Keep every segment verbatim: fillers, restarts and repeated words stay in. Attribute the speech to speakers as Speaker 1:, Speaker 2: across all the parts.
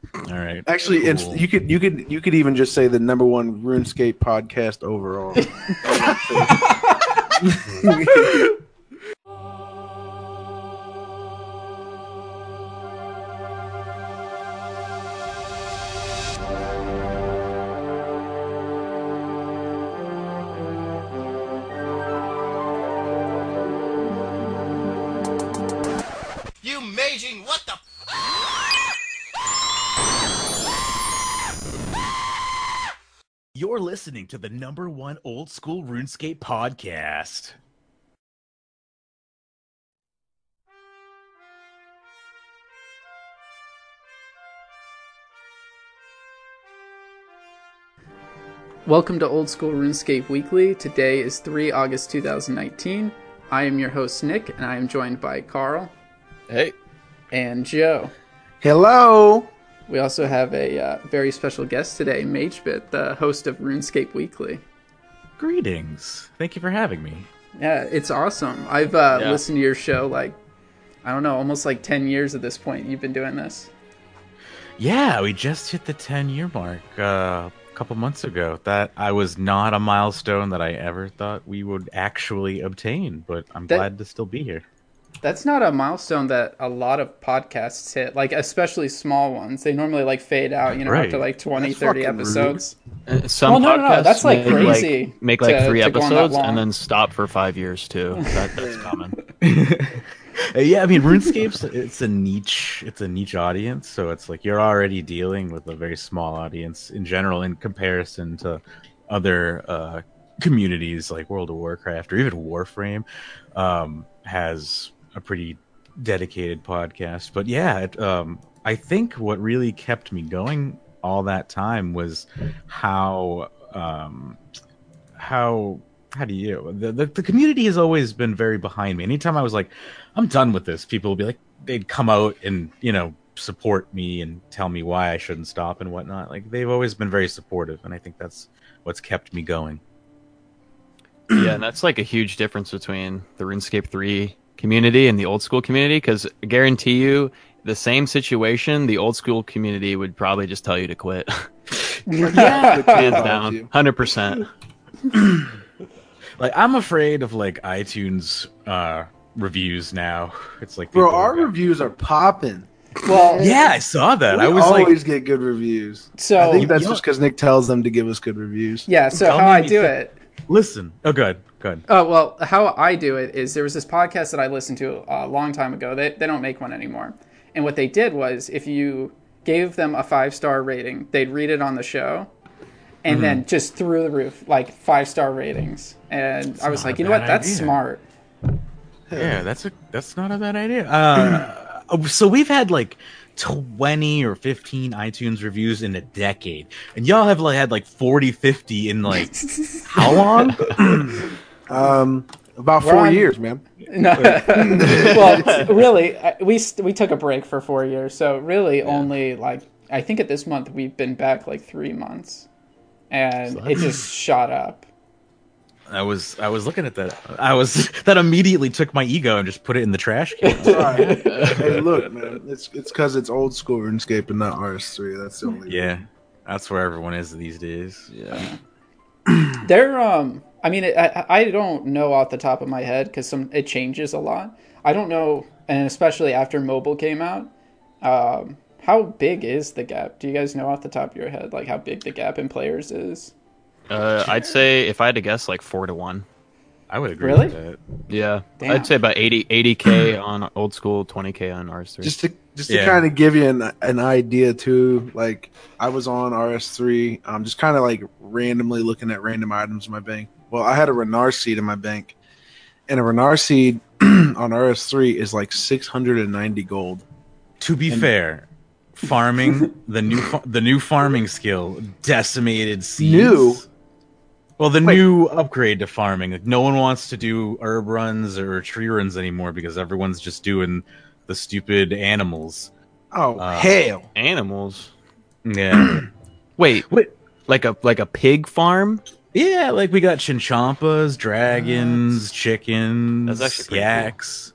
Speaker 1: All right.
Speaker 2: Actually,
Speaker 1: cool.
Speaker 2: it's, you could you could you could even just say the number one RuneScape podcast overall.
Speaker 3: You amazing! What the?
Speaker 1: You're listening to the number one old school RuneScape podcast.
Speaker 4: Welcome to Old School RuneScape Weekly. Today is the third of August two thousand nineteen. I am your host Nick, and I am joined by Carl.
Speaker 5: Hey.
Speaker 4: And Joe.
Speaker 2: Hello.
Speaker 4: We also have a uh, very special guest today, MageBit, the host of RuneScape Weekly.
Speaker 1: Greetings. Thank you for having me.
Speaker 4: Yeah, it's awesome. I've uh,
Speaker 5: Yeah.
Speaker 4: listened to your show like, I don't know, almost like ten years at this point. You've been doing this.
Speaker 1: Yeah, we just hit the ten year mark uh, a couple months ago. That I was not a milestone that I ever thought we would actually obtain, but I'm
Speaker 4: That-
Speaker 1: glad to still be here.
Speaker 4: That's not a milestone that a lot of podcasts hit, like especially small ones. They normally like fade out, you know,
Speaker 1: Right.
Speaker 4: after like twenty,
Speaker 2: That's
Speaker 4: thirty
Speaker 2: fucking rude.
Speaker 4: episodes.
Speaker 5: Uh, Some
Speaker 4: Well, no, no, no,
Speaker 5: podcasts
Speaker 4: that's, like,
Speaker 5: make,
Speaker 4: crazy
Speaker 5: like, make like
Speaker 4: to-
Speaker 5: three
Speaker 4: to go on that
Speaker 5: episodes
Speaker 4: long.
Speaker 5: and then stop for five years too. That, that's common.
Speaker 1: Uh, yeah, I mean, RuneScape's it's a niche, it's a niche audience, so it's like you're already dealing with a very small audience in general in comparison to other uh, communities like World of Warcraft or even Warframe um, has a pretty dedicated podcast. But yeah, it, um, I think what really kept me going all that time was how um, how how do you the, the the community has always been very behind me. Anytime I was like, I'm done with this, people would be like, they'd come out and, you know, support me and tell me why I shouldn't stop and whatnot. Like, they've always been very supportive, and I think that's what's kept me going.
Speaker 5: Yeah, and that's like a huge difference between the RuneScape three community and the old school community, because I guarantee you, the same situation, the old school community would probably just tell you to quit.
Speaker 2: Yeah,
Speaker 5: Hands down, one hundred percent.
Speaker 1: Like, I'm afraid of, like, iTunes uh, reviews now. It's like,
Speaker 2: Bro,
Speaker 1: people
Speaker 2: our
Speaker 1: got-
Speaker 2: reviews are popping.
Speaker 4: Well,
Speaker 1: Yeah, I saw that.
Speaker 2: We
Speaker 1: I was
Speaker 2: always
Speaker 1: like,
Speaker 2: get good reviews.
Speaker 4: So-
Speaker 2: I think that's
Speaker 1: You-
Speaker 2: just because Nick tells them to give us good reviews.
Speaker 4: yeah, so
Speaker 1: Tell
Speaker 4: how
Speaker 1: me
Speaker 4: I
Speaker 1: you
Speaker 4: do
Speaker 1: think-
Speaker 4: it.
Speaker 1: listen. Oh, good, good.
Speaker 4: Oh, well, how I do it is there was this podcast that I listened to a long time ago. They, they don't make one anymore. And what they did was if you gave them a five-star rating, they'd read it on the show. And then just through the roof, like five-star ratings. And I was
Speaker 1: not
Speaker 4: like,
Speaker 1: a
Speaker 4: you know what?
Speaker 1: bad
Speaker 4: That's
Speaker 1: idea.
Speaker 4: smart.
Speaker 1: Yeah, that's a that's not a bad idea. Uh, so we've had like twenty or fifteen iTunes reviews in a decade, and y'all have like had like forty, fifty in like how long?
Speaker 2: Um, about
Speaker 4: We're
Speaker 2: four
Speaker 4: on-
Speaker 2: years, man.
Speaker 4: No. Well, really, I- we st- we took a break for four years. So really only like, I think at this month we've been back like three months. And it just shot up.
Speaker 1: I was I was looking at that. I was that immediately took my ego and just put it in the trash can.
Speaker 2: Right. Hey, look, man. It's it's because it's old school RuneScape and not R S three. That's the only.
Speaker 1: Yeah, that's where everyone is these days.
Speaker 5: Yeah.
Speaker 4: They're um I mean it, I I don't know off the top of my head because some it changes a lot. I don't know, and especially after mobile came out, um, how big is the gap? Do you guys know off the top of your head like how big the gap in players is?
Speaker 5: Uh, I'd say if I had to guess, like four to one.
Speaker 1: I would agree
Speaker 4: Really?
Speaker 1: with that.
Speaker 5: Yeah,
Speaker 4: Damn.
Speaker 5: I'd say about eighty, eighty k on old school, twenty k on R S three.
Speaker 2: Just to just to
Speaker 1: Yeah.
Speaker 2: kind of give you an an idea too. Like I was on R S three. I'm just kind of like randomly looking at random items in my bank. Well, I had a Renar seed in my bank, and a Renar seed on R S three is like six hundred ninety gold.
Speaker 1: To be fair, farming the new fa- the new farming skill decimated seeds.
Speaker 2: New?
Speaker 1: Well, the
Speaker 2: Wait.
Speaker 1: new upgrade to farming. Like, no one wants to do herb runs or tree runs anymore because everyone's just doing the stupid animals.
Speaker 2: Oh
Speaker 1: Uh,
Speaker 2: hell!
Speaker 5: Animals.
Speaker 1: Yeah,
Speaker 5: Wait,
Speaker 1: Wait.
Speaker 5: like a like a pig farm?
Speaker 1: yeah. Like we got chinchompas, dragons, chickens,
Speaker 5: That's actually pretty
Speaker 1: yaks.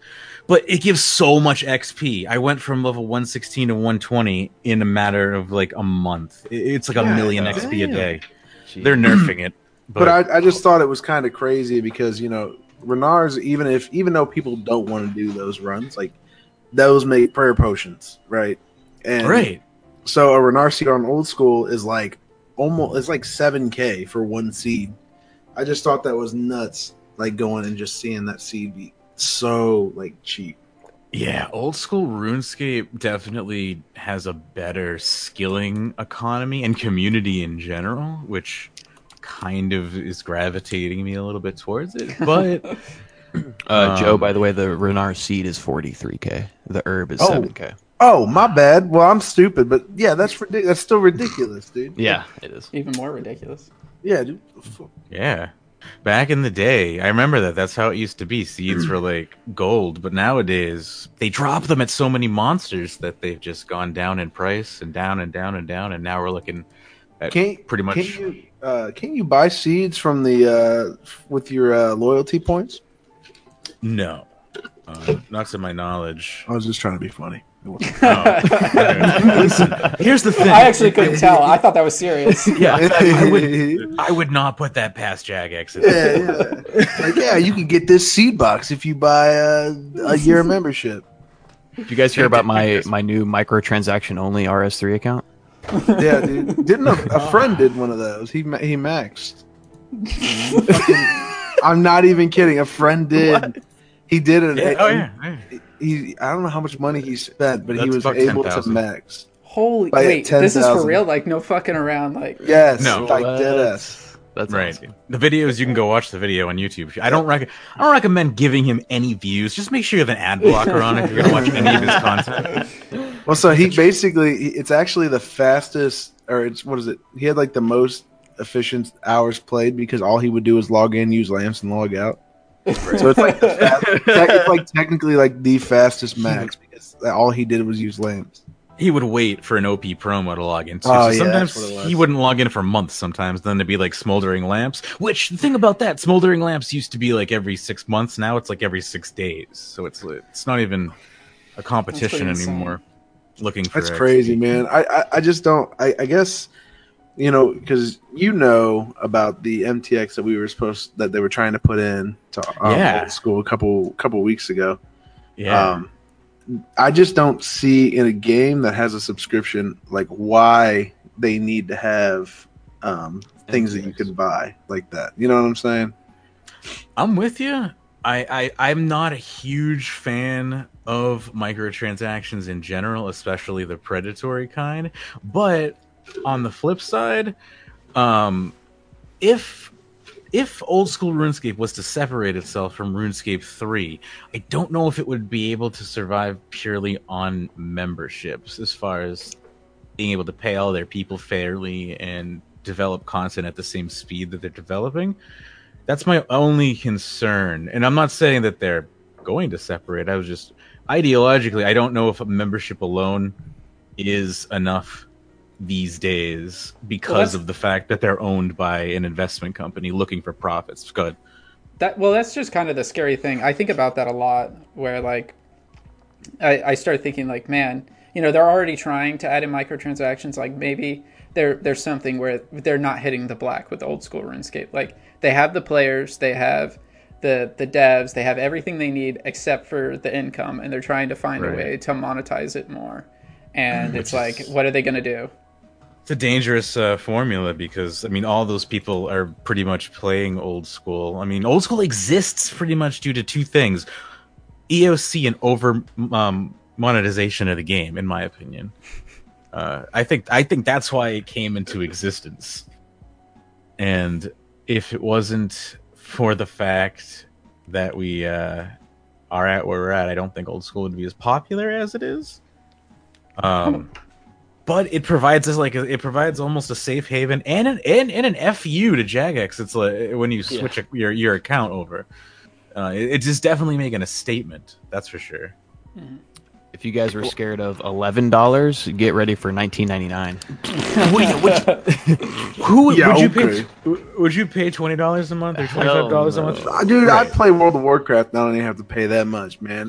Speaker 1: but it gives so much X P. I went from level one sixteen to one twenty in a matter of like a month. It's like a
Speaker 2: Yeah,
Speaker 1: million
Speaker 2: damn.
Speaker 1: X P a day.
Speaker 5: Jeez.
Speaker 1: They're nerfing it.
Speaker 2: But,
Speaker 1: But,
Speaker 2: I, I just thought it was kind of crazy because you know Renars, even if even though people don't want to do those runs, like those make prayer potions, right? And
Speaker 1: right.
Speaker 2: so a Renar seed on old school is like almost it's like seven K for one seed. I just thought that was nuts. Like going and just seeing that seed be so like cheap.
Speaker 1: Yeah, old school RuneScape definitely has a better skilling economy and community in general, which kind of is gravitating me a little bit towards it. But
Speaker 5: Uh, Joe,
Speaker 1: Um,
Speaker 5: by the way, the Renar seed is forty-three K. The herb is
Speaker 2: Oh.
Speaker 5: seven K.
Speaker 2: Oh, my bad. Well, I'm stupid, but yeah, that's ridic- That's still ridiculous, dude.
Speaker 5: Yeah, it is.
Speaker 4: Even more ridiculous.
Speaker 2: Yeah, dude.
Speaker 1: yeah, back in the day, I remember that. That's how it used to be. Seeds were like gold, but nowadays they drop them at so many monsters that they've just gone down in price and down and down and down. And now we're looking at
Speaker 2: Can't
Speaker 1: pretty much.
Speaker 2: Can you uh, can you buy seeds from the uh, with your uh, loyalty points?
Speaker 1: No, uh, not to my knowledge.
Speaker 2: I was just trying to be funny.
Speaker 1: Oh. Listen, here's the thing.
Speaker 4: I actually couldn't tell. I thought that was serious.
Speaker 1: Yeah, I, I would.
Speaker 2: yeah,
Speaker 1: I would not put that past Jagex.
Speaker 2: yeah. Like, yeah, you can get this seed box if you buy a, a year membership.
Speaker 5: Did you guys hear about my, my new microtransaction only R S three account?
Speaker 2: Yeah, dude. Didn't a, a friend did one of those? He ma- he maxed. Fucking- I'm not even kidding. A friend did.
Speaker 1: What?
Speaker 2: He did it.
Speaker 1: Yeah, oh yeah. yeah.
Speaker 2: He. I don't know how much money he spent, but he
Speaker 1: That's
Speaker 2: was
Speaker 1: about
Speaker 2: able to
Speaker 1: ten thousand.
Speaker 2: max.
Speaker 4: Holy
Speaker 2: Like
Speaker 4: wait, this is for
Speaker 2: ten thousand.
Speaker 4: real? Like no fucking around. Like
Speaker 2: Yes.
Speaker 1: No.
Speaker 2: Like
Speaker 5: What?
Speaker 2: deadass.
Speaker 5: That's
Speaker 1: Right.
Speaker 5: awesome.
Speaker 1: The videos, you can go watch the video on YouTube. I don't rec- I don't recommend giving him any views. Just make sure you have an ad blocker on if you're gonna watch any of his content.
Speaker 2: Well, so he basically, it's actually the fastest, or it's, what is it? He had like the most efficient hours played because all he would do is log in, use lamps, and log out. So it's like the fast, it's like technically like the fastest max because all he did was use lamps.
Speaker 1: He would wait for an O P promo to log in. Too.
Speaker 2: Oh,
Speaker 1: so
Speaker 2: yeah,
Speaker 1: sometimes
Speaker 2: that's what it was.
Speaker 1: he wouldn't log in for months. Sometimes then it'd be like smoldering lamps. Which the thing about that, smoldering lamps used to be like every six months. Now it's like every six days. So it's it's not even a competition
Speaker 4: pretty insane.
Speaker 1: anymore. Looking for
Speaker 2: That's
Speaker 1: X P.
Speaker 2: crazy, man. I, I, I just don't, I, I guess, you know, because you know about the M T X that we were supposed, that they were trying to put in to um,
Speaker 1: Yeah.
Speaker 2: old school a couple, couple weeks ago.
Speaker 1: Yeah.
Speaker 2: Um, I just don't see in a game that has a subscription like why they need to have um, things that you can buy like that. You know what I'm saying?
Speaker 1: I'm with you. I, I I'm not a huge fan of microtransactions in general, especially the predatory kind. But on the flip side, um, if if old school RuneScape was to separate itself from RuneScape three, I don't know if it would be able to survive purely on memberships, as far as being able to pay all their people fairly and develop content at the same speed that they're developing. That's my only concern. And I'm not saying that they're going to separate. I was just ideologically, I don't know if a membership alone is enough these days because
Speaker 4: Well, that's-
Speaker 1: of the fact that they're owned by an investment company looking for profits. Go ahead.
Speaker 4: that well, that's just kind of the scary thing. I think about that a lot where like I, I start thinking like, man, you know, they're already trying to add in microtransactions. Like maybe there there's something where they're not hitting the black with old school RuneScape. Like they have the players, they have the the devs, they have everything they need except for the income, and they're trying to find
Speaker 1: Right.
Speaker 4: a way to monetize it more. And it's
Speaker 1: Which
Speaker 4: like,
Speaker 1: is-
Speaker 4: what are they going to do?
Speaker 1: It's a dangerous uh, formula because, I mean, all those people are pretty much playing old school. I mean, old school exists pretty much due to two things: E O C and over um, monetization of the game, in my opinion. Uh, I think I think that's why it came into existence. And if it wasn't for the fact that we uh, are at where we're at, I don't think old school would be as popular as it is. Um, but it provides us like a, it provides almost a safe haven and an and, and an F U to Jagex. It's like when you switch a, your your account over. Uh, it, it's just definitely making a statement. That's for sure.
Speaker 5: If you guys were scared of eleven dollars, get ready for nineteen ninety nine.
Speaker 1: Who
Speaker 2: Yeah,
Speaker 1: would you
Speaker 2: okay.
Speaker 1: pay? Would you pay twenty dollars a month or twenty five dollars a month?
Speaker 2: Uh, Dude,
Speaker 1: Right.
Speaker 2: I play World of Warcraft. I don't even have to pay that much, man.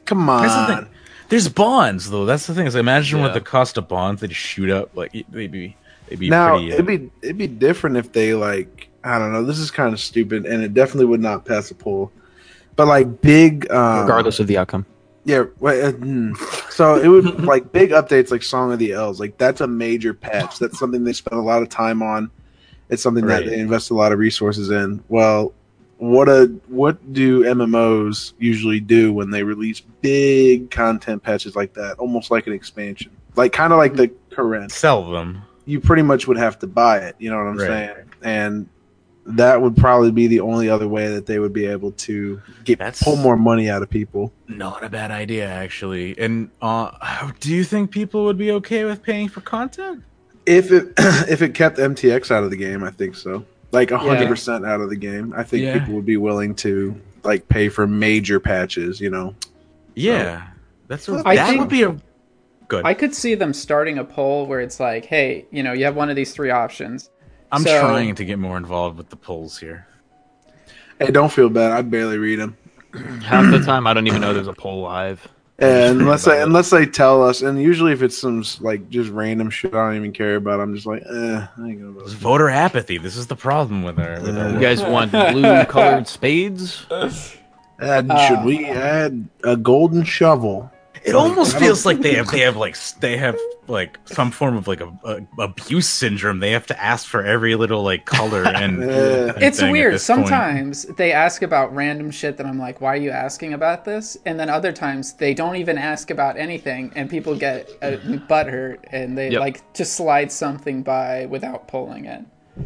Speaker 2: Come
Speaker 1: That's the
Speaker 2: on.
Speaker 1: thing. There's bonds though. That's the thing. Is imagine
Speaker 5: Yeah.
Speaker 1: what the cost of bonds they'd shoot up. Like they'd be they'd be
Speaker 2: Now
Speaker 1: pretty. Uh,
Speaker 2: it'd be it'd be different if they like I don't know. This is kind of stupid, and it definitely would not pass a poll. But like big, um,
Speaker 5: Regardless of the outcome.
Speaker 2: yeah. Wait, uh, hmm. So it would like big updates like Song of the Elves. Like that's a major patch. That's something they spend a lot of time on. It's something
Speaker 1: Right.
Speaker 2: that they invest a lot of resources in. Well, what a what do M M Os usually do when they release big content patches like that? Almost like an expansion, like kind of like the current.
Speaker 1: sell them.
Speaker 2: You pretty much would have to buy it. You know what I'm
Speaker 1: Right.
Speaker 2: saying? And that would probably be the only other way that they would be able to get
Speaker 1: That's-
Speaker 2: pull more money out of people.
Speaker 1: Not a bad idea, actually. And uh, do you think people would be okay with paying for content?
Speaker 2: If it if it kept M T X out of the game, I think so. Like hundred percent out of the game, I think
Speaker 1: Yeah.
Speaker 2: people would be willing to like pay for major patches. You know,
Speaker 1: Yeah, that's what,
Speaker 4: I
Speaker 1: that
Speaker 4: think-
Speaker 1: would be a good.
Speaker 4: I could see them starting a poll where it's like, hey, you know, you have one of these three options.
Speaker 1: I'm
Speaker 4: so-
Speaker 1: trying to get more involved with the polls here.
Speaker 2: hey, don't feel bad. I barely read them,
Speaker 5: Half the time, I don't even know there's a poll live.
Speaker 2: and unless
Speaker 5: about
Speaker 2: they
Speaker 5: it.
Speaker 2: unless they tell us, and usually if it's some like just random shit I don't even care about, I'm just like, eh, I ain't gonna
Speaker 1: It's
Speaker 2: vote.
Speaker 1: voter apathy. This is the problem with our. With our
Speaker 5: You guys want blue colored spades?
Speaker 2: Add,
Speaker 4: Uh,
Speaker 2: should we add a golden shovel?
Speaker 1: It almost feels like they have they have like s- they have like some form of like a, a abuse syndrome. They have to ask for every little like color and.
Speaker 2: Yeah.
Speaker 1: and
Speaker 4: It's
Speaker 1: thing at
Speaker 4: weird.
Speaker 1: this point.
Speaker 4: Sometimes they ask about random shit that I'm like, why are you asking about this? And then other times they don't even ask about anything, and people get a butthurt and they
Speaker 5: Yep.
Speaker 4: like just slide something by without polling it.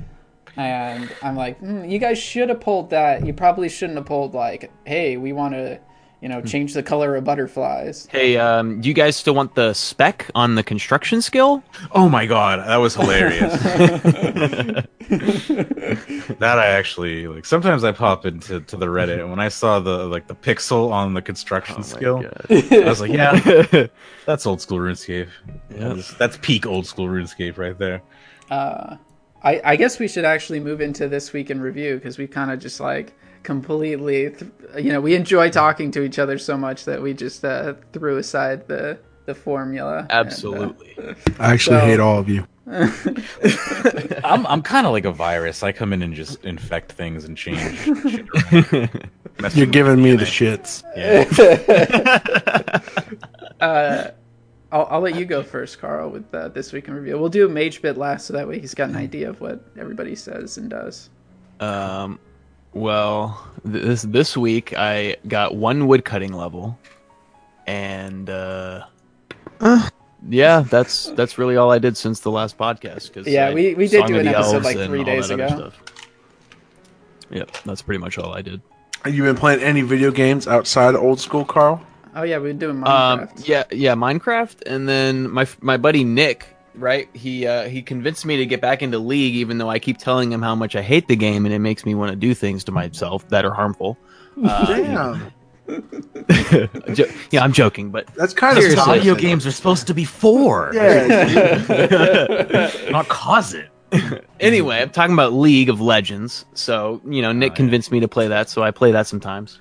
Speaker 4: And I'm like, mm, you guys should have pulled that. You probably shouldn't have pulled like, hey, we want to, you know, change the color of butterflies.
Speaker 5: Hey, um, do you guys still want the spec on the construction skill?
Speaker 1: Oh my god, that was hilarious. That I actually like. Sometimes I pop into to the Reddit, and when I saw the like the pixel on the construction skill, I was like, yeah, that's old school RuneScape. That's, that's peak old school RuneScape right there.
Speaker 4: Uh, I, I guess we should actually move into this week in review because we kind of just like completely, th- you know, we enjoy talking to each other so much that we just uh, threw aside the the formula.
Speaker 5: Absolutely.
Speaker 2: I actually
Speaker 4: So-
Speaker 2: hate all of you.
Speaker 1: I'm I'm kind of like a virus. I come in and just infect things and change. shit around. Mess
Speaker 2: You're
Speaker 1: with
Speaker 2: giving me
Speaker 1: D N
Speaker 2: the
Speaker 1: A.
Speaker 2: shits.
Speaker 1: Yeah.
Speaker 4: uh, I'll, I'll let you go first, Carl, with uh, this week in review. We'll do Mage Bit last, so that way he's got an idea of what everybody says and does.
Speaker 5: Um, well, th- this this week I got one woodcutting level, and uh, yeah, that's that's really all I did since the last podcast. Cause
Speaker 4: Yeah,
Speaker 5: I-
Speaker 4: we- we did
Speaker 5: Song
Speaker 4: do
Speaker 5: of
Speaker 4: an
Speaker 5: the
Speaker 4: episode,
Speaker 5: Elves
Speaker 4: like,
Speaker 5: and
Speaker 4: three
Speaker 5: all
Speaker 4: days
Speaker 5: that other
Speaker 4: ago.
Speaker 5: stuff. Yep, that's pretty much all I did.
Speaker 2: Have you been playing any video games outside of old school, Carl?
Speaker 4: Oh yeah, we're doing
Speaker 5: Um,
Speaker 4: Minecraft.
Speaker 5: yeah, yeah, Minecraft, and then my my buddy Nick, right? He uh, he convinced me to get back into League, even though I keep telling him how much I hate the game, and it makes me want to do things to myself that are harmful. Uh,
Speaker 2: Damn,
Speaker 5: jo- yeah, I'm joking, but
Speaker 2: that's kind of
Speaker 1: That's what
Speaker 5: Seriously.
Speaker 1: audio games are supposed to be for.
Speaker 2: Yeah,
Speaker 1: Not cause it.
Speaker 5: anyway, I'm talking about League of Legends. So you know, Nick
Speaker 1: Oh, yeah.
Speaker 5: convinced me to play that, so I play that sometimes.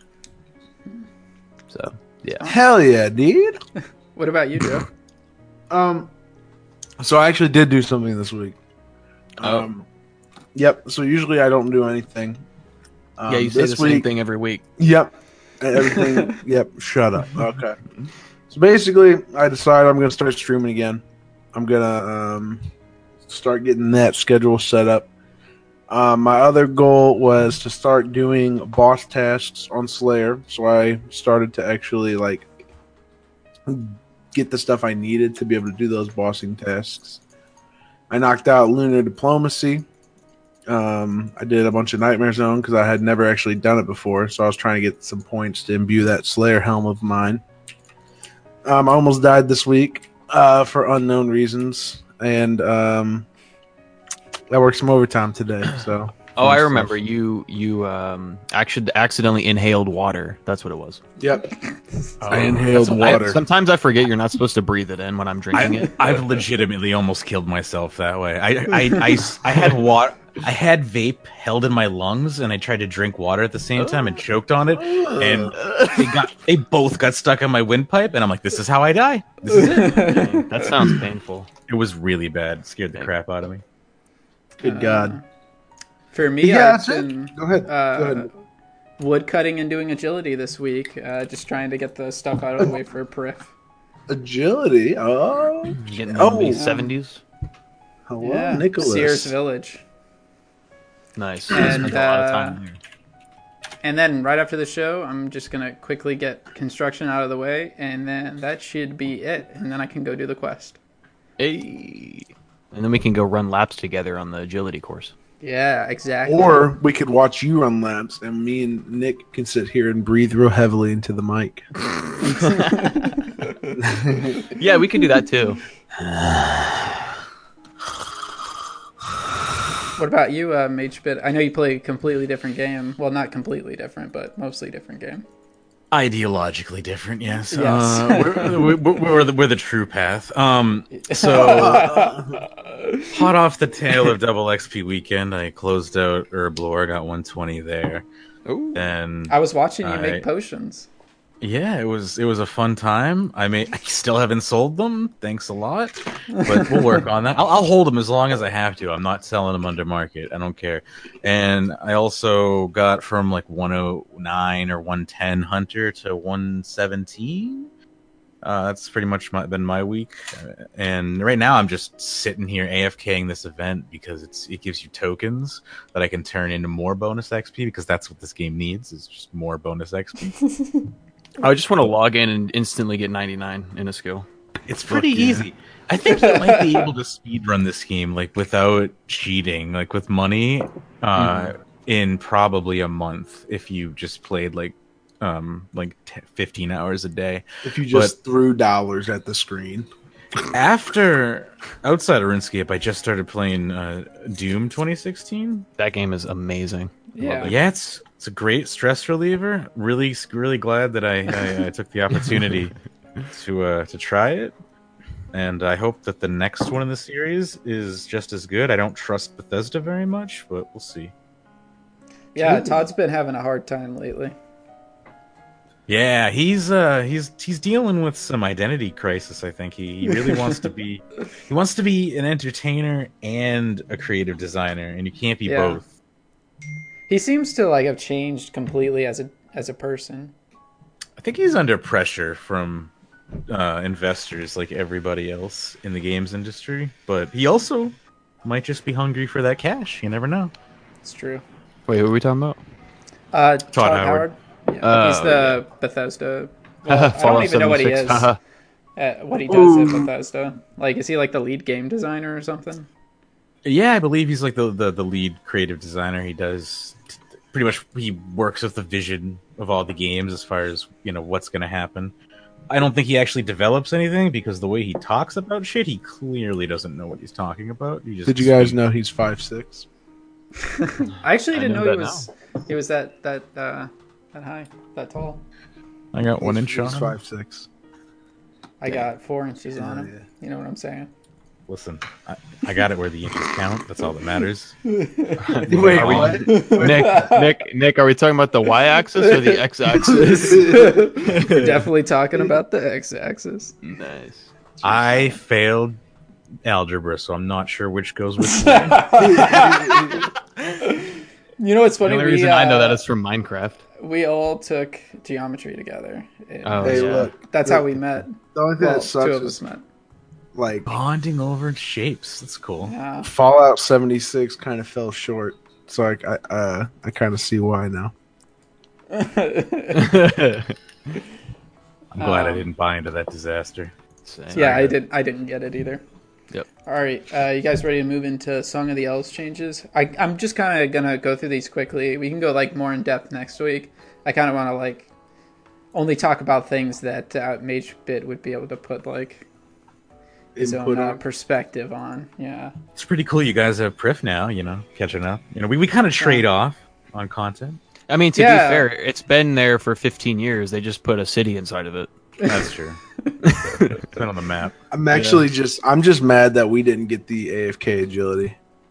Speaker 5: So yeah,
Speaker 2: hell yeah, dude.
Speaker 4: What about you, Joe?
Speaker 2: Um, so I actually did do something this week.
Speaker 5: Oh.
Speaker 2: Um, yep. So usually I don't do anything. Um,
Speaker 5: yeah, you say
Speaker 2: this
Speaker 5: the same
Speaker 2: week-
Speaker 5: thing every week.
Speaker 2: Yep. Everything. Yep. Shut up. Okay. So basically, I decided I'm going to start streaming again. I'm going to um, start getting that schedule set up. Um, my other goal was to start doing boss tasks on Slayer. So I started to actually like get the stuff I needed to be able to do those bossing tasks. I knocked out Lunar Diplomacy. Um, I did a bunch of Nightmare Zone because I had never actually done it before, so I was trying to get some points to imbue that Slayer helm of mine. Um, I almost died this week uh, for unknown reasons, and um, I worked some overtime today. So
Speaker 5: Oh, I
Speaker 2: fun
Speaker 5: remember
Speaker 2: stuff.
Speaker 5: you. You um actually accidentally inhaled water. That's what it was.
Speaker 2: Yep, I
Speaker 1: Oh,
Speaker 2: inhaled
Speaker 5: That's- I-
Speaker 2: water.
Speaker 5: sometimes I forget you're not supposed to breathe it in when I'm drinking
Speaker 1: I,
Speaker 5: it.
Speaker 1: I've legitimately almost killed myself that way. I, I, I, I had water. I had vape held in my lungs, and I tried to drink water at the same time and choked on it, and they got they both got stuck on my windpipe, and I'm like, "This is how I die. This is it."
Speaker 5: Dang, that sounds painful.
Speaker 1: It was really bad. It scared the crap out of me.
Speaker 2: Good God.
Speaker 4: For me,
Speaker 2: Yeah,
Speaker 4: I've
Speaker 2: that's it.
Speaker 4: been
Speaker 2: Go ahead.
Speaker 4: uh,
Speaker 2: Go ahead.
Speaker 4: wood cutting and doing agility this week. Uh, just trying to get the stuff out of the way for Perif.
Speaker 2: Agility. Oh.
Speaker 5: Getting
Speaker 2: Oh.
Speaker 5: in the seventies.
Speaker 2: Hello,
Speaker 4: Yeah,
Speaker 2: Nicholas.
Speaker 4: Sears Village.
Speaker 5: Nice.
Speaker 4: And,
Speaker 5: Spent a lot of
Speaker 4: uh,
Speaker 5: time there.
Speaker 4: And then right after the show, I'm just gonna quickly get construction out of the way, and then that should be it. And then I can go do the quest.
Speaker 5: Hey. And then we can go run laps together on the agility course.
Speaker 4: Yeah, exactly.
Speaker 2: Or we could watch you run laps, and me and Nick can sit here and breathe real heavily into the mic.
Speaker 5: Yeah, we could do that too.
Speaker 4: What about you, uh, MageBit? I know you play a completely different game. Well, not completely different, but mostly different game.
Speaker 1: Ideologically different, yes.
Speaker 4: Yes.
Speaker 1: Uh, we're, we're, we're, the, we're the true path. Um, so, hot off the tail of Double X P weekend, I closed out Herblore, got one twenty there.
Speaker 5: Ooh.
Speaker 1: And
Speaker 4: I was watching you
Speaker 1: I-
Speaker 4: make potions.
Speaker 1: yeah, it was it was a fun time. I may I still haven't sold them. Thanks a lot, but we'll work on that. I'll, I'll hold them as long as I have to. I'm not selling them under market. I don't care. And I also got from like one oh nine or one ten Hunter to one seventeen. Uh, that's pretty much my, been my week. Uh, And right now I'm just sitting here AFKing this event because it's it gives you tokens that I can turn into more bonus X P, because that's what this game needs, is just more bonus X P.
Speaker 5: I just want to log in and instantly get ninety-nine in a skill.
Speaker 1: It's pretty
Speaker 5: yeah.
Speaker 1: easy. I think you might be able to speed run this game like without cheating, like with money, uh,
Speaker 5: Mm-hmm.
Speaker 1: in probably a month if you just played like um like t- fifteen hours a day.
Speaker 2: If you just threw dollars at the screen.
Speaker 1: After outside of RuneScape, I just started playing uh, Doom twenty sixteen.
Speaker 5: That game is amazing.
Speaker 4: Yeah.
Speaker 1: Yeah, it's it's a great stress reliever. Really, really glad that I, I, I took the opportunity to uh, to try it, and I hope that the next one in the series is just as good. I don't trust Bethesda very much, but we'll see.
Speaker 4: Yeah, Todd's been having a hard time lately.
Speaker 1: Yeah, he's uh he's he's dealing with some identity crisis. I think he, he really wants to be he wants to be an entertainer and a creative designer, and you can't be
Speaker 4: Yeah.
Speaker 1: both.
Speaker 4: He seems to like have changed completely as a as a person.
Speaker 1: I think he's under pressure from uh, investors like everybody else in the games industry, but he also might just be hungry for that cash. You never know.
Speaker 4: It's true.
Speaker 5: Wait, who are we talking about?
Speaker 4: Uh, Todd,
Speaker 1: Howard.
Speaker 4: Howard. Yeah,
Speaker 5: Oh,
Speaker 4: he's the Bethesda. Well, I don't
Speaker 5: Fallout
Speaker 4: even know what he is.
Speaker 5: seventy-six.
Speaker 4: Uh, what he does at Bethesda. Like, is he like the lead game designer or something?
Speaker 1: Yeah, I believe he's like the, the, the lead creative designer. He does pretty much, he works with the vision of all the games as far as, you know, what's going to happen. I don't think he actually develops anything, because the way he talks about shit, he clearly doesn't know what he's talking about. He just
Speaker 2: Did you guys know he's five six?
Speaker 4: I actually
Speaker 5: I
Speaker 4: didn't
Speaker 5: know
Speaker 4: know, he
Speaker 5: that
Speaker 4: was he was that that uh, that high, that tall.
Speaker 1: I got one inch on
Speaker 2: He's
Speaker 1: him.
Speaker 2: five six.
Speaker 4: I got four inches on
Speaker 2: Oh,
Speaker 4: him.
Speaker 2: yeah.
Speaker 4: You know what I'm saying?
Speaker 1: Listen, I, I got it where the inches count. That's all that matters.
Speaker 2: Wait,
Speaker 5: Are we-
Speaker 2: what?
Speaker 5: Nick, Nick, Nick, are we talking about the y-axis or the x-axis?
Speaker 4: We're definitely talking about the x-axis.
Speaker 5: Nice.
Speaker 1: I failed algebra, so I'm not sure which goes which.
Speaker 4: You know what's
Speaker 5: The
Speaker 4: funny?
Speaker 5: only
Speaker 4: we,
Speaker 5: reason I know
Speaker 4: uh,
Speaker 5: that is from Minecraft.
Speaker 4: we all took geometry together. And
Speaker 5: Oh,
Speaker 2: Hey,
Speaker 5: yeah.
Speaker 2: look.
Speaker 4: that's how we met.
Speaker 2: The only thing
Speaker 4: Well,
Speaker 2: that
Speaker 4: two
Speaker 2: sucks
Speaker 4: of us
Speaker 2: is
Speaker 4: met.
Speaker 2: like
Speaker 1: Bonding over shapes. That's cool.
Speaker 4: Yeah.
Speaker 2: Fallout seventy-six kind of fell short. So I I, uh, I kind of see why now.
Speaker 1: I'm glad I
Speaker 4: Um,
Speaker 1: didn't buy into that disaster.
Speaker 5: Same.
Speaker 4: Yeah, I did. I didn't get it either.
Speaker 5: Yep.
Speaker 4: All right, uh, you guys ready to move into Song of the Elves changes? I, I'm just kind of gonna go through these quickly. We can go like more in depth next week. I kind of want to like only talk about things that uh, MageBit would be able to put like his
Speaker 2: Input
Speaker 4: own uh,
Speaker 2: on.
Speaker 4: perspective on. Yeah.
Speaker 1: It's pretty cool. You guys have Priff now. You know, catching up. You know, we, we kind of trade off on content.
Speaker 5: I mean, to
Speaker 4: Yeah.
Speaker 5: be fair, it's been there for fifteen years. They just put a city inside of it.
Speaker 1: That's true. It's been on the map.
Speaker 2: I'm actually just I'm just mad that we didn't get the A F K agility.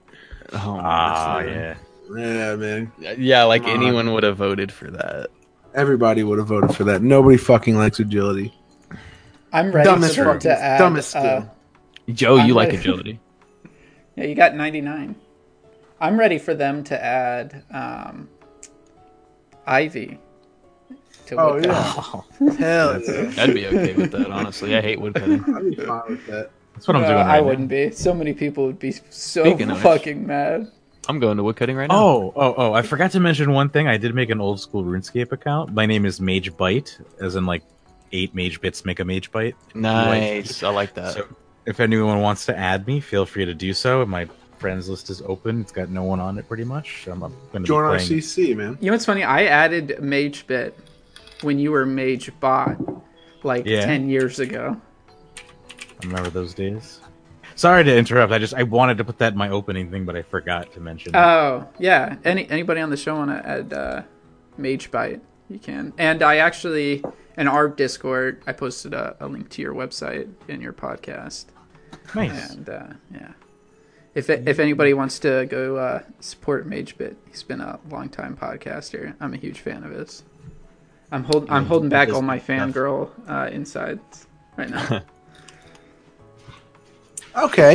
Speaker 5: Oh,
Speaker 1: Ah,
Speaker 5: man.
Speaker 1: yeah.
Speaker 2: Yeah, man.
Speaker 5: Yeah, like
Speaker 2: Come on.
Speaker 5: anyone would have voted for that.
Speaker 2: Everybody would have voted for that. Nobody fucking likes agility.
Speaker 4: I'm ready
Speaker 2: Dumbest
Speaker 4: for them
Speaker 2: skill.
Speaker 4: to add.
Speaker 2: Dumbest
Speaker 4: Uh,
Speaker 2: skill.
Speaker 5: Joe,
Speaker 4: I'm
Speaker 5: you like
Speaker 4: ready.
Speaker 5: agility.
Speaker 4: yeah, you got ninety-nine. I'm ready for them to add um, Ivy. To
Speaker 2: Oh,
Speaker 4: woodcutting.
Speaker 2: yeah. Hell yeah.
Speaker 5: I'd be okay with that, honestly. I hate woodcutting.
Speaker 2: I'd be fine with that.
Speaker 1: That's what I'm
Speaker 4: No,
Speaker 1: doing right
Speaker 4: I
Speaker 1: now.
Speaker 4: wouldn't be. So many people would be so
Speaker 5: Speaking of which.
Speaker 4: fucking mad.
Speaker 5: I'm going to woodcutting right now.
Speaker 1: Oh, oh, oh! I forgot to mention one thing. I did make an old school RuneScape account. My name is Mage Bite, as in like eight mage bits make a mage bite.
Speaker 5: Nice. I like that.
Speaker 1: So if anyone wants to add me, feel free to do so. My friends list is open. It's got no one on it, pretty much. I'm going to be
Speaker 2: Join our
Speaker 1: playing.
Speaker 2: C C, man.
Speaker 4: You know what's funny? I added MageBit when you were MageBot like
Speaker 1: Yeah.
Speaker 4: ten years ago.
Speaker 1: I remember those days. Sorry to interrupt. I just I wanted to put that in my opening thing, but I forgot to mention. it.
Speaker 4: Oh, yeah. Any Anybody on the show want to add uh, MageBite? You can. And I actually, in our Discord, I posted a, a link to your website in your podcast.
Speaker 1: Nice.
Speaker 4: And uh, yeah, if it, if anybody wants to go uh, support MageBit, he's been a long time podcaster. I'm a huge fan of his. I'm holding I'm holding back all my fangirl uh, insides right now.
Speaker 2: Okay.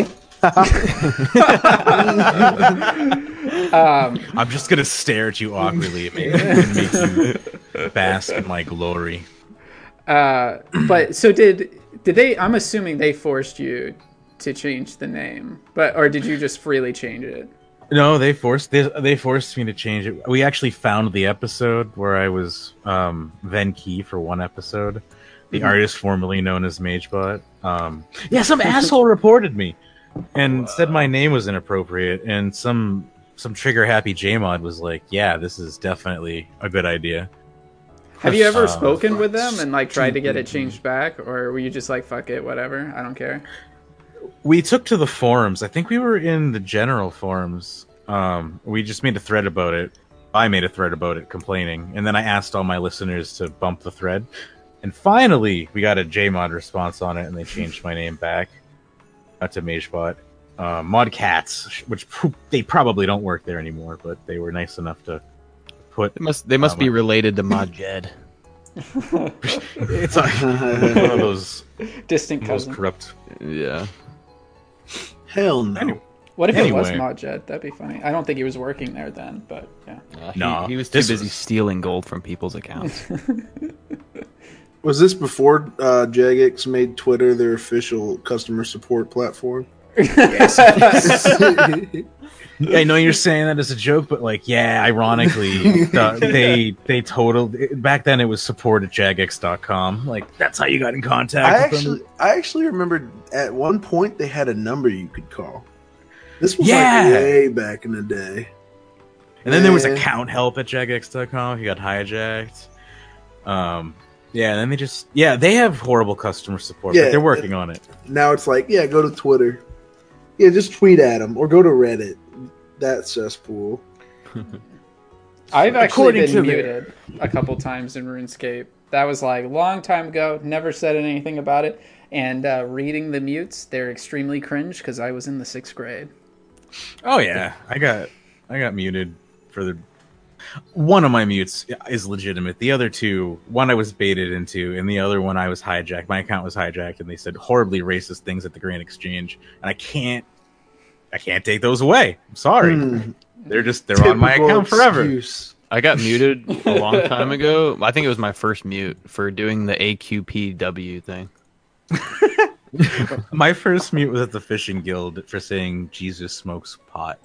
Speaker 4: um,
Speaker 1: I'm just gonna stare at you awkwardly and make, and make you bask in my glory.
Speaker 4: uh, but so did did they? I'm assuming they forced you to change the name, but or did you just freely change it?
Speaker 1: No, they forced they, they forced me to change it. We actually found the episode where I was um, Ven Key for one episode. The
Speaker 4: Mm-hmm.
Speaker 1: artist formerly known as MageBot. Um, yeah, some asshole reported me and said my name was inappropriate. And some some trigger happy Jmod was like, "Yeah, this is definitely a good idea."
Speaker 4: Have you ever
Speaker 1: Uh,
Speaker 4: spoken with them and like tried to get it changed back, or were you just like fuck it, whatever, I don't care?
Speaker 1: We took to the forums. I think we were in the general forums. Um, we just made a thread about it. I made a thread about it complaining, and then I asked all my listeners to bump the thread. And finally, we got a Jmod response on it, and they changed my name back uh, to MageBot. Uh, Modcats, which pr- they probably don't work there anymore, but they were nice enough to put.
Speaker 5: They must they must
Speaker 1: Um,
Speaker 5: be related to Mod Jed.
Speaker 1: It's like one of those,
Speaker 4: Distant
Speaker 1: those
Speaker 4: cousin.
Speaker 1: corrupt.
Speaker 5: Yeah.
Speaker 2: Hell no.
Speaker 1: Anyway.
Speaker 4: What if it was
Speaker 1: Anyway.
Speaker 4: Modjet? That'd be funny. I don't think he was working there then, but yeah.
Speaker 5: Uh, he,
Speaker 1: No,
Speaker 5: he was too
Speaker 1: this
Speaker 5: busy
Speaker 1: was-
Speaker 5: stealing gold from people's accounts.
Speaker 2: Was this before uh, Jagex made Twitter their official customer support platform?
Speaker 1: I know you're saying that as a joke, but like, yeah, ironically, the, they they totaled back then. It was support at jagex dot com. Like that's how you got in contact.
Speaker 2: I
Speaker 1: with
Speaker 2: actually,
Speaker 1: them.
Speaker 2: I actually remembered at one point they had a number you could call. This was
Speaker 1: Yeah.
Speaker 2: like way back in the day.
Speaker 1: And then there was
Speaker 2: Yeah.
Speaker 1: account help at jagex dot com if you got hijacked. Um, yeah, and then they just yeah they have horrible customer support,
Speaker 2: Yeah,
Speaker 1: but they're working on it.
Speaker 2: Now it's like, yeah, go to Twitter. Yeah, just tweet at them or go to Reddit. That cesspool.
Speaker 4: I've actually
Speaker 1: According
Speaker 4: been
Speaker 1: to
Speaker 4: muted a couple times in RuneScape. That was like a long time ago. Never said anything about it. And uh, reading the mutes, they're extremely cringe because I was in the sixth grade.
Speaker 1: Oh yeah, I got I got muted for the one of my mutes is legitimate. The other two, one I was baited into, and the other one I was hijacked. My account was hijacked, and they said horribly racist things at the Grand Exchange, and I can't I can't take those away. I'm sorry.
Speaker 2: Hmm.
Speaker 1: They're just they're on my
Speaker 2: Typical
Speaker 1: account forever.
Speaker 2: excuse.
Speaker 5: I got muted a long time ago. I think it was my first mute for doing the A Q P W thing.
Speaker 1: My first mute was at the Fishing Guild for saying Jesus smokes pot.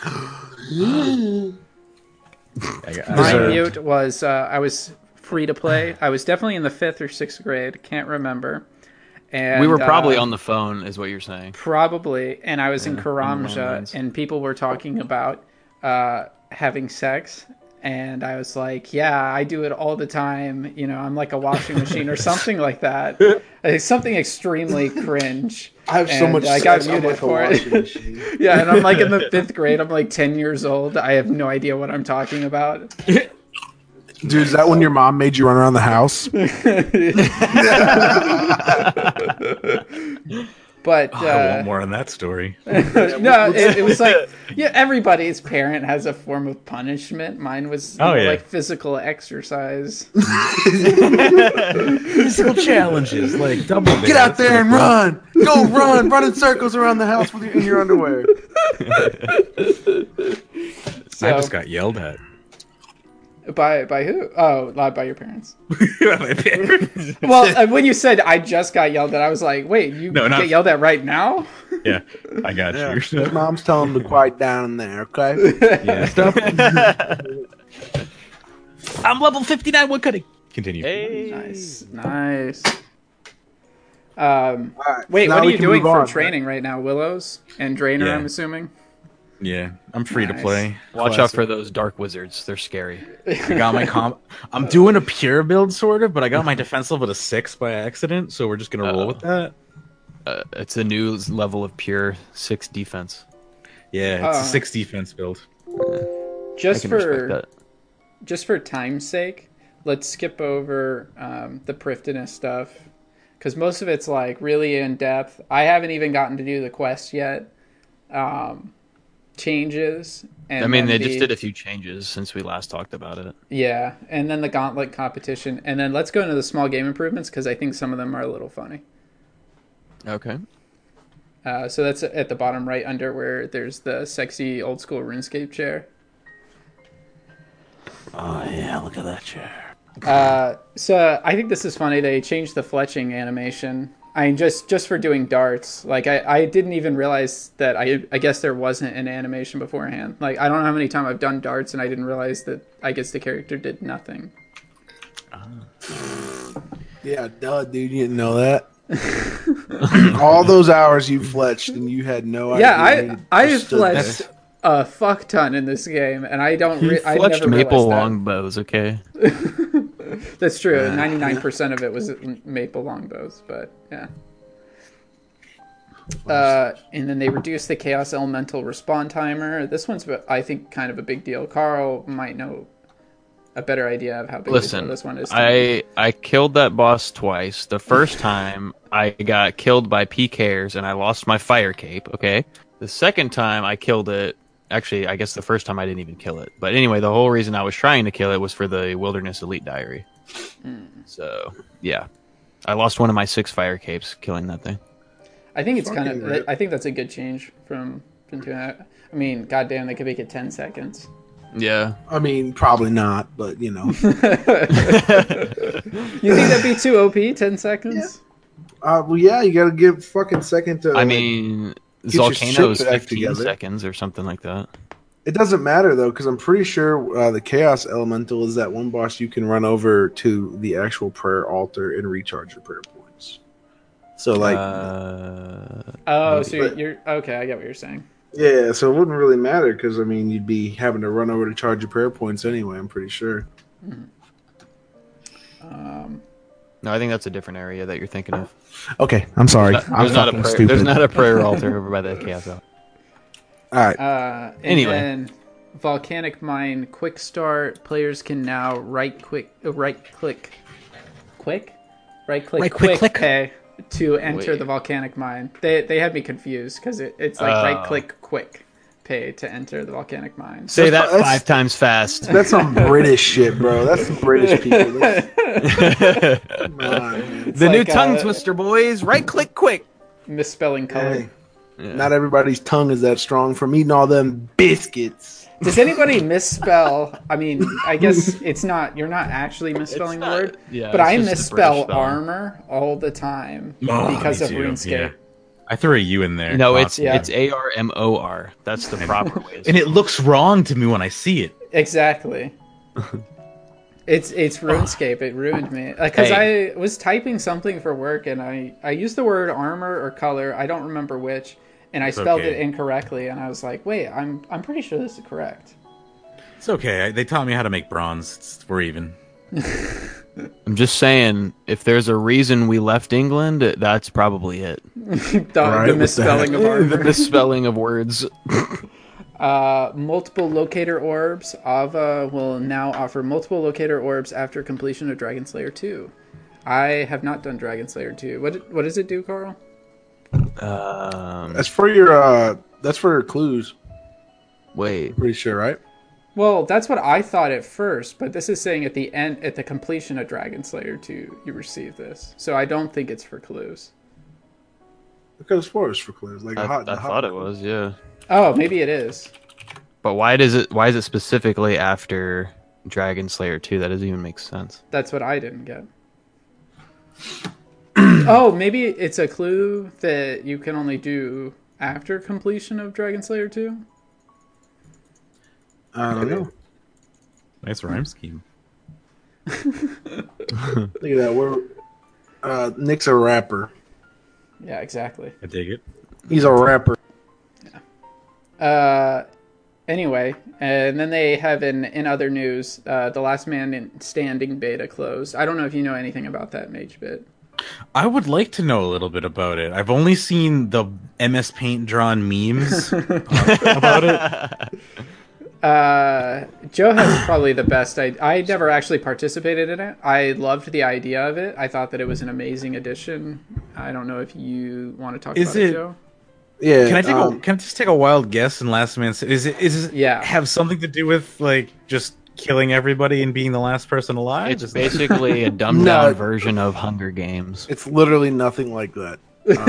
Speaker 1: I got-
Speaker 4: My
Speaker 1: uh,
Speaker 4: mute was uh, I was free to play. I was definitely in the fifth or sixth grade. Can't remember. And
Speaker 5: we were probably
Speaker 4: uh,
Speaker 5: on the phone, is what you're saying.
Speaker 4: Probably, and I was in
Speaker 5: Yeah, along those
Speaker 4: Karamja,
Speaker 5: lines.
Speaker 4: and people were talking about uh, having sex, and I was like, "Yeah, I do it all the time. You know, I'm like a washing machine or something like that. Like, something extremely cringe."
Speaker 2: I have so
Speaker 4: And
Speaker 2: much
Speaker 4: I got
Speaker 2: sex, I'm
Speaker 4: muted
Speaker 2: like a
Speaker 4: for
Speaker 2: washing
Speaker 4: it.
Speaker 2: machine.
Speaker 4: Yeah, and I'm like in the fifth grade. I'm like ten years old. I have no idea what I'm talking about.
Speaker 2: Dude, is that when your mom made you run around the house?
Speaker 4: But
Speaker 1: Oh, I
Speaker 4: uh,
Speaker 1: want more on that story.
Speaker 4: no, it, it was like yeah, everybody's parent has a form of punishment. Mine was you
Speaker 1: Oh,
Speaker 4: know,
Speaker 1: yeah.
Speaker 4: like physical exercise.
Speaker 1: Physical challenges like double.
Speaker 2: Get out there and run. Go run. Run in circles around the house with your, in your underwear.
Speaker 4: So,
Speaker 1: I just got yelled at.
Speaker 4: by by who? Oh, not by your parents.
Speaker 1: My parents.
Speaker 4: Well, uh, when you said I just got yelled at, I was like, wait, you
Speaker 1: No, not-
Speaker 4: get yelled at right now?
Speaker 1: Yeah, I got
Speaker 2: Yeah.
Speaker 1: you.
Speaker 2: His mom's telling him to quiet down in there, okay?
Speaker 1: Yeah, stop. I'm level fifty-nine. What could I continue?
Speaker 5: Hey.
Speaker 4: Nice, nice. Um,
Speaker 2: All right,
Speaker 4: wait,
Speaker 2: now
Speaker 4: what are
Speaker 2: we
Speaker 4: you
Speaker 2: can
Speaker 4: doing
Speaker 2: move
Speaker 4: for
Speaker 2: on.
Speaker 4: training right now? Willows and Drainer,
Speaker 1: Yeah.
Speaker 4: I'm assuming.
Speaker 1: Yeah, I'm free
Speaker 4: Nice.
Speaker 1: to play.
Speaker 5: Watch out
Speaker 1: Classic.
Speaker 5: for those dark wizards. They're scary.
Speaker 1: I got my comp. I'm doing a pure build sort of, but I got my defense level to six by accident, so we're just gonna roll
Speaker 5: Uh-oh.
Speaker 1: with that.
Speaker 5: Uh, it's a new level of pure six defense.
Speaker 1: Yeah, it's
Speaker 4: Uh,
Speaker 1: a six defense build.
Speaker 5: I
Speaker 4: Just
Speaker 5: can respect
Speaker 4: for
Speaker 5: that.
Speaker 4: just for time's sake, let's skip over um, the Prifddinas stuff because most of it's like really in depth. I haven't even gotten to do the quest yet. Um, changes. And
Speaker 5: I mean,
Speaker 4: then
Speaker 5: they
Speaker 4: the-
Speaker 5: just did a few changes since we last talked about it.
Speaker 4: Yeah, and then the gauntlet competition, and then let's go into the small game improvements because I think some of them are a little funny.
Speaker 5: Okay.
Speaker 4: Uh, so that's at the bottom right under where there's the sexy old school RuneScape chair.
Speaker 1: Oh yeah, look at that chair.
Speaker 4: Uh, so I think this is funny. They changed the fletching animation. I mean, just just for doing darts. Like I, I didn't even realize that. I I guess there wasn't an animation beforehand. Like I don't know how many times I've done darts and I didn't realize that. I guess the character did nothing.
Speaker 2: Yeah, duh, dude. You didn't know that. All those hours you fletched and you had no idea.
Speaker 4: Yeah,
Speaker 2: you
Speaker 4: I I
Speaker 2: just stood
Speaker 4: fletched
Speaker 2: there.
Speaker 4: a fuck ton in this game, and I don't.
Speaker 5: He
Speaker 4: Re- I
Speaker 5: fletched
Speaker 4: never
Speaker 5: maple
Speaker 4: realized that.
Speaker 5: longbows, okay?
Speaker 4: That's true. Ninety-nine percent of it was maple longbows, but yeah. Uh, and then they reduced the Chaos Elemental respawn timer. This one's, I think, kind of a big deal. Carl might know a better idea of how big
Speaker 5: Listen,
Speaker 4: this one is. to me.
Speaker 5: I I killed that boss twice. The first time I got killed by P Kers and I lost my fire cape, okay? The second time I killed it, actually, I guess the first time I didn't even kill it. But anyway, the whole reason I was trying to kill it was for the Wilderness Elite Diary.
Speaker 4: Mm.
Speaker 5: So, yeah. I lost one of my six fire capes killing that thing.
Speaker 4: I think it's kind
Speaker 2: Fucking
Speaker 4: of.
Speaker 2: rip.
Speaker 4: I think that's a good change from from doing that. I mean, goddamn, they could make it ten seconds.
Speaker 5: Yeah.
Speaker 2: I mean, probably not, but you know.
Speaker 4: You think that'd be too O P? Ten seconds?
Speaker 2: Uh, well, yeah, you got to give fucking second to.
Speaker 5: I mean,
Speaker 2: your
Speaker 5: Volcano's
Speaker 2: shit back
Speaker 5: fifteen
Speaker 2: together.
Speaker 5: seconds or something like that.
Speaker 2: it doesn't matter though, because I'm pretty sure uh, the Chaos Elemental is that one boss you can run over to the actual prayer altar and recharge your prayer points. So like,
Speaker 5: Uh,
Speaker 4: Oh, so you're,
Speaker 2: But-
Speaker 4: you're okay. I get what you're saying.
Speaker 2: yeah, so it wouldn't really matter because I mean you'd be having to run over to charge your prayer points anyway. I'm pretty sure.
Speaker 4: Um,
Speaker 5: no, I think that's a different area that you're thinking of.
Speaker 2: Okay, I'm sorry.
Speaker 5: There's
Speaker 2: I'm
Speaker 5: not a
Speaker 2: fucking
Speaker 5: prayer,
Speaker 2: stupid.
Speaker 5: there's not a prayer altar over by the chaos out.
Speaker 2: All right.
Speaker 4: Uh, and
Speaker 5: Anyway.
Speaker 4: then Volcanic Mine Quick Start. Players can now right click, uh, right click, quick, right click,
Speaker 1: Right click,
Speaker 4: quick
Speaker 1: click.
Speaker 4: pay to enter
Speaker 5: Wait.
Speaker 4: the Volcanic Mine. They they had me confused because it, it's like
Speaker 5: Oh.
Speaker 4: right click, quick pay to enter the Volcanic Mine.
Speaker 5: Say that
Speaker 2: That's-
Speaker 5: five times fast.
Speaker 2: That's some British shit, bro. That's some British people. That's, come on, man.
Speaker 5: the new
Speaker 4: like,
Speaker 5: tongue
Speaker 4: uh,
Speaker 5: twister, boys. Right click quick.
Speaker 4: Misspelling color.
Speaker 2: Hey, not everybody's tongue is that strong from eating all them biscuits.
Speaker 4: Does anybody misspell? I mean, I guess it's not. You're not actually misspelling the
Speaker 5: not-
Speaker 4: word,
Speaker 5: yeah,
Speaker 4: but
Speaker 5: it's
Speaker 4: I
Speaker 5: just a
Speaker 4: misspell
Speaker 5: British spelling.
Speaker 4: armor all the time
Speaker 1: Oh,
Speaker 4: because
Speaker 1: me
Speaker 4: of
Speaker 1: too,
Speaker 4: RuneScape.
Speaker 1: yeah. I threw a U in there.
Speaker 5: No, it's
Speaker 1: constantly.
Speaker 5: it's A R M O R. That's the proper way.
Speaker 1: and it looks wrong to me when I see it.
Speaker 4: Exactly. It's it's RuneScape. It ruined me because
Speaker 5: Hey.
Speaker 4: I was typing something for work and I I used the word armor or color. I don't remember which, and I spelled
Speaker 1: okay.
Speaker 4: it incorrectly. And I was like, wait, I'm I'm pretty sure this is correct.
Speaker 1: It's okay. I- They taught me how to make bronze. It's, we're even.
Speaker 5: I'm just saying, if there's a reason we left England, that's probably it.
Speaker 4: the,
Speaker 2: Right,
Speaker 4: the
Speaker 2: what the
Speaker 4: misspelling of
Speaker 5: The
Speaker 4: armor.
Speaker 5: misspelling of words.
Speaker 4: Uh, multiple locator orbs. Ava will now offer multiple locator orbs after completion of Dragon Slayer two. I have not done Dragon Slayer two. What what does it do, Carl?
Speaker 5: Um,
Speaker 2: That's for your. Uh, that's for your clues.
Speaker 5: wait.
Speaker 2: Pretty sure, right?
Speaker 4: Well, that's what I thought at first, but this is saying at the end, at the completion of Dragon Slayer two, you receive this. So I don't think it's for clues.
Speaker 2: Because four is for clues. Like
Speaker 5: I,
Speaker 2: a hot.
Speaker 5: I
Speaker 2: the hot
Speaker 5: thought it was, yeah.
Speaker 4: Oh, maybe it is.
Speaker 5: But why does it? Why is it specifically after Dragon Slayer two? That doesn't even make sense.
Speaker 4: That's what I didn't get. Oh, maybe it's a clue that you can only do after completion of Dragon Slayer two?
Speaker 2: I don't know.
Speaker 1: Nice rhyme scheme.
Speaker 2: Look at that. We're uh, Nick's a rapper.
Speaker 4: Yeah, exactly.
Speaker 1: I dig it.
Speaker 2: He's a rapper.
Speaker 4: Uh, anyway, and then they have in in other news, uh, the Last Man in Standing beta closed. I don't know if you know anything about that, MageBit.
Speaker 1: I would like to know a little bit about it. I've only seen the M S Paint drawn memes uh, about it.
Speaker 4: Uh, Joe has probably the best. I I never actually participated in it. I loved the idea of it. I thought that it was an amazing addition. I don't know if you want to talk
Speaker 1: Is
Speaker 4: about it,
Speaker 1: it-
Speaker 4: Joe.
Speaker 2: Yeah.
Speaker 1: Can I take
Speaker 2: um,
Speaker 1: a Can I just take a wild guess? And Last Man, is it is it
Speaker 4: Yeah.
Speaker 1: have something to do with like just killing everybody and being the last person alive?
Speaker 5: It's
Speaker 1: Is-
Speaker 5: basically a dumbed
Speaker 2: No.
Speaker 5: down version of Hunger Games.
Speaker 2: It's literally nothing like that.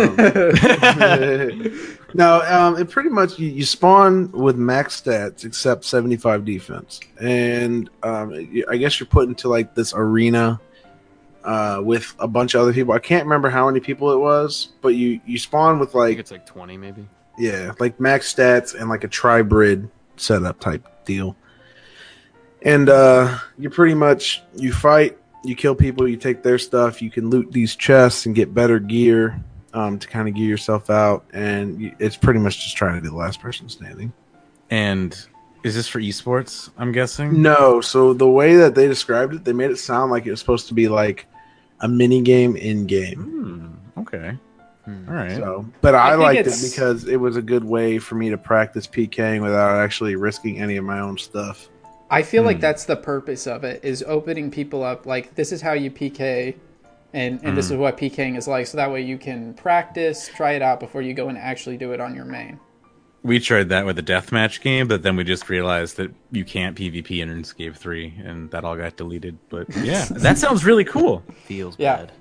Speaker 2: Um, no, um, it pretty much you, you spawn with max stats except seventy-five defense, and um, you- I guess you're put into like this arena uh, with a bunch of other people. I can't remember how many people it was, but you you spawn with
Speaker 5: I think
Speaker 2: like
Speaker 5: it's like twenty, maybe.
Speaker 2: yeah, like max stats and like a tribrid setup type deal. And uh, you pretty much you fight, you kill people, you take their stuff, you can loot these chests and get better gear um, to kind of gear yourself out, and you, it's pretty much just trying to be the last person standing.
Speaker 1: and is this for esports? I'm guessing.
Speaker 2: No, so the way that they described it, they made it sound like it was supposed to be like a mini game in game.
Speaker 1: Hmm, okay.
Speaker 5: Hmm.
Speaker 1: All right.
Speaker 2: So, but I,
Speaker 4: I think
Speaker 2: liked it
Speaker 4: it's-
Speaker 2: because it was a good way for me to practice PKing without actually risking any of my own stuff.
Speaker 4: I feel like
Speaker 1: Hmm.
Speaker 4: that's the purpose of it, is opening people up. Like, this is how you P K, and, and this is what PKing is like. So that way you can practice, try it out before you go and actually do it on your main.
Speaker 1: We tried that with a deathmatch game, but then we just realized that you can't PvP in RuneScape three, and that all got deleted. But yeah, that sounds really cool.
Speaker 5: Feels
Speaker 4: Yeah.
Speaker 5: bad.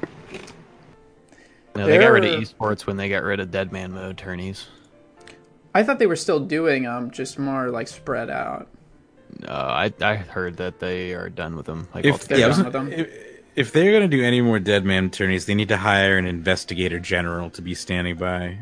Speaker 5: No, they got rid of
Speaker 4: There-
Speaker 5: esports when they got rid of dead man mode tourneys.
Speaker 4: I thought they were still doing them, just more like spread out.
Speaker 5: No, I I heard that they are done with them. Like
Speaker 1: If,
Speaker 5: altogether.
Speaker 1: yeah, I was-
Speaker 4: done with them.
Speaker 1: if, if they're going to do any more dead man attorneys, they need to hire an investigator general to be standing by.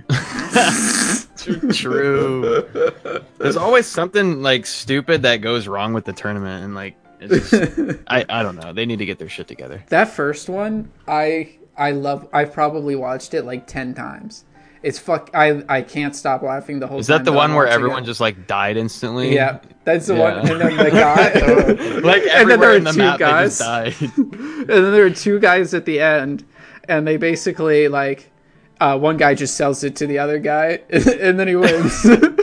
Speaker 5: True. There's always something like stupid that goes wrong with the tournament, and like it's just, I I don't know. They need to get their shit together.
Speaker 4: That first one, I I love. I've probably watched it like ten times. It's fuck. I I can't stop laughing the whole.
Speaker 5: Is
Speaker 4: time
Speaker 5: that the
Speaker 4: I'm
Speaker 5: one where
Speaker 4: watching
Speaker 5: everyone
Speaker 4: it.
Speaker 5: just like died instantly?
Speaker 4: Yeah, that's the
Speaker 5: Yeah.
Speaker 4: one. And then the guy.
Speaker 5: Like
Speaker 4: And then there
Speaker 5: everywhere
Speaker 4: were
Speaker 5: in the
Speaker 4: two
Speaker 5: map,
Speaker 4: guys.
Speaker 5: they just died.
Speaker 4: And then there were two guys at the end, and they basically like, uh, one guy just sells it to the other guy, and then he wins.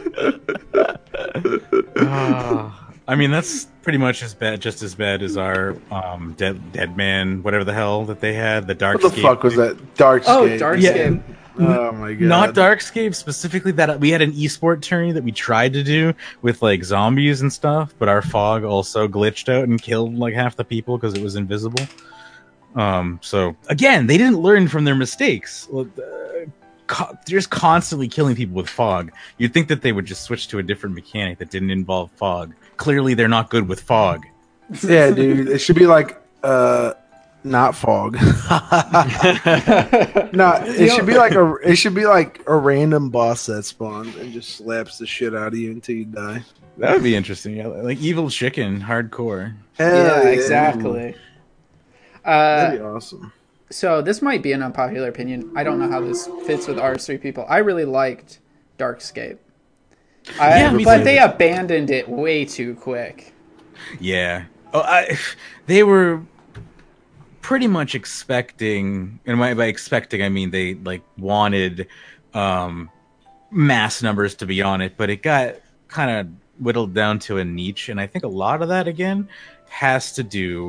Speaker 1: I mean, that's pretty much as bad, just as bad as our um, dead dead man, whatever the hell that they had, the dark.
Speaker 2: What the fuck was that? Darkscape.
Speaker 4: Oh, Darkscape.
Speaker 2: Oh my god.
Speaker 1: Not Darkscape specifically. That we had an esport tourney that we tried to do with like zombies and stuff, but our fog also glitched out and killed like half the people because it was invisible. Um. So again, they didn't learn from their mistakes. Well, uh, co- They're just constantly killing people with fog. You'd think that they would just switch to a different mechanic that didn't involve fog. Clearly, they're not good with fog.
Speaker 2: Yeah, dude. It should be like uh not fog. No, it should be like a it should be like a random boss that spawns and just slaps the shit out of you until you die.
Speaker 1: That would be interesting. Yeah, like evil chicken, hardcore.
Speaker 2: Hell
Speaker 4: Yeah, exactly. Uh,
Speaker 2: That'd be awesome.
Speaker 4: so this might be an unpopular opinion. I don't know how this fits with R S three people. I really liked Darkscape. I,
Speaker 1: Yeah, me
Speaker 4: but
Speaker 1: too.
Speaker 4: they abandoned it way too quick.
Speaker 1: Yeah. Oh, I, they were pretty much expecting, and by, by expecting, I mean they like wanted um, mass numbers to be on it, but it got kind of whittled down to a niche, and I think a lot of that again has to do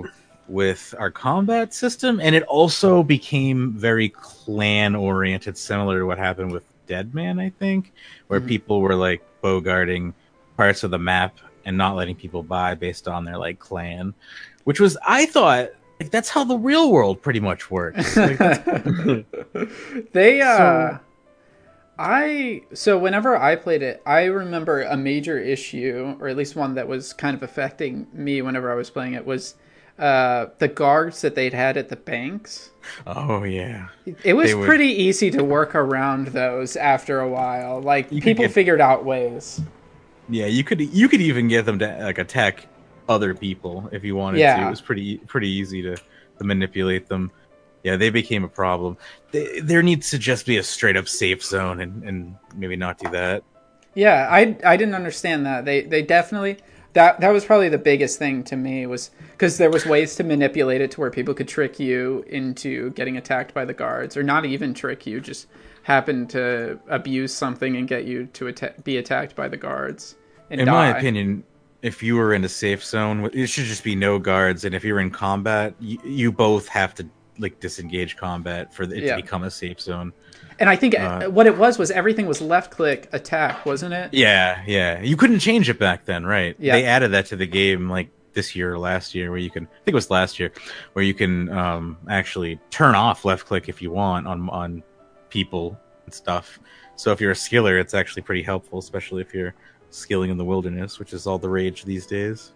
Speaker 1: with our combat system, and it also became very clan oriented, similar to what happened with Deadman, I think, where
Speaker 4: Mhm.
Speaker 1: people were like bogarting parts of the map and not letting people buy based on their like clan, which was, I thought, like that's how the real world pretty much works. Like,
Speaker 4: they uh
Speaker 1: So-
Speaker 4: I so whenever I played it, I remember a major issue, or at least one that was kind of affecting me whenever I was playing it, was uh the guards that they'd had at the banks.
Speaker 1: oh yeah,
Speaker 4: It was
Speaker 1: They would-
Speaker 4: pretty easy to work around those after a while. Like
Speaker 1: You could
Speaker 4: people
Speaker 1: get-
Speaker 4: figured out ways.
Speaker 1: yeah. You could you could even get them to like attack other people if you wanted
Speaker 4: Yeah.
Speaker 1: to. It was pretty pretty easy to, to manipulate them. Yeah, they became a problem. They, there needs to just be a straight up safe zone, and, and maybe not do that.
Speaker 4: Yeah, I I didn't understand that. They they definitely that that was probably the biggest thing to me, was because there was ways to manipulate it to where people could trick you into getting attacked by the guards, or not even trick you, just happen to abuse something and get you to atta- be attacked by the guards and
Speaker 1: In
Speaker 4: die.
Speaker 1: my opinion, if you were in a safe zone, it should just be no guards, and if you're in combat, you, you both have to like disengage combat for it
Speaker 4: Yeah.
Speaker 1: to become a safe zone.
Speaker 4: And I think
Speaker 1: Uh,
Speaker 4: what it was was everything was left click attack, wasn't it?
Speaker 1: Yeah, yeah. You couldn't change it back then, right?
Speaker 4: Yeah.
Speaker 1: They added that to the game like this year or last year, where you can, I think it was last year, where you can um, actually turn off left click if you want on on people and stuff. So if you're a skiller, it's actually pretty helpful, especially if you're skilling in the wilderness, which is all the rage these days.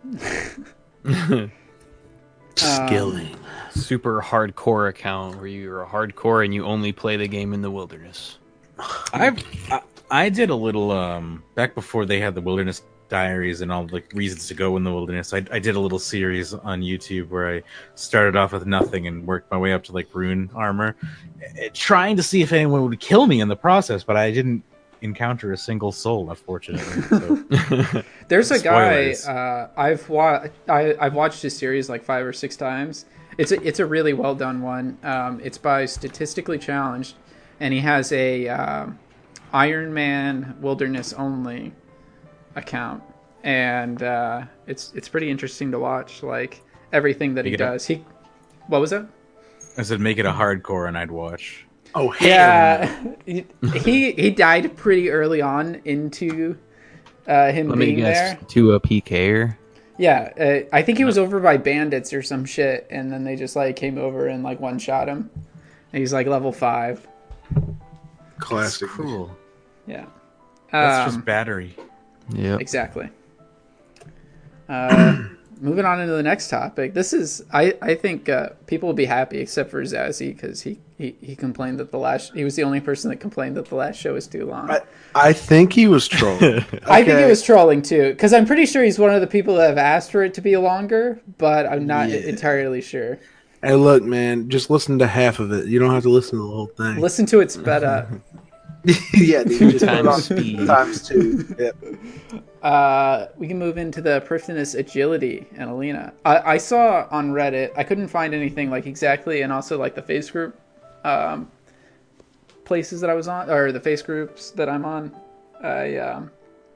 Speaker 2: Skilling.
Speaker 5: Super hardcore account where you're a hardcore and you only play the game in the wilderness.
Speaker 1: I've I, I did a little um back before they had the Wilderness Diaries and all the reasons to go in the wilderness. I, I did a little series on YouTube where I started off with nothing and worked my way up to like rune armor, eh, trying to see if anyone would kill me in the process, but I didn't encounter a single soul, unfortunately. So.
Speaker 4: There's a guy
Speaker 1: Spoilers.
Speaker 4: uh, I've wa- I, I've watched his series like five or six times. It's a, it's a really well done one. Um, it's by Statistically Challenged, and he has a um, Iron Man Wilderness only account, and uh, it's it's pretty interesting to watch. Like everything that he
Speaker 1: Make it a-
Speaker 4: does. He what was that?
Speaker 1: I said make it a hardcore and I'd watch.
Speaker 2: Oh, hell
Speaker 4: Yeah, he he he died pretty early on into uh, him
Speaker 5: Let me
Speaker 4: being
Speaker 5: guess,
Speaker 4: there.
Speaker 5: to a P K er.
Speaker 4: Yeah, uh, I think he was over by bandits or some shit, and then they just like came over and like one shot him. And he's like level five.
Speaker 2: Classic.
Speaker 1: Cool.
Speaker 4: Yeah,
Speaker 1: That's
Speaker 4: Um,
Speaker 1: just battery.
Speaker 5: Yeah.
Speaker 4: exactly. Uh, moving on into the next topic. This is I I think uh, people will be happy except for Zazzy, because he, he he complained that the last he was the only person that complained that the last show was too long.
Speaker 2: I, I think he was trolling.
Speaker 4: I think he
Speaker 2: Okay.
Speaker 4: was trolling too, because I'm pretty sure he's one of the people that have asked for it to be longer, but I'm not
Speaker 2: Yeah.
Speaker 4: entirely sure.
Speaker 2: Hey, look, man, just listen to half of it. You don't have to listen to the whole thing.
Speaker 4: Listen to it sped up.
Speaker 2: yeah, dude, just put it
Speaker 5: times
Speaker 2: on
Speaker 5: speed.
Speaker 2: times two. Yep.
Speaker 4: Uh, we can move into the Prifddinas agility and Alina. I, I saw on Reddit, I couldn't find anything like exactly, and also like the face group um, places that I was on, or the face groups that I'm on. I um,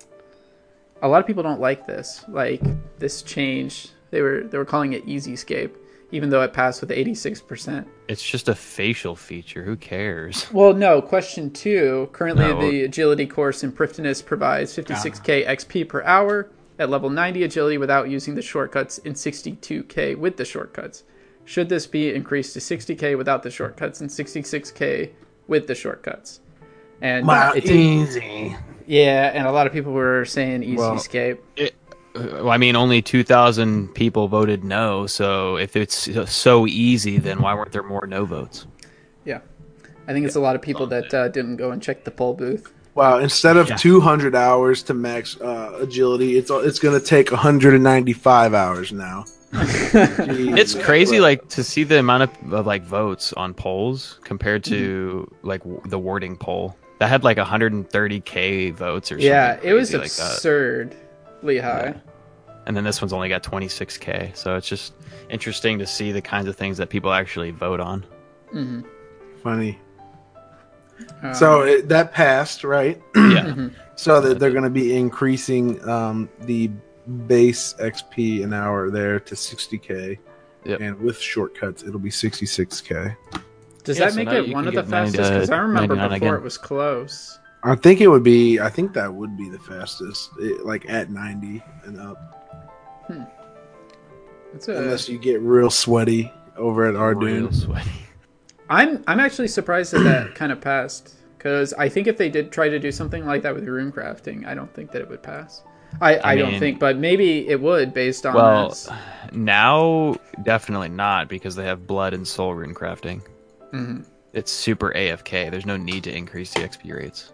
Speaker 4: a lot of people don't like this, like this change. They were they were calling it Easyscape, even though it passed with eighty-six percent.
Speaker 5: It's just a facial feature. Who cares?
Speaker 4: Well, no. Question two. Currently,
Speaker 5: No.
Speaker 4: the agility course in Prifddinas provides fifty-six K X P per hour at level ninety agility without using the shortcuts, and sixty-two K with the shortcuts. Should this be increased to sixty K without the shortcuts and sixty-six K with the shortcuts? And
Speaker 2: My
Speaker 4: it did,
Speaker 2: easy.
Speaker 4: yeah, and a lot of people were saying
Speaker 5: Well,
Speaker 4: Easyscape.
Speaker 5: It, uh, well, I mean, only two thousand people voted no. So if it's so easy, then why weren't there more no votes?
Speaker 4: Yeah, I think it's a lot of people that uh, didn't go and check the poll booth.
Speaker 2: Wow, instead of
Speaker 5: Yeah.
Speaker 2: two hundred hours to max uh, agility, it's it's going to take one hundred ninety-five hours now.
Speaker 5: It's crazy, like to see the amount of, of like votes on polls compared to
Speaker 4: Mm-hmm.
Speaker 5: like w- the warding poll that had like one hundred thirty K votes or something.
Speaker 4: Yeah, it was
Speaker 5: crazy like that.
Speaker 4: absurdly high.
Speaker 5: And then this one's only got twenty-six K. So it's just interesting to see the kinds of things that people actually vote on.
Speaker 2: Funny.
Speaker 4: Um,
Speaker 2: So it, that passed, right?
Speaker 5: Yeah.
Speaker 2: So that they're going to be increasing um, the base X P an hour there to sixty K,
Speaker 5: Yep.
Speaker 2: and with shortcuts, it'll be sixty-six K.
Speaker 4: Does
Speaker 5: Yeah,
Speaker 4: that
Speaker 5: so
Speaker 4: make
Speaker 5: now
Speaker 4: it
Speaker 5: you
Speaker 4: one
Speaker 5: can
Speaker 4: of the
Speaker 5: get ninety,
Speaker 4: fastest? Because I remember
Speaker 5: ninety-nine
Speaker 4: before
Speaker 5: again.
Speaker 4: it was close.
Speaker 2: I think it would be. I think that would be the fastest, it, like at ninety and up,
Speaker 4: That's a,
Speaker 2: unless you get real sweaty over at
Speaker 5: Real
Speaker 2: Ardoon.
Speaker 5: sweaty.
Speaker 4: I'm I'm actually surprised that that kind of passed. Because I think if they did try to do something like that with rune crafting, I don't think that it would pass. I, I,
Speaker 5: I
Speaker 4: don't
Speaker 5: mean-
Speaker 4: think, but maybe it would based on
Speaker 5: Well,
Speaker 4: this.
Speaker 5: now definitely not because they have blood and soul rune crafting.
Speaker 4: Mm-hmm.
Speaker 5: It's super A F K. There's no need to increase the X P rates,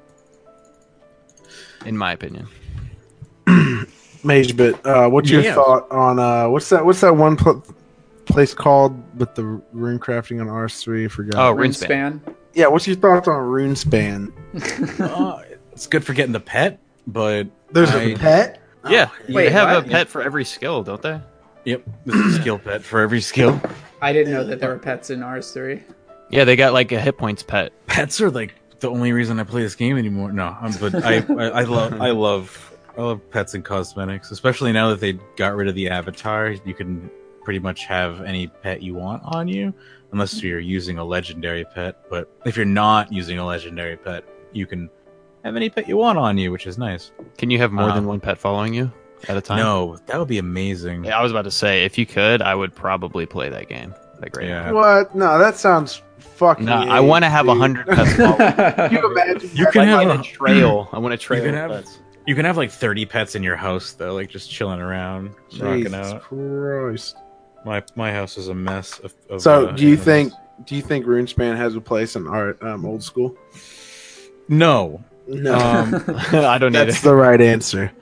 Speaker 5: in my opinion.
Speaker 2: Magebit, uh, what's your
Speaker 1: Yeah.
Speaker 2: thought on uh, what's that? What's that one pl- place called with the rune crafting on R S three? I forgot.
Speaker 5: Oh,
Speaker 4: Rune
Speaker 5: Runespan.
Speaker 4: span.
Speaker 2: Yeah, what's your thoughts on RuneSpan?
Speaker 1: Uh, it's good for getting the pet, but
Speaker 2: There's
Speaker 1: I-
Speaker 2: a pet.
Speaker 5: Yeah,
Speaker 4: Wait,
Speaker 5: they have
Speaker 4: what?
Speaker 5: a pet for every skill, don't they?
Speaker 1: Yep, there's a skill pet for every skill.
Speaker 4: I didn't know that there were pets in R S three.
Speaker 5: Yeah, they got like a hit points pet.
Speaker 1: Pets are like the only reason I play this game anymore. No, um, but I, I, I love, I love, I love pets and cosmetics, especially now that they got rid of the avatar. You can pretty much have any pet you want on you, unless you're using a legendary pet. But if you're not using a legendary pet, you can have any pet you want on you, which is nice.
Speaker 5: Can you have more
Speaker 1: Um,
Speaker 5: than one pet following you at a time?
Speaker 1: No, that would be amazing.
Speaker 5: Yeah, I was about to say, if you could, I would probably play that game. That great.
Speaker 1: Yeah.
Speaker 2: What? No, that sounds fucking.
Speaker 5: No, I want to have a
Speaker 2: dude.
Speaker 5: hundred pets following.
Speaker 2: Can you imagine?
Speaker 1: You
Speaker 2: that?
Speaker 1: can
Speaker 5: Like,
Speaker 1: have
Speaker 5: like a trail. I want a trail.
Speaker 1: You can
Speaker 5: of
Speaker 1: have
Speaker 5: pets.
Speaker 1: you can have like thirty pets in your house though, like just chilling around, rocking
Speaker 2: Jesus
Speaker 1: out.
Speaker 2: Christ.
Speaker 1: My my house is a mess. Of, of
Speaker 2: So,
Speaker 1: uh,
Speaker 2: do you
Speaker 1: animals.
Speaker 2: think? Do you think RuneSpan has a place in art um, old school?
Speaker 1: No.
Speaker 2: No,
Speaker 1: Um,
Speaker 5: I don't need
Speaker 2: that's
Speaker 5: it.
Speaker 2: the right answer.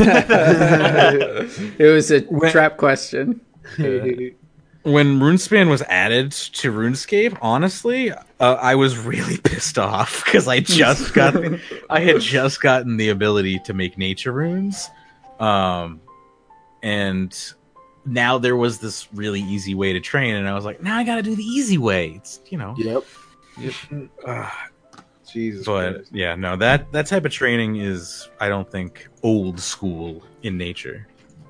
Speaker 4: It was a
Speaker 1: When-
Speaker 4: trap question.
Speaker 1: when RuneSpan was added to RuneScape, honestly, uh, I was really pissed off because I just got the, I had just gotten the ability to make nature runes, um, and now there was this really easy way to train, and I was like, now I got to do the easy way. It's you know,
Speaker 2: Yep.
Speaker 1: uh,
Speaker 2: Jesus
Speaker 1: but
Speaker 2: Christ.
Speaker 1: yeah, no that that type of training is I don't think old school in nature.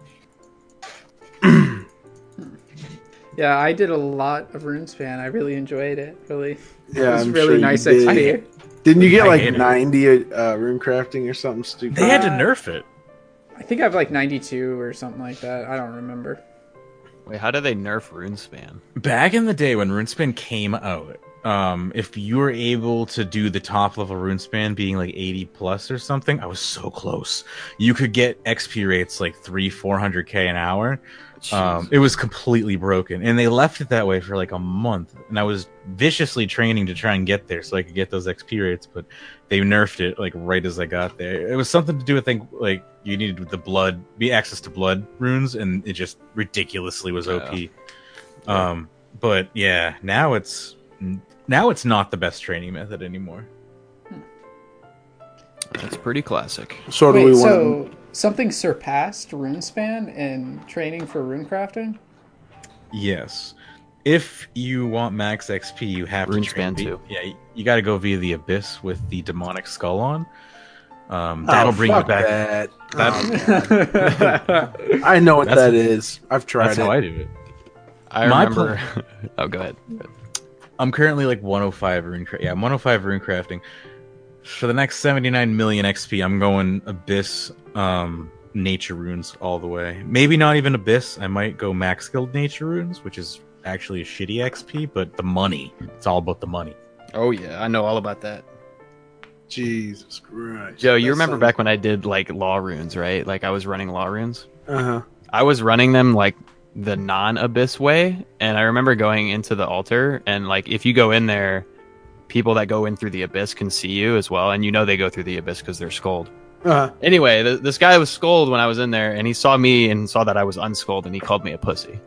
Speaker 4: Yeah, I did a lot of RuneSpan. I really enjoyed it. Really, it
Speaker 2: Yeah,
Speaker 4: was
Speaker 2: I'm
Speaker 4: really
Speaker 2: sure you
Speaker 4: nice
Speaker 2: did.
Speaker 4: X P.
Speaker 2: Didn't you get
Speaker 1: I
Speaker 2: like
Speaker 1: hate it.
Speaker 2: ninety uh, rune crafting or something stupid?
Speaker 1: They had to
Speaker 4: Uh,
Speaker 1: nerf it.
Speaker 4: I think I have like ninety-two or something like that. I don't remember.
Speaker 5: Wait, how do they nerf RuneSpan?
Speaker 1: Back in the day when RuneSpan came out, um, if you were able to do the top level RuneSpan being like eighty plus or something, I was so close. You could get X P rates like three, four hundred k an hour. Um, it was completely broken, and they left it that way for like a month. And I was viciously training to try and get there so I could get those X P rates, but they nerfed it like right as I got there. It was something to do with I think like you needed the blood, be access to blood runes, and it just ridiculously was O P. Um, but yeah, now it's now it's not the best training method anymore.
Speaker 5: That's pretty classic.
Speaker 2: So do
Speaker 4: Wait,
Speaker 2: we want?
Speaker 4: so something surpassed RuneSpan in training for rune crafting?
Speaker 1: Yes. If you want max X P, you have to
Speaker 5: RuneSpan
Speaker 1: train
Speaker 5: too.
Speaker 1: Yeah, you got to go via the Abyss with the demonic skull on. Um, that'll bring you
Speaker 2: fuck
Speaker 1: back.
Speaker 2: That.
Speaker 1: That-
Speaker 2: Oh, I know what
Speaker 1: That's-
Speaker 2: that is. I've tried
Speaker 1: That's
Speaker 2: it.
Speaker 1: how I do it.
Speaker 5: I
Speaker 1: My
Speaker 5: remember. oh, go ahead. Go ahead.
Speaker 1: I'm currently like one oh five rune. Cra- yeah, I'm one oh five rune crafting. For the next seventy-nine million X P, I'm going Abyss, um, nature runes all the way. Maybe not even Abyss. I might go max guild nature runes, which is actually a shitty X P, but the money. It's all about the money.
Speaker 5: Oh yeah, I know all about that.
Speaker 2: Jesus Christ.
Speaker 5: Joe, you remember back when I did like law runes, right? Like I was running law runes.
Speaker 2: Uh huh.
Speaker 5: I was running them like the non-abyss way, and I remember going into the altar, and like if you go in there, people that go in through the abyss can see you as well, and you know they go through the abyss because they're skulled.
Speaker 2: Uh huh.
Speaker 5: Anyway, th- this guy was skulled when I was in there, and he saw me and saw that I was unskulled, and he called me a pussy.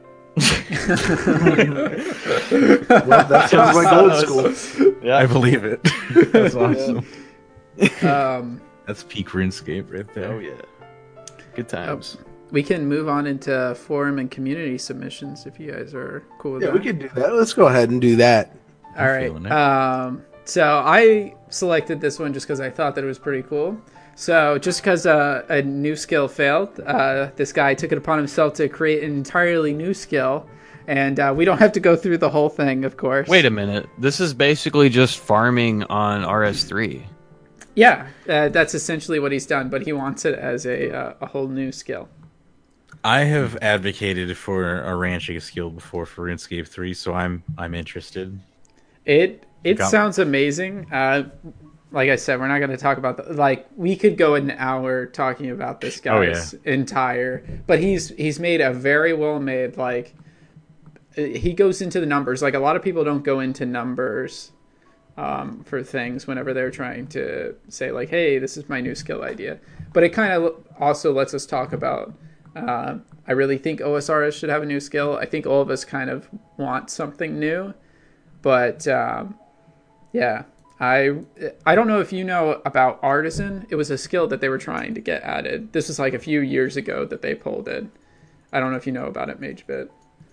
Speaker 2: Well, that sounds like old school.
Speaker 5: Yeah,
Speaker 1: I believe it. That's awesome.
Speaker 4: Um,
Speaker 1: That's peak RuneScape right there.
Speaker 5: Oh yeah, good times.
Speaker 4: we can move on into forum and community submissions if you guys are cool with
Speaker 2: Yeah,
Speaker 4: that.
Speaker 2: we could do that. Let's go ahead and do that.
Speaker 4: All right.
Speaker 1: feeling it.
Speaker 4: Um, so I selected this one just because I thought that it was pretty cool. So just because uh, a new skill failed, uh, this guy took it upon himself to create an entirely new skill, And uh, we don't have to go through the whole thing, of course.
Speaker 5: Wait a minute. This is basically just farming on R S three.
Speaker 4: Yeah, uh, that's essentially what he's done, but he wants it as a uh, a whole new skill.
Speaker 1: I have advocated for a ranching skill before for RuneScape three, so I'm I'm interested.
Speaker 4: It it
Speaker 1: Got-
Speaker 4: sounds amazing. Uh, like I said, we're not going to talk about the, like we could go an hour talking about this
Speaker 1: Oh,
Speaker 4: guy's entire. But he's he's made a very well made like. He goes into the numbers. Like a lot of people don't go into numbers um, for things whenever they're trying to say like, "Hey, this is my new skill idea." But it kind of also lets us talk about. Uh, I really think O S R S should have a new skill. I think all of us kind of want something new, but um, yeah, I I don't know if you know about Artisan. It was a skill that they were trying to get added. This was like a few years ago that they pulled it. I don't know if you know about it, MageBit.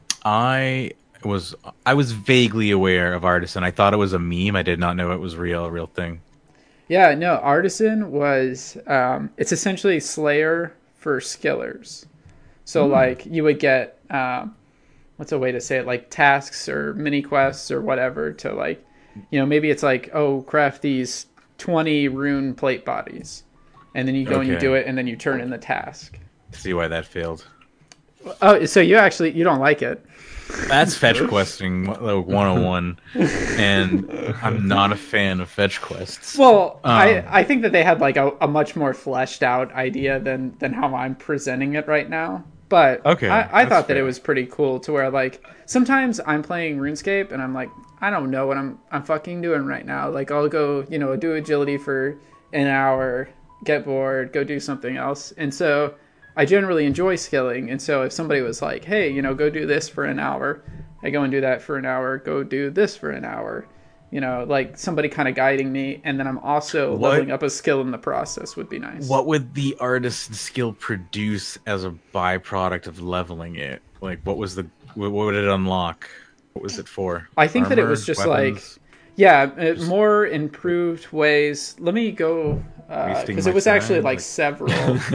Speaker 1: I was I was vaguely aware of Artisan. I thought it was a meme. I did not know it was real, a real thing.
Speaker 4: Yeah, no, Artisan was um, it's essentially Slayer for skillers. So mm. like you would get um, what's a way to say it, like tasks or mini quests or whatever to like, you know, maybe it's like, oh, craft these twenty rune plate bodies, and then you go okay. and you do it, and then you turn in the task.
Speaker 1: See why that failed.
Speaker 4: Oh, so you actually you don't like it?
Speaker 1: That's fetch questing one oh one, and I'm not a fan of fetch quests.
Speaker 4: Well,
Speaker 1: um,
Speaker 4: I, I think that they had like a, a much more fleshed out idea than, than how I'm presenting it right now. But
Speaker 1: okay,
Speaker 4: I, I thought
Speaker 1: fair.
Speaker 4: that it was pretty cool to where like sometimes I'm playing RuneScape and I'm like, I don't know what I'm I'm fucking doing right now. Like I'll go, you know, do agility for an hour, get bored, go do something else. And so I generally enjoy skilling, and so if somebody was like, hey, you know, go do this for an hour, I go and do that for an hour, go do this for an hour, you know, like somebody kind of guiding me, and then I'm also
Speaker 1: what,
Speaker 4: leveling up a skill in the process would be nice.
Speaker 1: What would the artist skill produce as a byproduct of leveling it? Like, what was the, what would it unlock? What was it for?
Speaker 4: I think
Speaker 1: Armor,
Speaker 4: that it was just
Speaker 1: weapons?
Speaker 4: like, yeah, just... more improved ways. Let me go... Because uh, it was
Speaker 1: time,
Speaker 4: actually like,
Speaker 1: like...
Speaker 4: several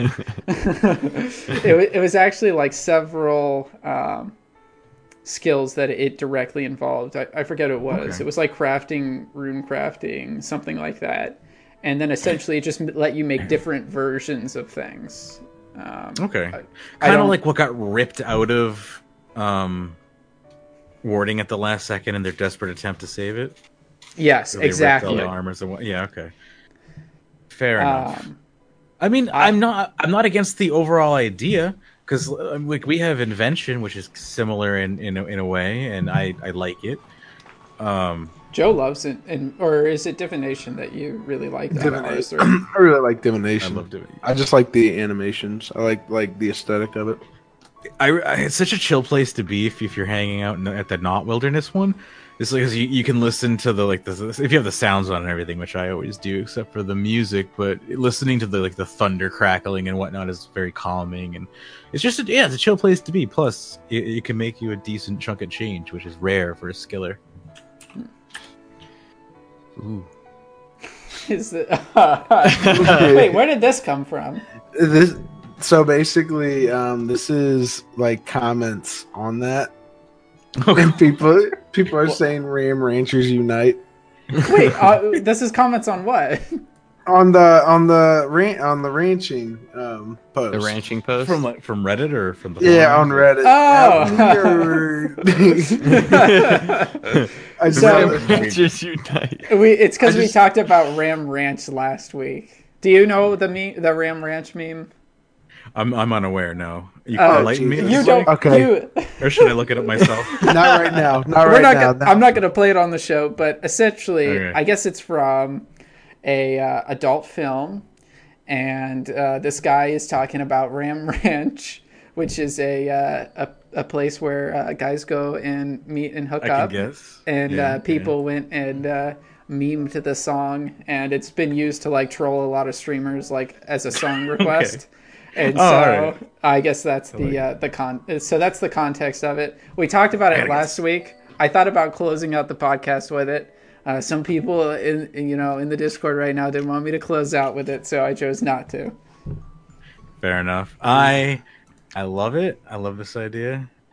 Speaker 4: it, it was actually like several um, skills that it directly involved. I, I forget what it was. Okay. It was like crafting, rune crafting, something like that. And then essentially it just let you make different versions of things. Um,
Speaker 1: okay. Kind of like what got ripped out of um, warding at the last second in their desperate attempt to save it.
Speaker 4: Yes,
Speaker 1: so
Speaker 4: exactly.
Speaker 1: All the armors and what, yeah, okay. Fair enough.
Speaker 4: Um,
Speaker 1: I mean, I, I'm not. I'm not against the overall idea because, like, we have invention, which is similar in in a, in a way, and I, I like it. Um,
Speaker 4: Joe loves it, and or is it divination that you really like?
Speaker 2: Divination. I really like divination.
Speaker 1: I love divination.
Speaker 2: I just like the animations. I like like the aesthetic of it.
Speaker 1: I, I it's such a chill place to be if if you're hanging out at the Not Wilderness one. It's because you, you can listen to the like the if you have the sounds on and everything, which I always do, except for the music. But listening to the like the thunder crackling and whatnot is very calming, and it's just a, yeah, it's a chill place to be. Plus, it, it can make you a decent chunk of change, which is rare for a skiller. Ooh,
Speaker 4: is it? Uh, wait, where did this come from?
Speaker 2: This so basically, um, this is like comments on that.
Speaker 1: Okay.
Speaker 2: And people people are saying Ram Ranchers Unite.
Speaker 4: Wait, uh, this is comments on what?
Speaker 2: On the on the ran- on the ranching um, post.
Speaker 5: The ranching post
Speaker 1: from like from Reddit or from the
Speaker 2: yeah on Reddit.
Speaker 4: Oh,
Speaker 2: I
Speaker 4: so,
Speaker 2: Ram
Speaker 5: Ranchers Unite.
Speaker 4: We it's because
Speaker 2: just,
Speaker 4: we talked about Ram Ranch last week. Do you know the me the Ram Ranch meme?
Speaker 1: I'm I'm unaware. No, you
Speaker 4: Oh,
Speaker 1: can enlighten me.
Speaker 4: You don't.
Speaker 2: Okay.
Speaker 4: You,
Speaker 1: Or should I look it up myself?
Speaker 2: Not right now. Not
Speaker 4: we're
Speaker 2: right
Speaker 4: not
Speaker 2: now.
Speaker 4: gonna, I'm not going to play it on the show, but essentially,
Speaker 1: Okay.
Speaker 4: I guess it's from a uh, adult film, and uh, this guy is talking about Ram Ranch, which is a uh, a, a place where uh, guys go and meet and hook
Speaker 1: I
Speaker 4: up.
Speaker 1: can guess.
Speaker 4: And
Speaker 1: Yeah,
Speaker 4: uh, people went and uh, memed the song, and it's been used to like troll a lot of streamers, like as a song request. And
Speaker 1: Oh,
Speaker 4: so
Speaker 1: alright.
Speaker 4: I guess that's the uh, the con. So that's the context of it. We talked about it
Speaker 1: gotta
Speaker 4: last
Speaker 1: guess.
Speaker 4: week. I thought about closing out the podcast with it. Uh, some people in you know in the Discord right now didn't want me to close out with it, so I chose not to.
Speaker 1: Fair enough. I I love it. I love this idea.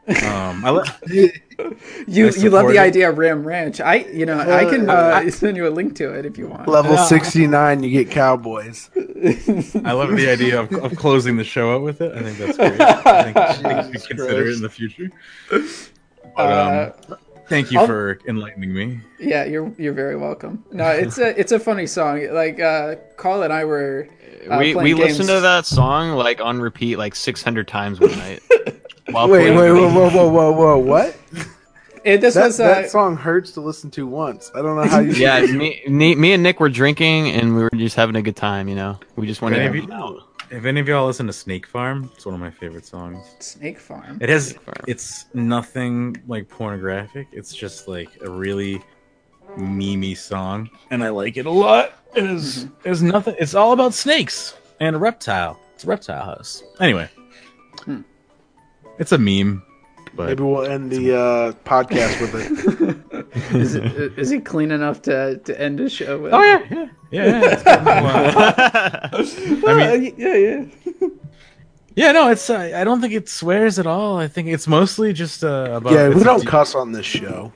Speaker 1: Um, I let
Speaker 4: You
Speaker 1: I
Speaker 4: you love
Speaker 1: support
Speaker 4: the
Speaker 1: it.
Speaker 4: idea of Ram Ranch. I you know I can uh,
Speaker 2: Uh,
Speaker 4: send you a link to it if you want.
Speaker 2: Level
Speaker 1: Yeah.
Speaker 2: sixty-nine, you get cowboys.
Speaker 1: I love the idea of, of closing the show out with it. I think that's great. I think, I think we should
Speaker 2: Jesus
Speaker 1: consider it
Speaker 2: Christ.
Speaker 1: in the future. But
Speaker 4: Uh,
Speaker 1: um, thank you
Speaker 4: I'll-
Speaker 1: for enlightening me.
Speaker 4: Yeah, you're you're very welcome. No, it's a it's a funny song. Like uh, Carl and I were uh,
Speaker 5: we we
Speaker 4: playing
Speaker 5: listened to
Speaker 4: games-
Speaker 5: that song like on repeat like six hundred times one night. While
Speaker 2: Wait,
Speaker 5: playing
Speaker 2: wait,
Speaker 5: the
Speaker 2: whoa,
Speaker 5: game.
Speaker 2: whoa, whoa, whoa, whoa, what?
Speaker 4: It, this
Speaker 2: That,
Speaker 4: was uh,
Speaker 2: that song hurts to listen to once. I don't know how you.
Speaker 5: Yeah, me, me, me and Nick were drinking and we were just having a good time. You know, we just wanted
Speaker 1: Any of
Speaker 5: to
Speaker 1: you-
Speaker 5: out.
Speaker 1: If any of y'all listen to Snake Farm, it's one of my favorite songs.
Speaker 4: Snake Farm.
Speaker 1: It has,
Speaker 5: Snake Farm.
Speaker 1: it's nothing like pornographic. It's just like a really memey song, and I like it a lot. It is,
Speaker 4: Mm-hmm.
Speaker 1: there's nothing. It's all about snakes and a reptile. It's a reptile house. Anyway,
Speaker 4: Hmm.
Speaker 1: it's a meme, but
Speaker 2: Maybe we'll end the uh, podcast with it.
Speaker 4: Is it is he clean enough to to end the show with?
Speaker 1: oh yeah, yeah, yeah. yeah. It's got no, uh, I mean,
Speaker 4: yeah, yeah.
Speaker 1: yeah, no, it's. Uh, I don't think it swears at all. I think it's mostly just uh, about.
Speaker 2: Yeah,
Speaker 1: it's
Speaker 2: we
Speaker 1: a
Speaker 2: don't
Speaker 1: du-
Speaker 2: cuss on this show.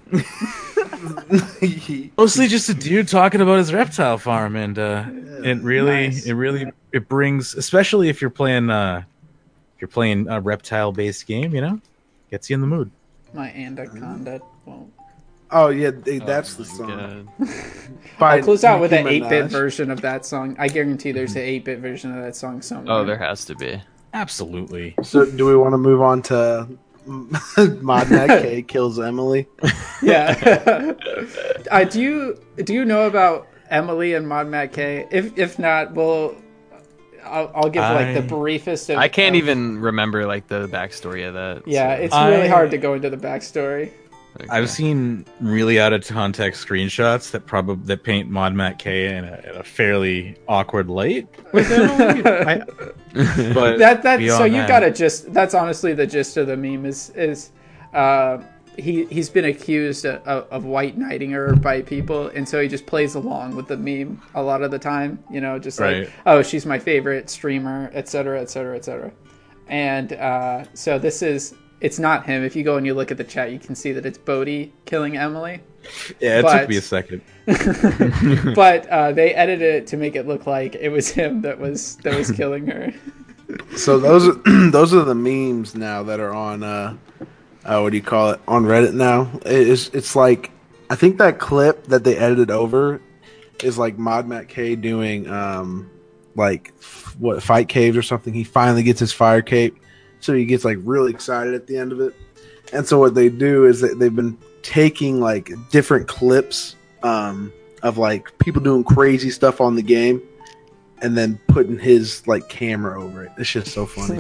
Speaker 1: mostly just a dude talking about his reptile farm, and uh, it really,
Speaker 4: Nice.
Speaker 1: it really, it brings, especially if you're playing, uh, if you're playing a reptile-based game, you know, gets you in the mood.
Speaker 4: My anaconda won't.
Speaker 2: Oh yeah, they- that's the
Speaker 5: Oh my
Speaker 2: song.
Speaker 5: God.
Speaker 2: By
Speaker 4: I'll close out with an
Speaker 2: Nicki
Speaker 4: eight-bit
Speaker 2: Minaj.
Speaker 4: version of that song. I guarantee there's an eight-bit version of that song somewhere.
Speaker 5: Oh, there has to be.
Speaker 1: Absolutely.
Speaker 2: So, do we want to move on to Mod Mac K kills Emily?
Speaker 4: Yeah. uh, do you do you know about Emily and Mod Matt K? If if not, we'll I'll, I'll give like the
Speaker 1: I-
Speaker 4: briefest. Of,
Speaker 5: I can't
Speaker 4: of-
Speaker 5: even remember like the backstory of that.
Speaker 4: Yeah,
Speaker 5: so-
Speaker 4: it's really
Speaker 1: I-
Speaker 4: hard to go into the backstory.
Speaker 5: okay.
Speaker 1: I've seen really out of context screenshots that probably that paint Mod Matt K in a, in a fairly awkward light with Emily. I- but
Speaker 4: That that so
Speaker 1: beyond
Speaker 4: you
Speaker 1: that-
Speaker 4: got to just that's honestly the gist of the meme is is uh, he he's been accused of, of white knighting her by people, and so he just plays along with the meme a lot of the time. You know, just like
Speaker 1: Right.
Speaker 4: oh, she's my favorite streamer, et cetera, et cetera, et cetera. And uh, so this is it's not him. If you go and you look at the chat, you can see that it's Bodhi killing Emily.
Speaker 1: Yeah, it
Speaker 4: but-
Speaker 1: took me a second.
Speaker 4: But uh, they edited it to make it look like it was him that was that was killing her.
Speaker 2: So those are, those are the memes now that are on uh, uh what do you call it on Reddit now. It's it's like I think that clip that they edited over is like Mod Matt K doing um like f- what fight caves or something. He finally gets his fire cape, so he gets like really excited at the end of it. And so what they do is that they've been taking like different clips um of like people doing crazy stuff on the game and then putting his like camera over it. It's just so funny.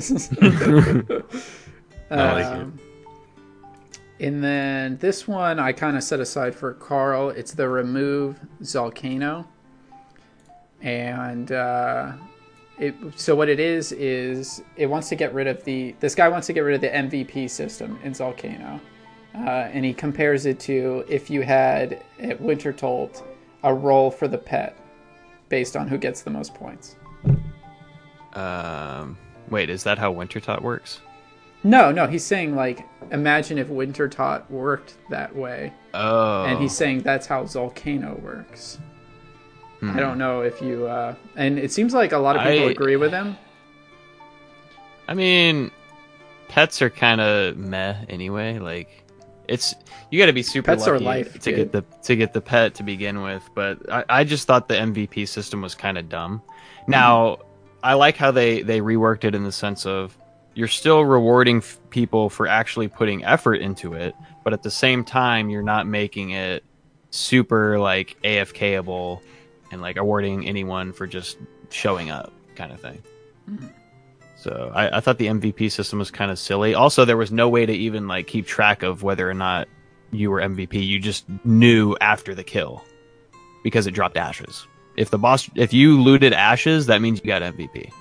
Speaker 1: I like it.
Speaker 4: Um, And then this one I kind of set aside for Carl. It's the remove Zolcano. And uh, it, so what it is is it wants to get rid of the this guy wants to get rid of the M V P system in Zolcano. Uh, and he compares it to if you had at Wintertolt a roll for the pet based on who gets the most points.
Speaker 5: Um, wait, is that how Wintertot works?
Speaker 4: No, no, he's saying like imagine if Wintertot worked that way.
Speaker 5: Oh,
Speaker 4: And he's saying that's how Zolcano works.
Speaker 5: Hmm.
Speaker 4: I don't know if you uh and it seems like a lot of people
Speaker 5: I-
Speaker 4: agree with him.
Speaker 5: I mean, pets are kind of meh anyway. Like, it's you got to be super
Speaker 4: Pets are
Speaker 5: lucky
Speaker 4: life,
Speaker 5: to
Speaker 4: dude.
Speaker 5: get the to get the pet to begin with. But I, I just thought the M V P system was kind of dumb. Now, I like how they they reworked it in the sense of you're still rewarding f- people for actually putting effort into it, but at the same time, you're not making it super like AFKable and like awarding anyone for just showing up kind of thing. So I, I thought the M V P system was kind of silly. Also, there was no way to even like keep track of whether or not you were M V P. You just knew after the kill because it dropped ashes. If the boss, if you looted ashes, that means you got M V P.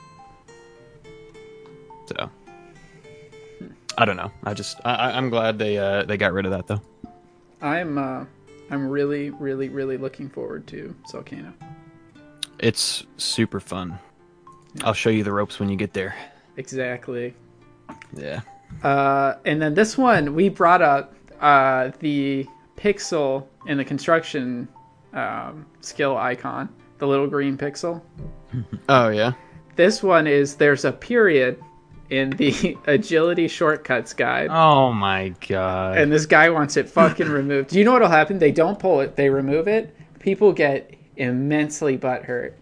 Speaker 5: So I don't know. I just I, I- I'm glad they uh, they got rid of that though.
Speaker 4: I'm uh I'm really, really, really looking forward to Zolcano.
Speaker 5: It's super fun. I'll show you the ropes when you get there.
Speaker 4: Exactly.
Speaker 5: Yeah.
Speaker 4: Uh, and then this one, we brought up uh, the pixel in the construction um, skill icon, the little green pixel.
Speaker 5: Oh yeah.
Speaker 4: This one is there's a period in the agility shortcuts guide.
Speaker 5: Oh my god.
Speaker 4: And this guy wants it fucking removed. Do you know what'll happen? They don't pull it, they remove it. People get immensely butthurt.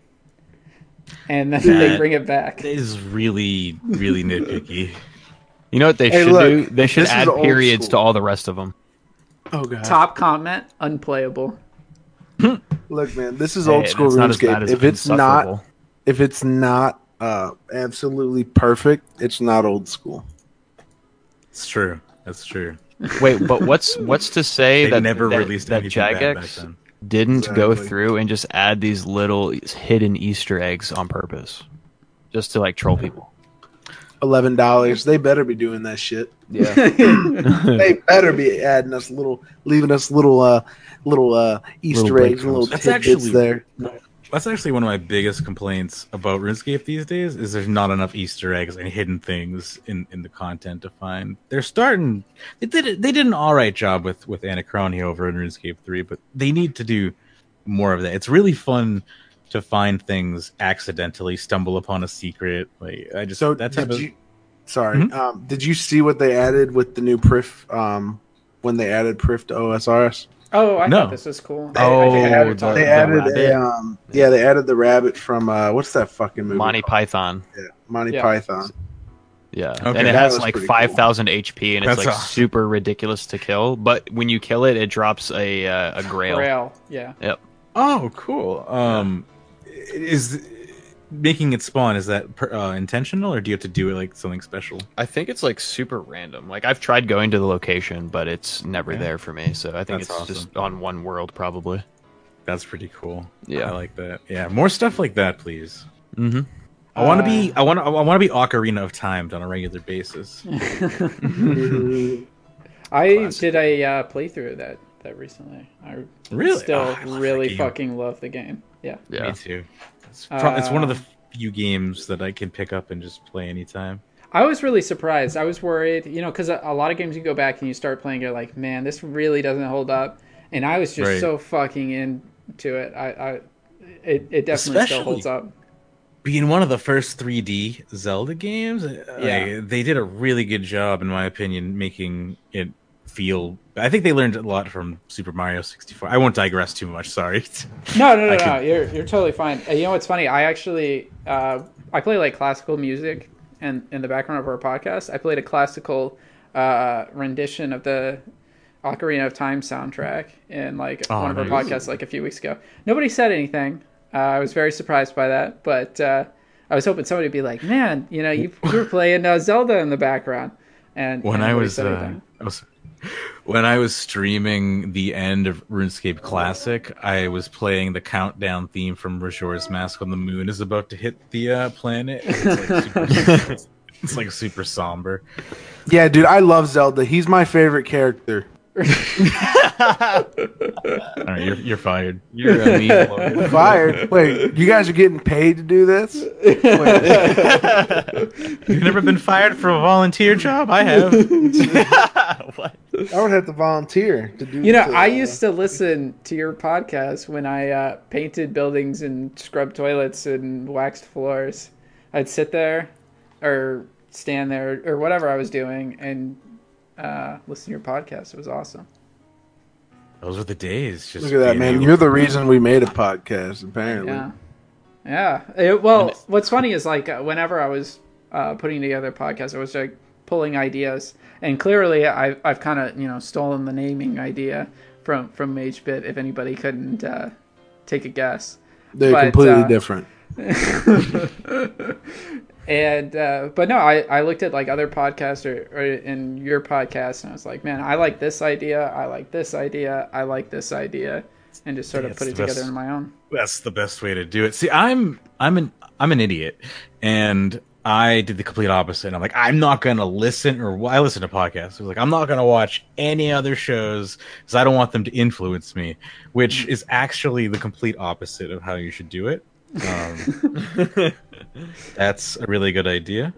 Speaker 4: And then they bring it back.
Speaker 1: It is really, really nitpicky.
Speaker 5: You know what they
Speaker 2: Hey,
Speaker 5: should
Speaker 2: look,
Speaker 5: do? They should
Speaker 2: this is
Speaker 5: add
Speaker 2: old
Speaker 5: periods
Speaker 2: school.
Speaker 5: to all the rest of them.
Speaker 2: Oh god.
Speaker 4: Top comment, unplayable.
Speaker 2: Look, man, this is
Speaker 5: Hey,
Speaker 2: old school
Speaker 5: it's not as bad
Speaker 2: RuneScape.
Speaker 5: as
Speaker 2: If it's not,
Speaker 5: insufferable.
Speaker 2: if it's not uh, absolutely perfect, it's not old school.
Speaker 1: It's true. That's true.
Speaker 5: Wait, but what's what's to say
Speaker 1: They
Speaker 5: that
Speaker 1: never
Speaker 5: that,
Speaker 1: released
Speaker 5: that
Speaker 1: anything bad back
Speaker 5: Jagex
Speaker 1: then.
Speaker 5: didn't go
Speaker 2: Exactly.
Speaker 5: through and just add these little hidden Easter eggs on purpose, just to like troll people?
Speaker 2: Eleven dollars. They better be doing that shit.
Speaker 5: Yeah.
Speaker 2: They better be adding us little, leaving us little, uh, little uh, Easter
Speaker 5: Little
Speaker 2: eggs and little
Speaker 1: breadcrumbs. That's
Speaker 2: tidbits
Speaker 1: actually-
Speaker 2: there.
Speaker 1: That's actually one of my biggest complaints about RuneScape these days. Is there's not enough Easter eggs and hidden things in, in the content to find. They're starting. They did it, they did an all right job with with Anachronia over in RuneScape three, but they need to do more of that. It's really fun to find things accidentally, stumble upon a secret. Like I just
Speaker 2: So
Speaker 1: that
Speaker 2: did
Speaker 1: type of
Speaker 2: you? Sorry.
Speaker 1: Mhm.
Speaker 2: Um, did you see what they added with the new Prif? Um, when they added Prif to O S R S?
Speaker 4: Oh, I
Speaker 1: No.
Speaker 4: thought this was cool.
Speaker 5: Oh,
Speaker 4: I think I heard
Speaker 5: the-
Speaker 4: talk
Speaker 2: They
Speaker 5: the
Speaker 4: about
Speaker 2: added
Speaker 5: rabbit?
Speaker 2: a um, yeah, they added the rabbit from uh, what's that fucking movie?
Speaker 5: Monty
Speaker 2: called?
Speaker 5: Python.
Speaker 2: Yeah, Monty
Speaker 4: Yeah.
Speaker 2: Python.
Speaker 5: Yeah,
Speaker 1: Okay,
Speaker 5: and it
Speaker 2: that
Speaker 5: has
Speaker 2: was
Speaker 5: like
Speaker 2: pretty cool.
Speaker 5: five thousand H P, and it's
Speaker 1: That's
Speaker 5: like
Speaker 1: awesome.
Speaker 5: super ridiculous to kill. But when you kill it, it drops a uh, a grail.
Speaker 4: Grail, yeah.
Speaker 5: Yep.
Speaker 1: oh cool. Um, is making it spawn, is that per, uh, intentional, or do you have to do it like something special?
Speaker 5: I think it's like super random. Like I've tried going to the location, but it's never
Speaker 1: Yeah.
Speaker 5: there for me. So I think
Speaker 1: That's
Speaker 5: it's
Speaker 1: awesome.
Speaker 5: just on one world probably.
Speaker 1: That's pretty cool.
Speaker 5: Yeah.
Speaker 1: I like that. Yeah, more stuff like that, please.
Speaker 5: Mm-hmm.
Speaker 1: I want to
Speaker 4: Uh,
Speaker 1: be. I want. I want to be Ocarina of Time on a regular basis.
Speaker 4: I
Speaker 1: Classic.
Speaker 4: did a uh, playthrough of that that recently. I
Speaker 1: Really?
Speaker 4: still
Speaker 1: Oh, I love that
Speaker 4: really
Speaker 1: game.
Speaker 4: fucking love the game. Yeah.
Speaker 5: Yeah.
Speaker 1: Me too. It's, pro- it's one of the
Speaker 4: Uh,
Speaker 1: few games that I can pick up and just play anytime.
Speaker 4: I was really surprised. I was worried, you know, because a, a lot of games you go back and you start playing, you're like, man, this really doesn't hold up. And I was just
Speaker 1: Right.
Speaker 4: so fucking into it. I, I it, it definitely
Speaker 1: Especially-
Speaker 4: still holds up.
Speaker 1: Being one of the first three D Zelda games, uh,
Speaker 4: Yeah.
Speaker 1: like, they did a really good job, in my opinion, making it feel. I think they learned a lot from Super Mario sixty-four. I won't digress too much. Sorry.
Speaker 4: No, no, no,
Speaker 1: I
Speaker 4: no.
Speaker 1: can-
Speaker 4: You're you're totally fine. Uh, you know what's funny? I actually uh, I play like classical music, and in the background of our podcast, I played a classical uh, rendition of the Ocarina of Time soundtrack in like
Speaker 1: Oh,
Speaker 4: one of our
Speaker 1: nice.
Speaker 4: podcasts like a few weeks ago. Nobody said anything. Uh, I was very surprised by that, but uh, I was hoping somebody would be like, "Man, you know, you, you were playing uh, Zelda in the background." And
Speaker 1: when
Speaker 4: and
Speaker 1: I
Speaker 4: nobody
Speaker 1: was,
Speaker 4: said
Speaker 1: uh,
Speaker 4: anything.
Speaker 1: I was when I was streaming the end of RuneScape Classic, I was playing the countdown theme from Majora's Mask when the moon is about to hit the uh, planet. It's like, super, it's like super somber.
Speaker 2: Yeah, dude, I love Zelda. He's my favorite character.
Speaker 1: All right, you're you're fired.
Speaker 5: You're a meme lord.
Speaker 2: Fired. Wait, you guys are getting paid to do this? Wait,
Speaker 1: You've never been fired for a volunteer job? I have.
Speaker 5: What?
Speaker 2: I would have to volunteer to do.
Speaker 4: You know,
Speaker 2: to,
Speaker 4: I
Speaker 2: uh,
Speaker 4: used to listen to your podcast when I uh, painted buildings and scrubbed toilets and waxed floors. I'd sit there or stand there or whatever I was doing and uh, listen to your podcast. It was awesome.
Speaker 1: Those were the days. Just
Speaker 2: Look at that,
Speaker 1: being
Speaker 2: man.
Speaker 1: able-
Speaker 2: You're the reason we made a podcast, apparently.
Speaker 4: Yeah. Yeah. It- well, what's funny is like uh, whenever I was uh, putting together podcasts, I was like pulling ideas. And clearly I, I've kind of, you know, stolen the naming idea from, from MageBit if anybody couldn't uh, take a guess.
Speaker 2: They're
Speaker 4: But,
Speaker 2: completely
Speaker 4: uh,
Speaker 2: different.
Speaker 4: And uh, but no, I, I looked at like other podcasts or, or in your podcast, and I was like, man, I like this idea, I like this idea, I like this idea, and just sort of
Speaker 1: That's
Speaker 4: put it
Speaker 1: the
Speaker 4: together
Speaker 1: best.
Speaker 4: in my own.
Speaker 1: That's the best way to do it. See, I'm I'm an I'm an idiot, and I did the complete opposite. I'm like, I'm not gonna listen, or well, I listen to podcasts. I was like, I'm not gonna watch any other shows because I don't want them to influence me, which is actually the complete opposite of how you should do it. Um, that's a really good idea.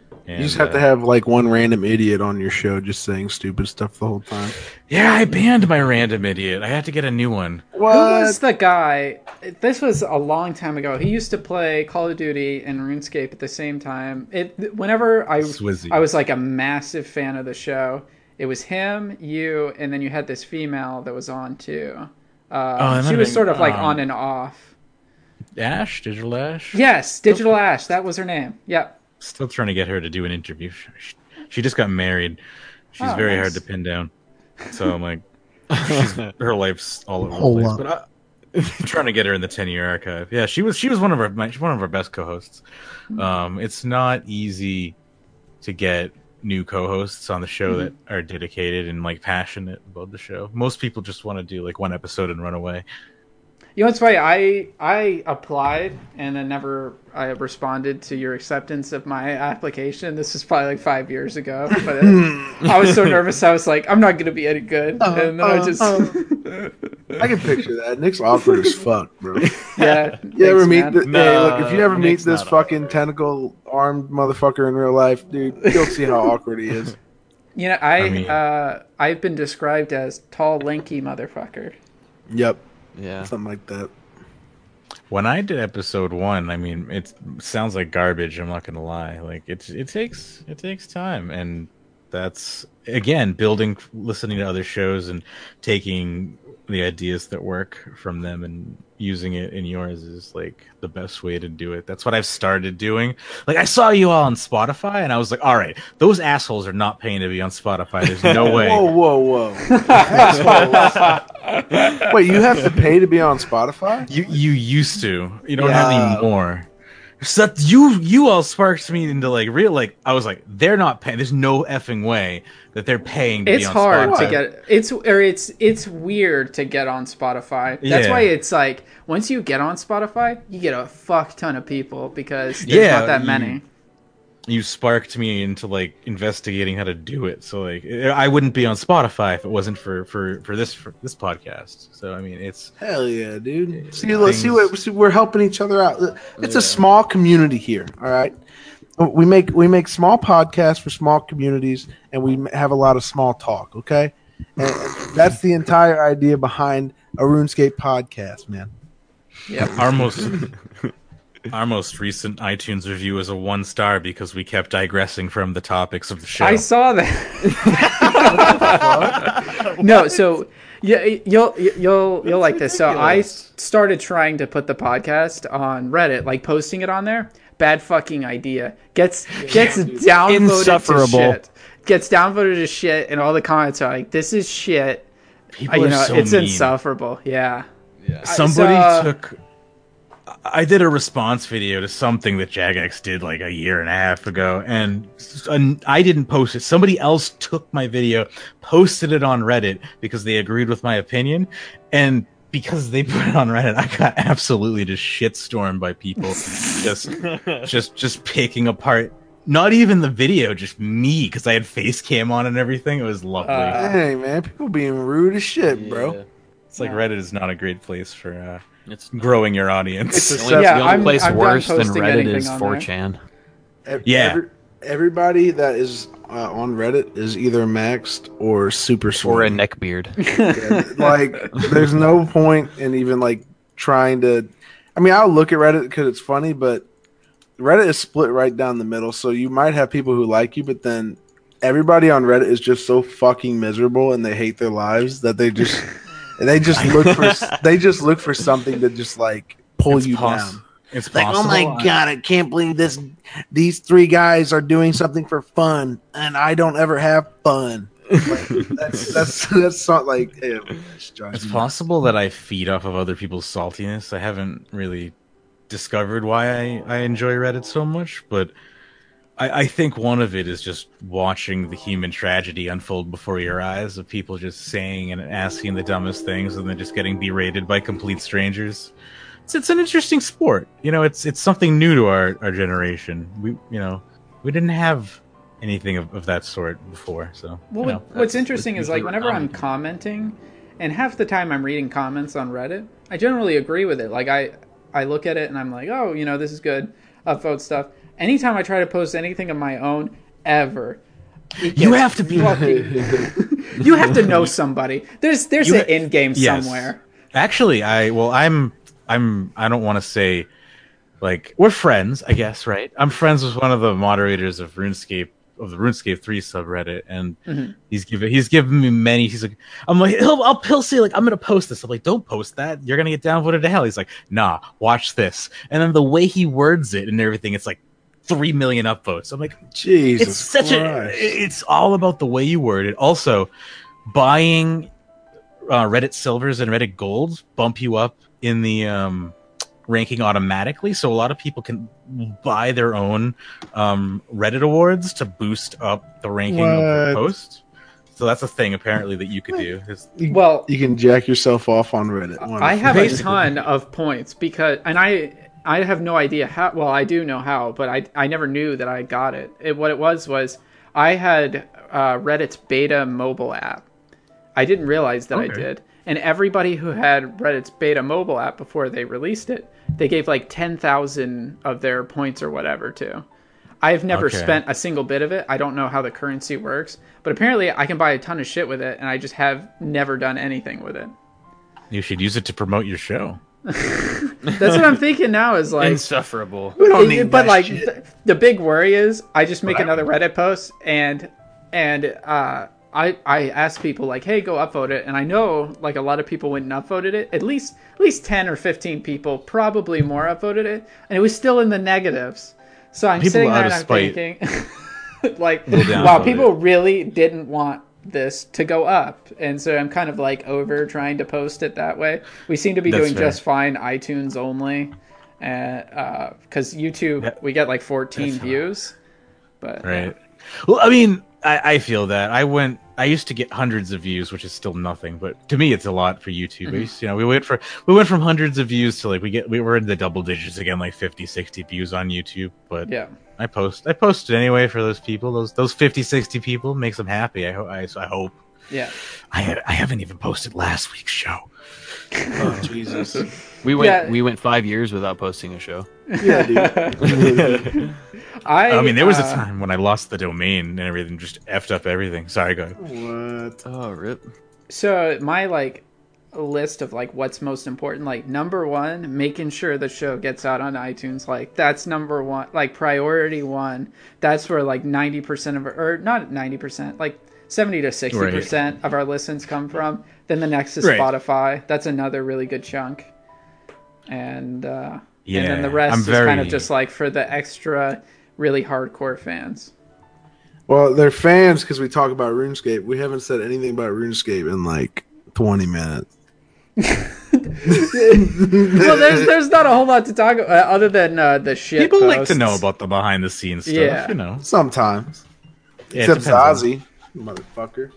Speaker 1: And,
Speaker 2: You just have
Speaker 1: uh,
Speaker 2: to have like one random idiot on your show just saying stupid stuff the whole time.
Speaker 1: Yeah, I banned my random idiot. I had to get a new one.
Speaker 2: What?
Speaker 4: Who was the guy? This was a long time ago. He used to play Call of Duty and RuneScape at the same time. It whenever I
Speaker 1: Swizzy.
Speaker 4: I was like a massive fan of the show. It was him, you, and then you had this female that was on too. Uh,
Speaker 1: that might
Speaker 4: she
Speaker 1: have
Speaker 4: was
Speaker 1: been,
Speaker 4: sort of like
Speaker 1: um,
Speaker 4: on and off.
Speaker 1: Ash, Digital Ash.
Speaker 4: Yes, Digital Ash. That was her name. Yep.
Speaker 1: Still trying to get her to do an interview. She, she just got married. She's
Speaker 4: Oh,
Speaker 1: very
Speaker 4: nice.
Speaker 1: hard to pin down. So I'm like, she's, her life's all over
Speaker 6: Whole
Speaker 1: the place.
Speaker 6: lot.
Speaker 1: But I, I'm trying to get her in the ten year archive. Yeah, she was she was one of our my, one of our best co-hosts. Um, it's not easy to get new co-hosts on the show that are dedicated and like passionate about the show. Most people just want to do like one episode and run away.
Speaker 4: You know what's funny? I I applied and then never I responded to your acceptance of my application. This was probably like five years ago. But uh, I was so nervous. I was like, I'm not going to be any good.
Speaker 2: Uh,
Speaker 4: and then I
Speaker 2: uh,
Speaker 4: just
Speaker 2: uh. I can picture that. Nick's awkward as fuck, bro.
Speaker 4: yeah.
Speaker 2: You ever
Speaker 4: thanks,
Speaker 2: meet?
Speaker 4: man.
Speaker 2: The,
Speaker 5: No,
Speaker 2: hey, look, if you ever meet
Speaker 5: Nick's
Speaker 2: this
Speaker 5: not
Speaker 2: fucking tentacle armed motherfucker in real life, dude, you'll see how awkward he is.
Speaker 4: You know, I,
Speaker 1: I mean-
Speaker 4: uh, I've been described as tall, lanky motherfucker.
Speaker 2: Yep,
Speaker 5: Yeah.
Speaker 2: something like that.
Speaker 1: When I did episode one, I mean, it sounds like garbage. I'm not gonna lie. Like it's it takes it takes time, and that's again building, listening to other shows, and taking the ideas that work from them and using it in yours is like the best way to do it. That's what I've started doing. Like I saw you all on Spotify, and I was like, all right, those assholes are not paying to be on Spotify. There's no way.
Speaker 2: Whoa, whoa, whoa! Wait, you have to pay to be on Spotify?
Speaker 1: You you used to. You don't
Speaker 2: Yeah.
Speaker 1: have anymore. So that you you all sparked me into like real like I was like they're not paying. There's no effing way that they're paying to
Speaker 4: It's
Speaker 1: be on
Speaker 4: hard
Speaker 1: Spotify.
Speaker 4: to get. It's or it's it's weird to get on Spotify. That's
Speaker 1: Yeah.
Speaker 4: why it's like once you get on Spotify, you get a fuck ton of people because there's
Speaker 1: Yeah,
Speaker 4: not that
Speaker 1: you-
Speaker 4: many.
Speaker 1: You sparked me into like investigating how to do it. So like I wouldn't be on Spotify if it wasn't for for for this for this podcast. So I mean it's
Speaker 2: Hell yeah, dude! See,
Speaker 1: Yeah,
Speaker 2: let's see
Speaker 1: things-
Speaker 2: what see, we're helping each other out. It's a small community here. All right, we make we make small podcasts for small communities, and we have a lot of small talk. Okay, and that's the entire idea behind a RuneScape podcast, man.
Speaker 4: Yep.
Speaker 1: our most our most recent iTunes review is a one star because we kept digressing from the topics of the show.
Speaker 4: I saw that. No, so yeah, you'll you'll you'll like this. So I s- started trying to put the podcast on Reddit, like posting it on there. Bad fucking idea. Gets gets downvoted
Speaker 5: Insufferable.
Speaker 4: to shit. Gets downvoted to shit, and all the comments are like, "This is shit."
Speaker 1: People
Speaker 4: Uh, you
Speaker 1: are
Speaker 4: know,
Speaker 1: so
Speaker 4: it's
Speaker 1: mean.
Speaker 4: insufferable. Yeah.
Speaker 1: Somebody
Speaker 4: So-
Speaker 1: took. I did a response video to something that Jagex did like a year and a half ago, and, and I didn't post it. Somebody else took my video, posted it on Reddit because they agreed with my opinion, and because they put it on Reddit, I got absolutely just shitstormed by people, just, just, just picking apart. Not even the video, just me, because I had face cam on and everything. It was lovely.
Speaker 4: Uh,
Speaker 2: Hey, man, people being rude as shit, bro.
Speaker 1: it's like
Speaker 4: yeah.
Speaker 1: Reddit is not a great place for uh,
Speaker 5: It's
Speaker 1: growing your audience.
Speaker 2: It's a
Speaker 5: the only,
Speaker 2: separate-
Speaker 4: Yeah,
Speaker 5: the only
Speaker 4: I'm-
Speaker 5: place
Speaker 4: I'm done
Speaker 5: worse than
Speaker 4: posting
Speaker 5: Reddit
Speaker 4: anything
Speaker 5: is
Speaker 4: on
Speaker 5: four
Speaker 4: there.
Speaker 5: chan.
Speaker 2: Ev-
Speaker 1: Yeah.
Speaker 2: every- everybody that is uh, on Reddit is either maxed or super
Speaker 5: Or a
Speaker 2: swole.
Speaker 5: neckbeard.
Speaker 2: Yeah, like, there's no point in even like trying to. I mean, I'll look at Reddit because it's funny, but Reddit is split right down the middle. So you might have people who like you, but then everybody on Reddit is just so fucking miserable and they hate their lives that they just they just look for they just look for something to just like pull
Speaker 1: It's
Speaker 2: you
Speaker 1: poss-
Speaker 2: down.
Speaker 1: It's
Speaker 2: Like, oh my
Speaker 1: possible.
Speaker 2: god, I can't believe this. These three guys are doing something for fun, and I don't ever have fun. Like, that's that's that's not like. Ew, it's drives
Speaker 1: It's
Speaker 2: me
Speaker 1: possible that I feed off of other people's saltiness. I haven't really discovered why I, I enjoy Reddit so much, but I, I think one of it is just watching the human tragedy unfold before your eyes of people just saying and asking the dumbest things and then just getting berated by complete strangers. It's, it's an interesting sport. You know, it's it's something new to our, our generation. We you know we didn't have anything of, of that sort before. So
Speaker 4: Well,
Speaker 1: you know,
Speaker 4: what- what's
Speaker 1: that's-
Speaker 4: interesting
Speaker 1: that's
Speaker 4: is like
Speaker 1: usually
Speaker 4: whenever I'm
Speaker 1: commenting.
Speaker 4: commenting, and half the time I'm reading comments on Reddit, I generally agree with it. Like I, I look at it and I'm like, oh, you know, this is good, upvote stuff. anytime I try to post anything of my own ever, it
Speaker 1: You
Speaker 4: gets
Speaker 1: have to be-
Speaker 4: fucking- you have to know somebody. There's there's
Speaker 1: You
Speaker 4: an
Speaker 1: ha-
Speaker 4: end game
Speaker 1: Yes.
Speaker 4: somewhere.
Speaker 1: Actually, I well, I'm I'm I don't want to say like we're friends, I guess, right? I'm friends with one of the moderators of RuneScape of the RuneScape three subreddit, and
Speaker 4: Mm-hmm.
Speaker 1: he's given he's given me many. He's like, I'm like, he'll I'll, he'll say like, I'm gonna post this. I'm like, don't post that. You're gonna get downvoted to hell. He's like, nah, watch this. And then the way he words it and everything, it's like three million upvotes. I'm like,
Speaker 2: Jesus
Speaker 1: it's such a
Speaker 2: Christ.
Speaker 1: it's all about the way you word it. Also, buying uh, Reddit silvers and Reddit golds bump you up in the um, ranking automatically, so a lot of people can buy their own um, Reddit awards to boost up the ranking of their
Speaker 2: What?
Speaker 1: post. So that's a thing apparently that you could do. Is-
Speaker 2: You,
Speaker 4: Well,
Speaker 2: you can jack yourself off on Reddit.
Speaker 4: I
Speaker 2: Wonderful.
Speaker 4: have a
Speaker 1: Basically.
Speaker 4: ton of points because, and I I have no idea how. Well, I do know how, but I I never knew that I got it. it what it was was I had uh, Reddit's beta mobile app. I didn't realize that I
Speaker 1: Okay.
Speaker 4: did, and everybody who had Reddit's beta mobile app before they released it, they gave like ten thousand of their points or whatever to. I've never
Speaker 1: Okay.
Speaker 4: spent a single bit of it. I don't know how the currency works, but apparently I can buy a ton of shit with it, and I just have never done anything with it.
Speaker 1: you should use it to promote your show.
Speaker 4: That's what I'm thinking now. Is like,
Speaker 5: Insufferable.
Speaker 2: We don't
Speaker 4: It-
Speaker 2: need
Speaker 4: but
Speaker 2: that
Speaker 4: like
Speaker 2: shit.
Speaker 4: th- the big worry is I just make
Speaker 1: But I-
Speaker 4: another Reddit post and and uh I I ask people like, hey, go upvote it, and I know like a lot of people went and upvoted it. At least at least ten or fifteen people, probably more, upvoted it, and it was still in the negatives. So I'm
Speaker 1: People
Speaker 4: sitting
Speaker 1: out
Speaker 4: there
Speaker 1: of
Speaker 4: and I'm
Speaker 1: spite
Speaker 4: thinking, like,
Speaker 1: will
Speaker 4: wow,
Speaker 1: downvote
Speaker 4: people
Speaker 1: it.
Speaker 4: really didn't want this to go up, and so I'm kind of like over trying to post it that way. We seem to be
Speaker 1: That's
Speaker 4: doing
Speaker 1: fair.
Speaker 4: just fine iTunes only, and because YouTube
Speaker 1: Yeah.
Speaker 4: we get like fourteen
Speaker 1: That's fine.
Speaker 4: views, but
Speaker 1: Right. Well, I mean, I, I feel that I went. I used to get hundreds of views, which is still nothing, but to me, it's a lot for YouTube. I used- you know, we went for we went from hundreds of views to like we get we were in the double digits again, like fifty, sixty views on YouTube. But
Speaker 4: yeah.
Speaker 1: I post I posted anyway for those people. Those those fifty, sixty people makes them happy. I hope. I, I hope.
Speaker 4: Yeah.
Speaker 1: I ha- I haven't even posted last week's show.
Speaker 2: Oh, Jesus.
Speaker 5: We went
Speaker 4: Yeah.
Speaker 5: we went five years without posting a show.
Speaker 2: Yeah, dude.
Speaker 4: I
Speaker 1: I mean, there was a
Speaker 4: uh,
Speaker 1: time when I lost the domain and everything, just effed up everything. Sorry, go ahead.
Speaker 2: What?
Speaker 5: Oh, rip.
Speaker 4: So my like list of like what's most important, like number one, making sure the show gets out on iTunes. Like that's number one, like priority one. That's where like ninety percent of our, or not ninety percent, like seventy to sixty percent of our listens come from. Then the next is
Speaker 1: Right.
Speaker 4: Spotify. That's another really good chunk. And uh
Speaker 1: Yeah,
Speaker 4: and then the rest
Speaker 1: I'm
Speaker 4: is kind of
Speaker 1: very-
Speaker 4: just like for the extra really hardcore fans.
Speaker 2: Well, they're fans because we talk about RuneScape. We haven't said anything about RuneScape in like twenty minutes.
Speaker 4: Well, there's there's not a whole lot to talk about uh, other than uh, the shit.
Speaker 1: People like to
Speaker 4: posts.
Speaker 1: know about the behind the scenes stuff.
Speaker 4: Yeah.
Speaker 1: You know,
Speaker 2: Sometimes.
Speaker 1: Yeah, it
Speaker 2: Except
Speaker 1: depends on-
Speaker 2: Zazie, motherfucker.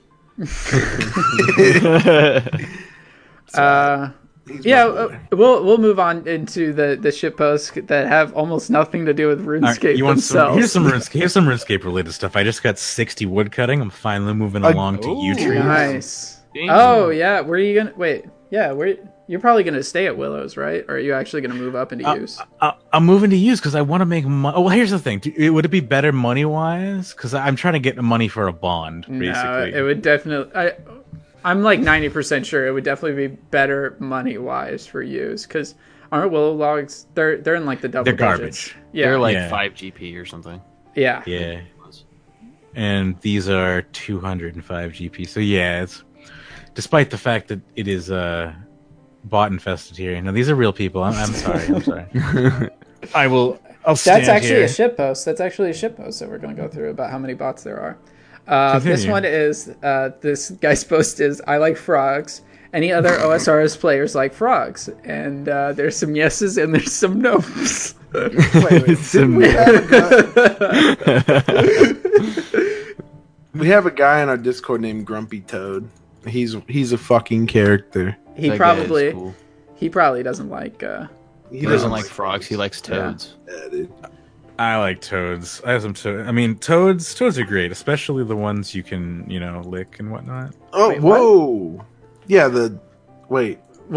Speaker 4: Uh,
Speaker 2: He's
Speaker 4: yeah,
Speaker 2: my boy.
Speaker 4: uh, we'll we'll move on into the the shit posts that have almost nothing to do with
Speaker 1: All right,
Speaker 4: RuneScape
Speaker 1: you want some?
Speaker 4: themselves.
Speaker 1: Here's some RuneScape. Here's some RuneScape related stuff. I just got sixty wood cutting. I'm finally moving along to
Speaker 5: Ooh.
Speaker 1: U trees.
Speaker 4: Nice.
Speaker 5: Damn.
Speaker 4: Oh yeah, where are you gonna wait? Yeah, where you're probably gonna stay at Willows, right? Or are you actually gonna move up into
Speaker 1: Uh,
Speaker 4: use?
Speaker 1: I, I'm moving to use because I want to make money. Oh, well, here's the thing. Do, would it be better money wise? Because I'm trying to get money for a bond, basically.
Speaker 4: No, it would definitely. I, I'm like ninety percent sure it would definitely be better money wise for use because aren't willow logs? They're they're in like the double
Speaker 1: They're
Speaker 4: digits.
Speaker 1: garbage.
Speaker 4: Yeah,
Speaker 5: They're like
Speaker 1: Yeah.
Speaker 5: five G P or something.
Speaker 4: yeah.
Speaker 1: Yeah. And these are two hundred five G P. So yeah, it's despite the fact that it is uh, bot infested here. No, these are real people. I'm, I'm sorry. I'm sorry. I will. I'll stand
Speaker 4: That's actually
Speaker 1: here.
Speaker 4: a shit post. That's actually a shit post that we're going to go through about how many bots there are. Uh, this
Speaker 1: Continue.
Speaker 4: one is uh, this guy's post is I like frogs. Any other O S R S players like frogs? And uh, there's some yeses and there's some no's.
Speaker 2: Wait, wait, didn't we, have a guy, we have a guy in our Discord named Grumpy Toad. He's he's a fucking character.
Speaker 4: he
Speaker 5: That guy is
Speaker 4: probably
Speaker 5: cool.
Speaker 4: he probably doesn't like. Uh,
Speaker 5: He doesn't like frogs. He likes toads.
Speaker 2: Yeah, dude.
Speaker 1: I like toads. I have some toads. I mean, toads. Toads are great, especially the ones you can, you know, lick and whatnot.
Speaker 2: Oh,
Speaker 4: Wait, what?
Speaker 2: whoa. Yeah, the wait.
Speaker 4: what?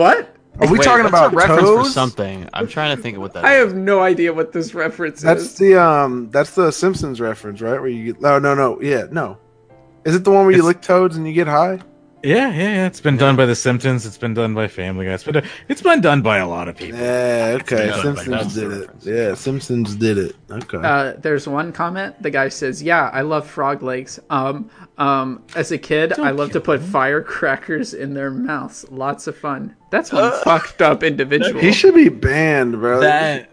Speaker 2: Are we
Speaker 5: Wait,
Speaker 2: talking
Speaker 5: that's
Speaker 2: about
Speaker 5: a reference
Speaker 2: toes?
Speaker 5: for something? I'm trying to think of what that
Speaker 4: I
Speaker 5: is.
Speaker 4: have no idea what this reference
Speaker 2: That's
Speaker 4: is.
Speaker 2: the um. That's the Simpsons reference, right? Where you get, oh no no yeah no, is it the one where you
Speaker 1: It's-
Speaker 2: lick toads and you get high?
Speaker 1: Yeah, yeah, yeah. It's been done by The Simpsons. It's been done by Family Guy. It's been it's been done by a lot of people.
Speaker 2: Yeah, okay.
Speaker 5: Yeah,
Speaker 2: Simpsons
Speaker 5: that's the
Speaker 2: did it.
Speaker 5: reference.
Speaker 2: Yeah, Simpsons did it. Okay.
Speaker 4: Uh, there's one comment. The guy says, "Yeah, I love frog legs. Um, um, as a kid, I love to put firecrackers in their mouths. Lots of fun. That's one fucked up individual."
Speaker 2: he should be banned, bro.
Speaker 1: That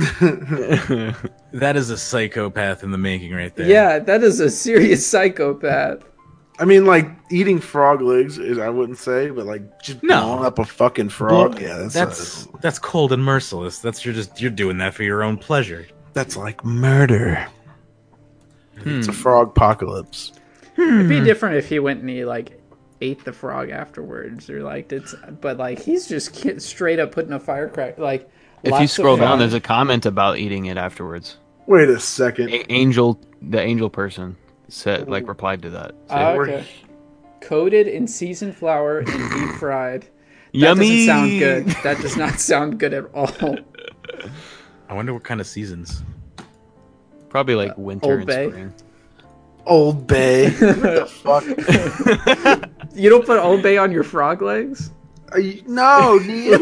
Speaker 1: that is a psychopath in the making, right there.
Speaker 4: Yeah, that is a serious psychopath.
Speaker 2: I mean, like eating frog legs is I wouldn't say, but like just
Speaker 1: No.
Speaker 2: blowing up a fucking frog.
Speaker 1: Well,
Speaker 2: yeah, that's
Speaker 1: that's
Speaker 2: uh,
Speaker 1: that's cold and merciless. That's you're just you're doing that for your own pleasure.
Speaker 2: that's like murder. It's a frog apocalypse.
Speaker 4: It'd be different if he went and he like ate the frog afterwards, or like did. But like he's just ki- straight up putting a firecracker. Like
Speaker 5: If
Speaker 4: lots
Speaker 5: you
Speaker 4: of
Speaker 5: scroll down,
Speaker 4: fun.
Speaker 5: there's a comment about eating it afterwards.
Speaker 2: Wait a second.
Speaker 5: A- angel, the angel person said, like, replied to that. So-
Speaker 4: Ah, okay. Coated in seasoned flour and deep fried. That
Speaker 5: Yummy.
Speaker 4: doesn't sound good. That does not sound good at all.
Speaker 1: I wonder what kind of seasons.
Speaker 5: Probably like winter
Speaker 4: Old
Speaker 5: and
Speaker 4: Bay.
Speaker 5: spring.
Speaker 2: Old Bay. What the fuck?
Speaker 4: You don't put Old Bay on your frog legs?
Speaker 2: Are you, no, Neil.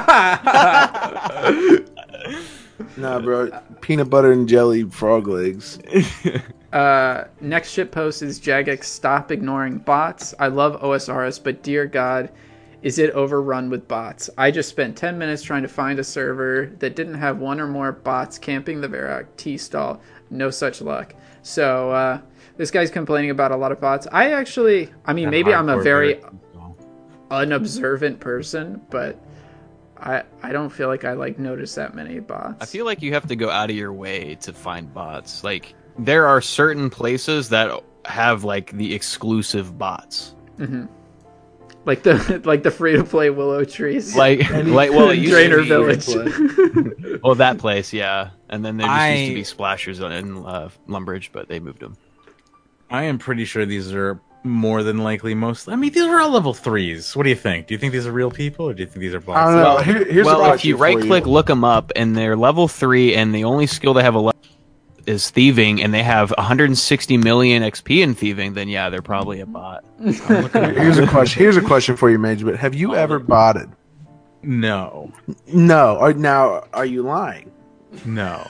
Speaker 2: Nah, bro. Peanut butter and jelly frog legs.
Speaker 4: Uh, next shit post is Jagex. Stop ignoring bots. I love O S R S, but dear God, is it overrun with bots? I just spent ten minutes trying to find a server that didn't have one or more bots camping the Varrock T stall. No such luck. So uh, this guy's complaining about a lot of bots. I actually, I mean, maybe I'm a
Speaker 1: Hardcore
Speaker 4: very
Speaker 1: Barrett.
Speaker 4: unobservant person, but I I don't feel like I like notice that many bots.
Speaker 5: I feel like you have to go out of your way to find bots. Like, there are certain places that have like the exclusive bots.
Speaker 4: like the like the free to play Willow Trees.
Speaker 5: Like, like well, it used
Speaker 4: Drainer
Speaker 5: to be,
Speaker 4: Village.
Speaker 5: Well, that place, yeah. And then there just used to
Speaker 1: I-
Speaker 5: be splashers in uh, Lumbridge, but they moved them.
Speaker 1: I am pretty sure these are more than likely most. I mean, these are all level threes. What do you think? Do you think these are real people, or do you think these are bots?
Speaker 2: I don't know. Here, here's a
Speaker 5: well, if
Speaker 2: question
Speaker 5: you
Speaker 2: for
Speaker 5: right click, look them up, and they're level three, and the only skill they have a level is thieving, and they have one hundred sixty million X P in thieving, then yeah, they're probably a bot.
Speaker 2: Here's a question. Here's a question for you, Mage. But have you ever botted?
Speaker 1: No,
Speaker 2: No. Or now, are you lying?
Speaker 1: no.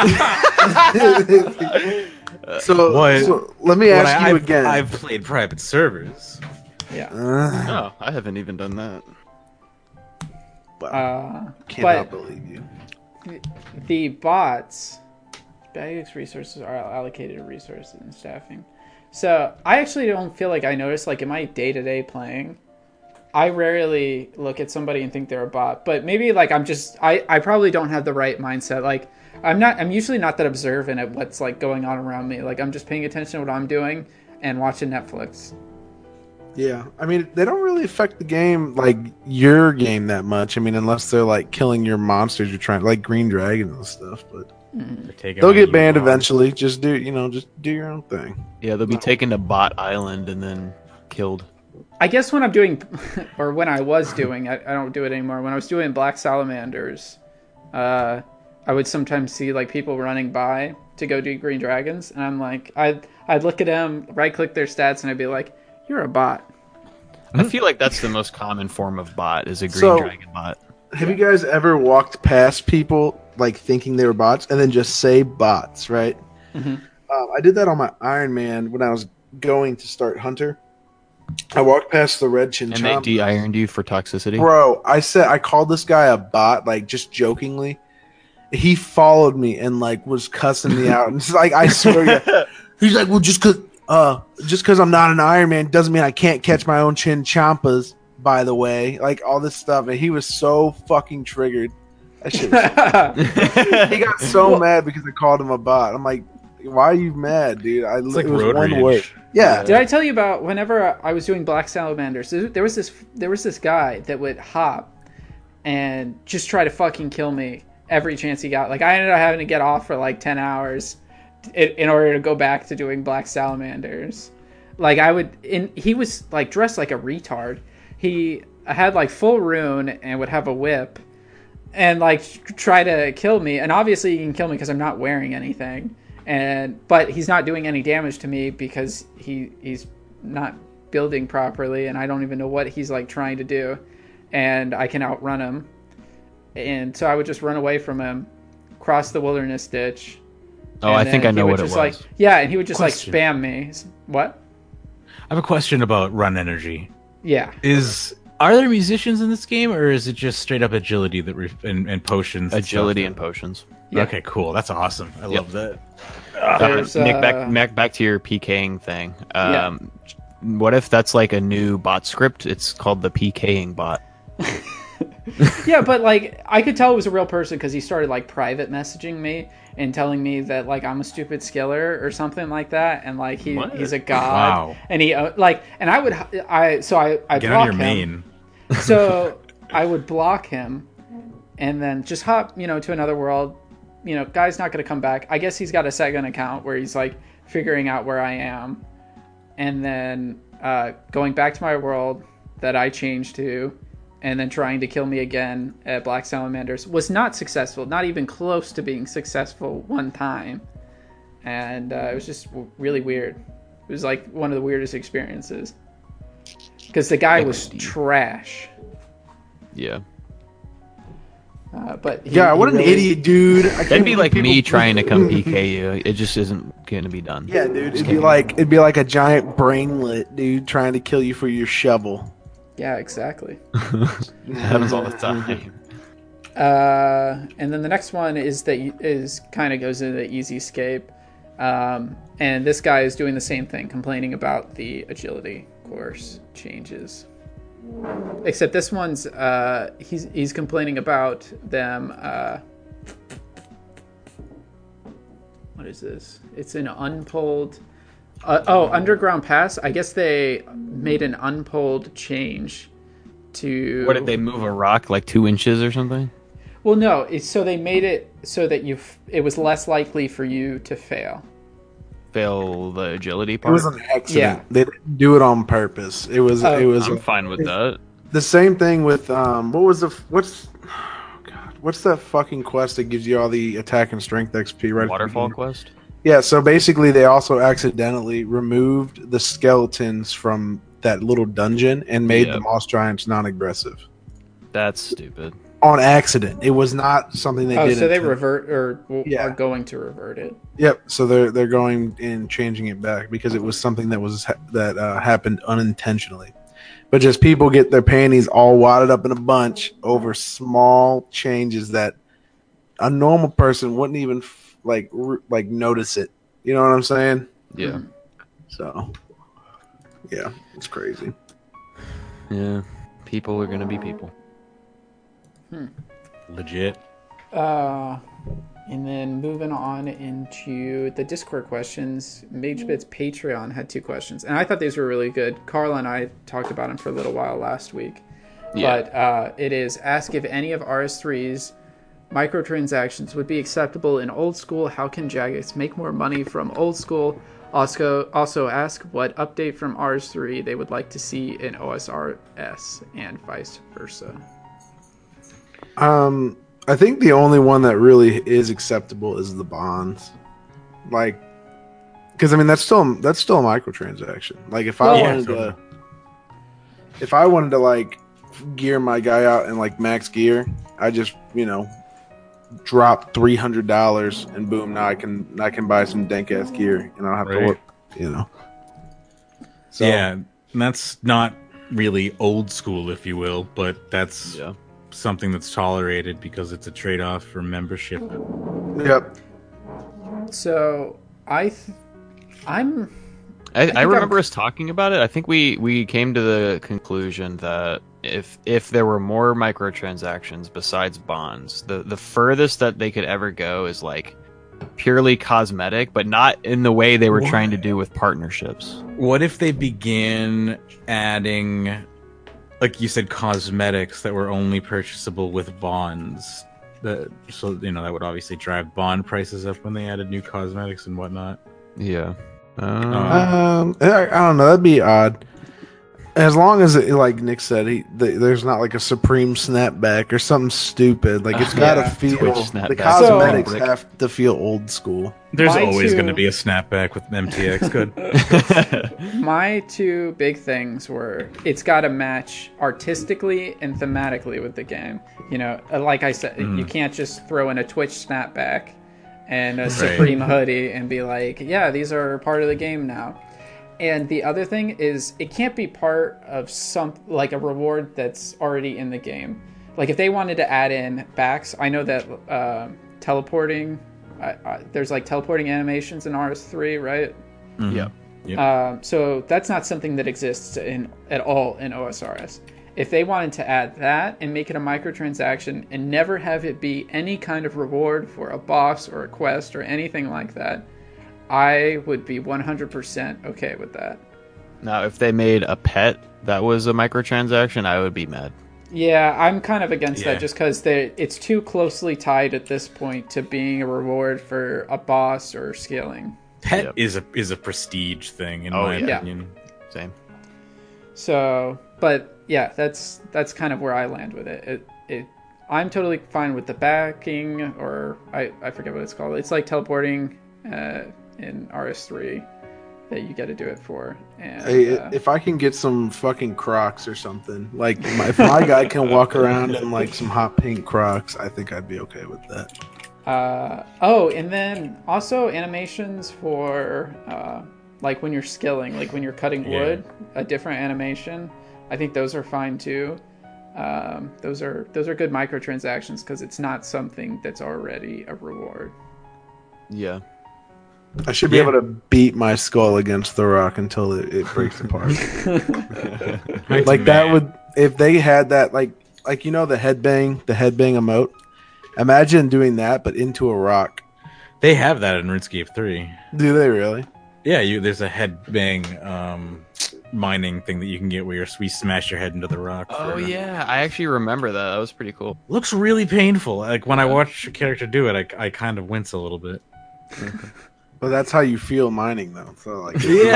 Speaker 2: So,
Speaker 1: What-
Speaker 2: so let me
Speaker 1: What
Speaker 2: ask
Speaker 1: I,
Speaker 2: you
Speaker 1: I've,
Speaker 2: again.
Speaker 1: I've played private servers.
Speaker 4: yeah.
Speaker 2: Uh,
Speaker 5: Oh, I haven't even done that.
Speaker 2: well,
Speaker 4: Uh,
Speaker 2: cannot
Speaker 4: but
Speaker 2: believe you.
Speaker 4: the bots, Jagex resources are allocated to resources and staffing. So I actually don't feel like I notice, like in my day to day playing, I rarely look at somebody and think they're a bot. But maybe like I'm just I, I probably don't have the right mindset. Like I'm not I'm usually not that observant at what's like going on around me. Like I'm just paying attention to what I'm doing and watching Netflix.
Speaker 2: Yeah, I mean, they don't really affect the game, like your game, that much. I mean, unless they're like killing your monsters you're trying, like Green Dragon and stuff. But
Speaker 1: They're taking
Speaker 2: they'll
Speaker 1: on
Speaker 2: get
Speaker 1: you
Speaker 2: banned
Speaker 1: all.
Speaker 2: eventually. Just do, you know, just do your own thing.
Speaker 5: Yeah, they'll be taken to Bot Island and then killed.
Speaker 4: I guess when I'm doing, or when I was doing, I, I don't do it anymore. When I was doing Black Salamanders, uh, I would sometimes see like people running by to go do Green Dragons, and I'm like, I'd I'd look at them, right click their stats, and I'd be like, "You're a bot."
Speaker 5: I feel like that's the most common form of bot is a green
Speaker 2: So-
Speaker 5: dragon bot.
Speaker 2: Have you guys ever walked past people like thinking they were bots and then just say bots, right?
Speaker 4: Mhm.
Speaker 2: Um, I did that on my Iron Man when I was going to start Hunter. I walked past the red
Speaker 5: And they
Speaker 2: Chinchompa.
Speaker 5: de-ironed you for toxicity.
Speaker 2: Bro, I said I called this guy a bot, like just jokingly. He followed me and like was cussing me out. And it's like I swear, to- he's like, "Well, just cause, uh, just cause I'm not an Iron Man doesn't mean I can't catch my own Chinchompas." By the way, like all this stuff, and he was so fucking triggered. That shit. Was, he got so mad because I called him a bot. I'm like, "Why are you mad, dude?" I
Speaker 1: It's like
Speaker 2: it was
Speaker 1: road
Speaker 2: one
Speaker 1: rage.
Speaker 2: word. Yeah.
Speaker 4: Did I tell you about whenever I was doing Black Salamanders? There was this there was this guy that would hop and just try to fucking kill me every chance he got. Like I ended up having to get off for like ten hours in, in order to go back to doing Black Salamanders. Like I would, and he was like dressed like a retard. He I had like full rune and would have a whip and like try to kill me. And obviously he can kill me because I'm not wearing anything. And but he's not doing any damage to me because he he's not building properly, and I don't even know what he's like trying to do. And I can outrun him. And so I would just run away from him, cross the wilderness ditch.
Speaker 5: Oh, I think I know what it was.
Speaker 4: Like, yeah, and he would just
Speaker 1: Question.
Speaker 4: like spam me. What?
Speaker 1: I have a question about run energy.
Speaker 4: Yeah.
Speaker 1: Is are there musicians in this game, or is it just straight up agility that re- and, and potions? and
Speaker 5: Agility
Speaker 1: stuff?
Speaker 5: and potions.
Speaker 4: Yeah.
Speaker 1: Okay, cool. That's awesome. I
Speaker 5: Yep.
Speaker 1: love that.
Speaker 4: There's,
Speaker 5: Nick,
Speaker 4: uh,
Speaker 5: back, back back to your PKing thing.
Speaker 4: Yeah.
Speaker 5: Um, What if that's like a new bot script? It's called the PKing bot.
Speaker 4: Yeah, but like I could tell it was a real person because he started like private messaging me and telling me that like I'm a stupid skiller or something like that, and like he
Speaker 5: What?
Speaker 4: he's a god.
Speaker 1: Wow.
Speaker 4: And he uh, like and I would I so I I
Speaker 1: Get
Speaker 4: block
Speaker 1: on your
Speaker 4: him.
Speaker 1: main.
Speaker 4: So I would block him and then just hop, you know, to another world. You know, guy's not going to come back. I guess he's got a second account where he's like figuring out where I am, and then uh, going back to my world that I changed to, and then trying to kill me again at Black Salamanders. Was not successful, not even close to being successful one time. And uh, it was just w- really weird. It was like one of the weirdest experiences. Because the guy was trash.
Speaker 5: Yeah.
Speaker 4: Uh, but he,
Speaker 2: Yeah,
Speaker 4: he
Speaker 2: what an
Speaker 4: really-
Speaker 2: idiot, dude. I can't
Speaker 5: That'd be
Speaker 2: believe
Speaker 5: like
Speaker 2: people-
Speaker 5: me trying to come P K you. It just isn't going to be done.
Speaker 2: Yeah, dude. It'd be
Speaker 5: can't.
Speaker 2: like it'd be like a giant brainlet, dude, trying to kill you for your shovel.
Speaker 4: Yeah, exactly.
Speaker 5: It happens all the time.
Speaker 4: Uh, and then the next one is that you- is kind of goes into the easy escape, um, and this guy is doing the same thing, complaining about the agility course changes. Except this one's uh, he's he's complaining about them. Uh, what is this? It's an unpulled. Uh, oh, Underground Pass. I guess they made an unpulled change to.
Speaker 5: What did they move a rock like two inches or something?
Speaker 4: Well, no. It's so they made it so that you. f- It was less likely for you to fail.
Speaker 5: Fail the agility
Speaker 2: It
Speaker 5: part?
Speaker 2: was an accident.
Speaker 4: Yeah.
Speaker 2: They didn't do it on purpose. It was
Speaker 4: Oh,
Speaker 2: it was
Speaker 5: I'm fine with that.
Speaker 2: the same thing with um what was the what's oh God, what's that fucking quest that gives you all the attack and strength X P right at the
Speaker 5: Waterfall
Speaker 2: beginning?
Speaker 5: quest?
Speaker 2: Yeah, so basically they also accidentally removed the skeletons from that little dungeon and made
Speaker 5: Yep.
Speaker 2: the moss giants non-aggressive.
Speaker 5: That's stupid.
Speaker 2: On accident. It was not something they
Speaker 4: Oh,
Speaker 2: did.
Speaker 4: so they
Speaker 2: intent-
Speaker 4: revert or w-
Speaker 2: Yeah.
Speaker 4: are going to revert it.
Speaker 2: Yep. So they're they're going and changing it back because it was something that was ha- that uh, happened unintentionally, but just people get their panties all wadded up in a bunch over small changes that a normal person wouldn't even f- like r- like notice it. You know what I'm saying?
Speaker 5: Yeah.
Speaker 2: So, yeah, it's crazy.
Speaker 5: Yeah. People are going to be people.
Speaker 1: Legit.
Speaker 4: Uh, and then moving on into the Discord questions, MageBit's Patreon had two questions, and I thought these were really good. Carla and I talked about them for a little while last week.
Speaker 5: Yeah.
Speaker 4: But uh, it is ask if any of R S three's microtransactions would be acceptable in old school. How can Jagex make more money from old school? Also, also ask what update from R S three they would like to see in O S R S and vice versa.
Speaker 2: Um, I think the only one that really is acceptable is the bonds, like, because I mean that's still that's still a microtransaction. Like if I
Speaker 4: Well,
Speaker 1: yeah,
Speaker 2: wanted
Speaker 1: totally.
Speaker 2: to, if I wanted to like gear my guy out in like max gear, I just you know drop three hundred dollars and boom, now I can I can buy some dank ass gear and I don't have
Speaker 1: Right.
Speaker 2: to work, you know. So,
Speaker 1: Yeah, and that's not really old school, if you will, but that's
Speaker 5: Yeah.
Speaker 1: something that's tolerated because it's a trade-off for membership.
Speaker 2: Yep.
Speaker 4: So I, th- I'm
Speaker 5: I,
Speaker 4: think
Speaker 5: I
Speaker 4: I'm-
Speaker 5: remember us talking about it. I think we, we came to the conclusion that if if there were more microtransactions besides bonds, the, the furthest that they could ever go is like purely cosmetic, but not in the way they were
Speaker 1: What?
Speaker 5: trying to do with partnerships.
Speaker 1: What if they began adding, like you said, cosmetics that were only purchasable with bonds? That, so, you know, that would obviously drive bond prices up when they added new cosmetics and whatnot.
Speaker 5: Yeah. Uh,
Speaker 1: Uh,
Speaker 2: Um, I, I don't know. That'd be odd. As long as, it, like Nick said, he, th there's not like a supreme snapback or something stupid. Like it's got to
Speaker 4: Yeah.
Speaker 2: feel
Speaker 5: Twitch
Speaker 2: the
Speaker 5: snapback.
Speaker 2: cosmetics
Speaker 5: So-
Speaker 2: have to feel old school.
Speaker 1: There's
Speaker 4: My
Speaker 1: always
Speaker 4: two-
Speaker 1: going to be a snapback with M T X. Good.
Speaker 4: My two big things were it's got to match artistically and thematically with the game. You know, uh, like I said, you can't just throw in a Twitch snapback and a Supreme hoodie and be like, yeah, these are part of the game now. And the other thing is it can't be part of some like a reward that's already in the game. Like if they wanted to add in backs, I know that uh, teleporting, I, I, there's like teleporting animations in R S three, right?
Speaker 5: Yep.
Speaker 4: Um, so that's not something that exists in at all in O S R S. If they wanted to add that and make it a microtransaction and never have it be any kind of reward for a boss or a quest or anything like that, I would be one hundred percent okay with that.
Speaker 5: Now, if they made a pet that was a microtransaction, I would be mad.
Speaker 4: Yeah, I'm kind of against
Speaker 1: Yeah.
Speaker 4: that just because it's too closely tied at this point to being a reward for a boss or scaling.
Speaker 1: Pet
Speaker 5: Yep.
Speaker 1: is a is a prestige thing in
Speaker 5: Oh,
Speaker 1: my
Speaker 5: yeah.
Speaker 1: opinion.
Speaker 5: Same.
Speaker 4: So, but yeah, that's that's kind of where I land with it. It, it I'm totally fine with the backing, or I, I forget what it's called. It's like teleporting uh, in R S three that you got to do it for. And
Speaker 2: Hey,
Speaker 4: uh,
Speaker 2: if I can get some fucking Crocs or something, like my, if my guy can walk around in like some hot pink Crocs, I think I'd be okay with that.
Speaker 4: Uh, oh, and then also animations for uh, like when you're skilling, like when you're cutting
Speaker 1: Yeah.
Speaker 4: wood, a different animation. I think those are fine too. Um, those are those are good microtransactions because it's not something that's already a reward.
Speaker 5: Yeah.
Speaker 2: I should be
Speaker 1: Yeah.
Speaker 2: able to beat my skull against the rock until it, it breaks apart. Like that would, if they had that, like like you know the headbang, the headbang emote. Imagine doing that, but into a rock.
Speaker 1: They have that in RuneScape three.
Speaker 2: Do they really?
Speaker 1: Yeah, you there's a headbang um, mining thing that you can get where you're, we smash your head into the rock.
Speaker 5: Oh
Speaker 1: for-
Speaker 5: yeah, I actually remember that. That was pretty cool.
Speaker 1: Looks really painful. Like when I watch a character do it, I, I kind of wince a little bit.
Speaker 2: Well, that's how you feel mining, though. So like,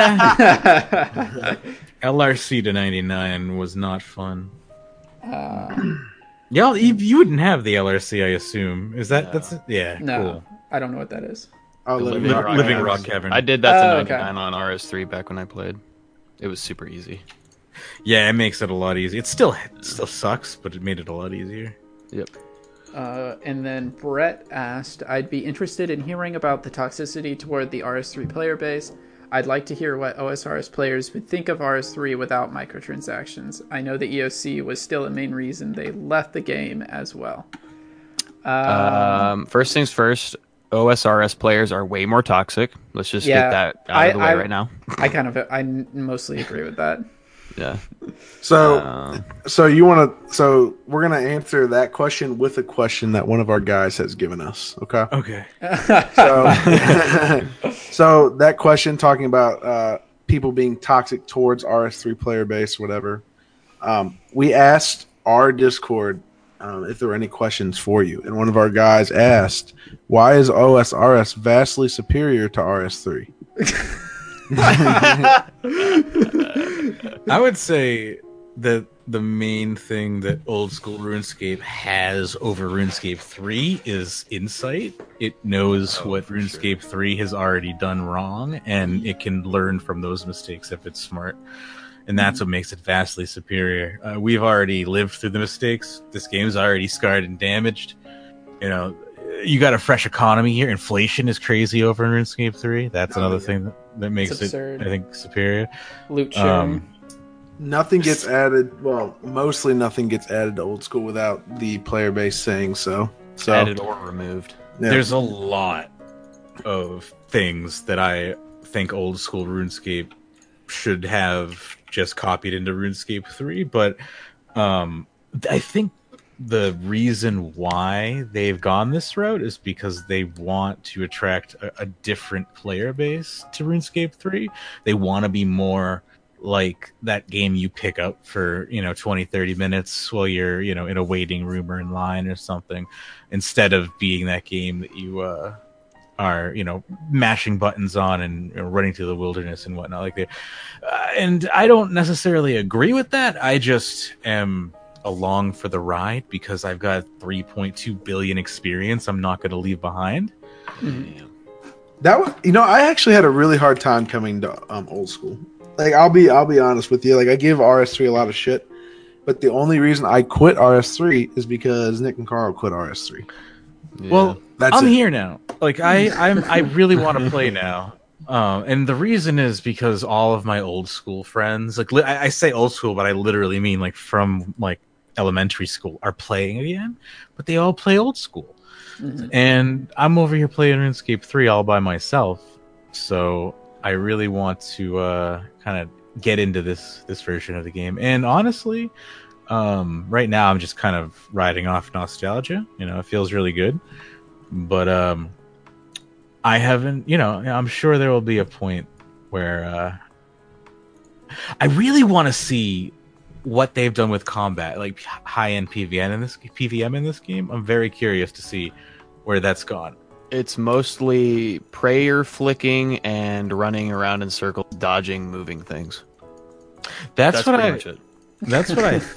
Speaker 1: Yeah. L R C to ninety-nine was not fun. Yeah, you, you wouldn't have the L R C, I assume. Is that
Speaker 5: No.
Speaker 1: that's yeah,
Speaker 4: No,
Speaker 1: cool.
Speaker 4: I don't know what that is.
Speaker 2: oh,
Speaker 5: The
Speaker 2: living
Speaker 5: Living
Speaker 2: rock,
Speaker 5: Rock
Speaker 1: Living
Speaker 2: Caverns.
Speaker 1: Rock Cavern.
Speaker 5: I did that to
Speaker 4: Oh, okay.
Speaker 5: ninety-nine on R S three back when I played. It was super easy.
Speaker 1: Yeah, it makes it a lot easier. It still it still sucks, but it made it a lot easier.
Speaker 5: Yep.
Speaker 4: Uh, and then Brett asked, I'd be interested in hearing about the toxicity toward the R S three player base. I'd like to hear what O S R S players would think of R S three without microtransactions. I know the E O C was still a main reason they left the game as well.
Speaker 5: Um, first things first, O S R S players are way more toxic. Let's just
Speaker 4: Yeah,
Speaker 5: get that out
Speaker 4: I-
Speaker 5: of the way
Speaker 4: I-
Speaker 5: right now.
Speaker 4: I kind of, I n- mostly agree with that.
Speaker 5: Yeah.
Speaker 2: So,
Speaker 5: Um,
Speaker 2: so you want to? So we're gonna answer that question with a question that one of our guys has given us. Okay.
Speaker 1: Okay.
Speaker 2: So, so that question talking about uh, people being toxic towards R S three player base, whatever. Um, we asked our Discord um, if there were any questions for you, and one of our guys asked, "Why is O S R S vastly superior to R S three?"
Speaker 1: I would say that the main thing that old school RuneScape has over RuneScape three is insight. It knows
Speaker 5: Oh,
Speaker 1: what
Speaker 5: for
Speaker 1: RuneScape three has already done wrong, and it can learn from those mistakes if it's smart. And that's what makes it vastly superior. Uh, we've already lived through the mistakes. This game's already scarred and damaged. You know, you got a fresh economy here. Inflation is crazy over in RuneScape three. That's
Speaker 2: Oh,
Speaker 1: another
Speaker 2: yeah.
Speaker 1: thing that, that makes it,
Speaker 4: absurd.
Speaker 1: I think, superior.
Speaker 4: Loot sharing.
Speaker 1: Um,
Speaker 2: Nothing gets added. Well, mostly nothing gets added to old school without the player base saying so. So
Speaker 5: added or removed.
Speaker 2: yeah.
Speaker 1: There's a lot of things that I think old school RuneScape should have just copied into RuneScape three, but um, I think the reason why they've gone this route is because they want to attract a, a different player base to RuneScape three. They want to be more like that game you pick up for, you know, twenty, thirty minutes while you're, you know, in a waiting room or in line or something, instead of being that game that you uh are, you know, mashing buttons on and, you know, running through the wilderness and whatnot. Like, they, uh, and I don't necessarily agree with that. I just am along for the ride because I've got three point two billion experience I'm not going to leave behind.
Speaker 4: Mm-hmm.
Speaker 2: That was, you know, I actually had a really hard time coming to um, old school. Like, I'll be, I'll be honest with you. Like, I give R S three a lot of shit, but the only reason I quit R S three is because Nick and Carl quit R S three.
Speaker 5: Yeah.
Speaker 1: Well,
Speaker 2: That's
Speaker 1: I'm
Speaker 2: it.
Speaker 1: here now. Like, I, I'm, I really want to play now. Um, and the reason is because all of my old school friends, like, li- I, I say old school, but I literally mean like from like elementary school, are playing again, but they all play old school.
Speaker 4: Mm-hmm.
Speaker 1: And I'm over here playing RuneScape three all by myself. So I really want to uh, kind of get into this this version of the game. And honestly, um, right now I'm just kind of riding off nostalgia. You know, it feels really good. But um, I haven't, you know, I'm sure there will be a point where uh, I really want to see what they've done with combat, like high-end P V M in this P V M in this game. I'm very curious to see where that's gone.
Speaker 5: It's mostly prayer flicking and running around in circles, dodging, moving things.
Speaker 1: That's,
Speaker 5: That's
Speaker 1: what
Speaker 5: pretty
Speaker 1: I.
Speaker 5: much it.
Speaker 1: That's what I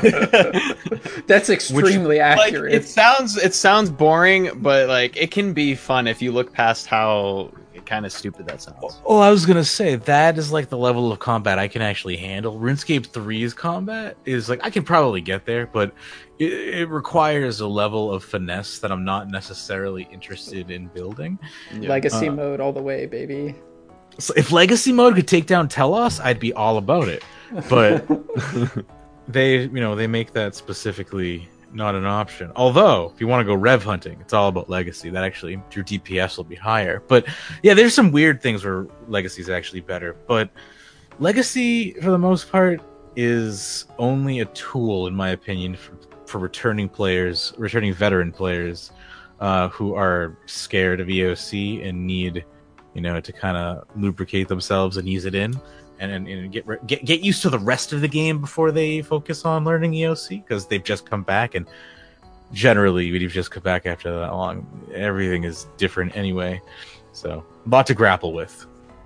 Speaker 1: thought.
Speaker 4: That's extremely
Speaker 5: Like,
Speaker 4: accurate.
Speaker 5: it sounds it sounds boring, but like it can be fun if you look past how kind of stupid that sounds.
Speaker 1: Oh, I was gonna say that is like the level of combat I can actually handle. RuneScape three's combat is like I can probably get there, but it, it requires a level of finesse that I'm not necessarily interested in building.
Speaker 5: Yeah.
Speaker 4: Legacy
Speaker 1: Uh,
Speaker 4: mode all the way, baby.
Speaker 1: So if Legacy mode could take down Telos, I'd be all about it. But they, you know, they make that specifically not an option. Although, if you want to go rev hunting, it's all about Legacy. That actually, your D P S will be higher. But yeah, there's some weird things where Legacy is actually better. But Legacy, for the most part, is only a tool, in my opinion, for, for returning players, returning veteran players uh, who are scared of E O C and need, you know, to kind of lubricate themselves and ease it in. And, and, and get, re- get get used to the rest of the game before they focus on learning E O C, because they've just come back, and generally when you've just come back after that long, everything is different anyway. So a lot to grapple with.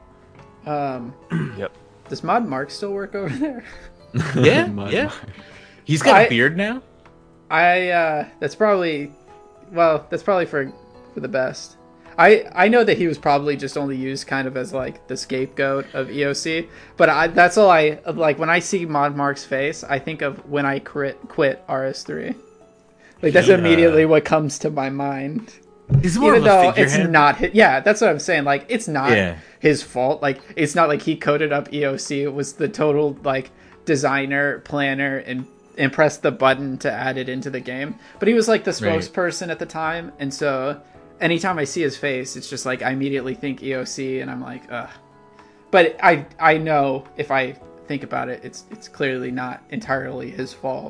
Speaker 4: Um,
Speaker 5: Yep.
Speaker 4: Does Mod Mark still work over there?
Speaker 1: Yeah,
Speaker 5: Mud
Speaker 1: yeah.
Speaker 5: Mark.
Speaker 1: He's got
Speaker 4: I-
Speaker 1: a beard now.
Speaker 4: I uh, that's probably, well, that's probably for for the best. I, I know that he was probably just only used kind of as like the scapegoat of E O C, but I, that's all I like when I see Mod Mark's face. I think of when I quit quit R S three. Like that's
Speaker 1: Yeah.
Speaker 4: immediately what comes to my mind.
Speaker 1: He's more
Speaker 4: Even
Speaker 1: of a
Speaker 4: though it's
Speaker 1: figurehead.
Speaker 4: not his, yeah, that's what I'm saying. Like it's not
Speaker 1: Yeah.
Speaker 4: his fault. Like it's not like he coded up E O C. It was the total like designer, planner, and and pressed the button to add it into the game. But he was like the
Speaker 1: Right.
Speaker 4: spokesperson at the time, and so anytime I see his face, it's just like I immediately think E O C, and I'm like, ugh. But I I know if I think about it, it's it's clearly not entirely his fault.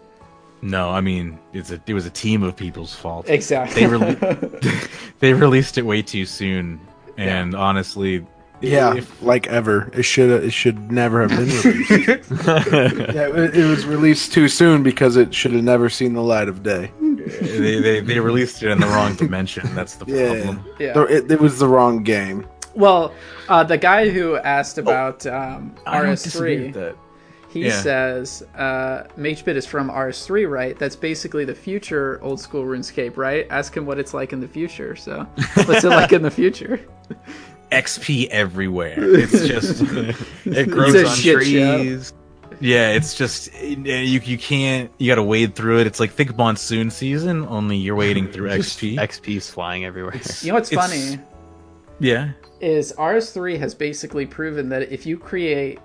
Speaker 1: No, I mean it's a it was a team of people's fault.
Speaker 4: Exactly.
Speaker 1: They rele- they released it way too soon, and honestly,
Speaker 2: Yeah,
Speaker 1: if-
Speaker 2: like ever. It should it should never have been released. yeah, it, it was released too soon because it should have never seen the light of day.
Speaker 1: they, they they released it in the wrong dimension. That's the
Speaker 2: Yeah,
Speaker 1: problem.
Speaker 4: Yeah.
Speaker 2: The- it, it was the wrong game.
Speaker 4: Well, uh, the guy who asked about um,
Speaker 1: Oh, I don't
Speaker 4: R S
Speaker 1: disagree
Speaker 4: three,
Speaker 1: with that.
Speaker 4: he
Speaker 1: Yeah.
Speaker 4: says uh, MageBit is from R S three, right? That's basically the future old school RuneScape, right? Ask him what it's like in the future. So, what's it like in the future?
Speaker 1: X P everywhere. It's just it grows
Speaker 4: It's a
Speaker 1: on
Speaker 4: shit
Speaker 1: trees. Yeah, it's just you you can't you got to wade through it. It's like think monsoon season, only you're wading through X P.
Speaker 5: X P's flying everywhere.
Speaker 4: You know what's
Speaker 1: It's-
Speaker 4: funny
Speaker 1: Yeah.
Speaker 4: is R S three has basically proven that if you create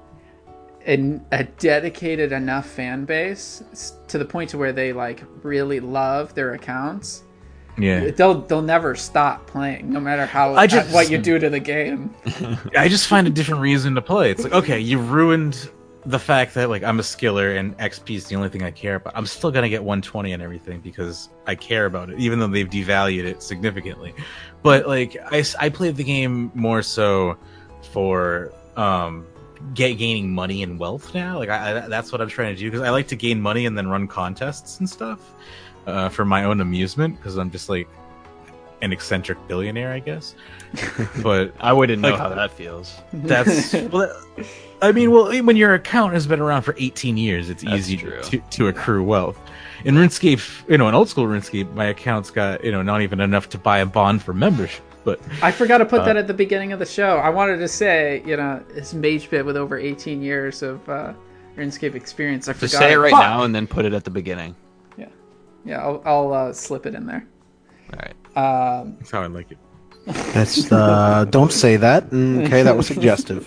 Speaker 4: an, a dedicated enough fan base s- to the point to where they like really love their accounts,
Speaker 1: Yeah.
Speaker 4: they'll they'll never stop playing, no matter how
Speaker 1: I just-
Speaker 4: what you do to the game.
Speaker 1: I just find a different reason to play. It's like, okay, you ruined the fact that like I'm a skiller and X P is the only thing I care about. I'm still gonna get one twenty and everything because I care about it, even though they've devalued it significantly. But like I, s- I played the game more so for um get gaining money and wealth now. Like I, I that's what I'm trying to do because I like to gain money and then run contests and stuff uh, for my own amusement because I'm just like an eccentric billionaire, I guess. But
Speaker 5: I wouldn't know
Speaker 1: Like-
Speaker 5: how that feels.
Speaker 1: that's well, I mean, well, when your account has been around for eighteen years, it's
Speaker 5: That's
Speaker 1: easy
Speaker 5: true.
Speaker 1: to, to accrue wealth. In RuneScape, you know, in old school RuneScape, my account's got, you know, not even enough to buy a bond for membership. But
Speaker 4: I forgot to put
Speaker 1: Uh,
Speaker 4: that at the beginning of the show. I wanted to say, you know, it's MageBit with over eighteen years of uh, RuneScape experience. I
Speaker 5: Just
Speaker 4: forgot
Speaker 5: say it right
Speaker 4: Fuck!
Speaker 5: now and then put it at the beginning.
Speaker 4: Yeah, I'll, I'll uh, slip it in there.
Speaker 5: All right.
Speaker 4: Um,
Speaker 1: that's how I like it.
Speaker 2: That's uh, don't say that. Mm, Okay, that was suggestive.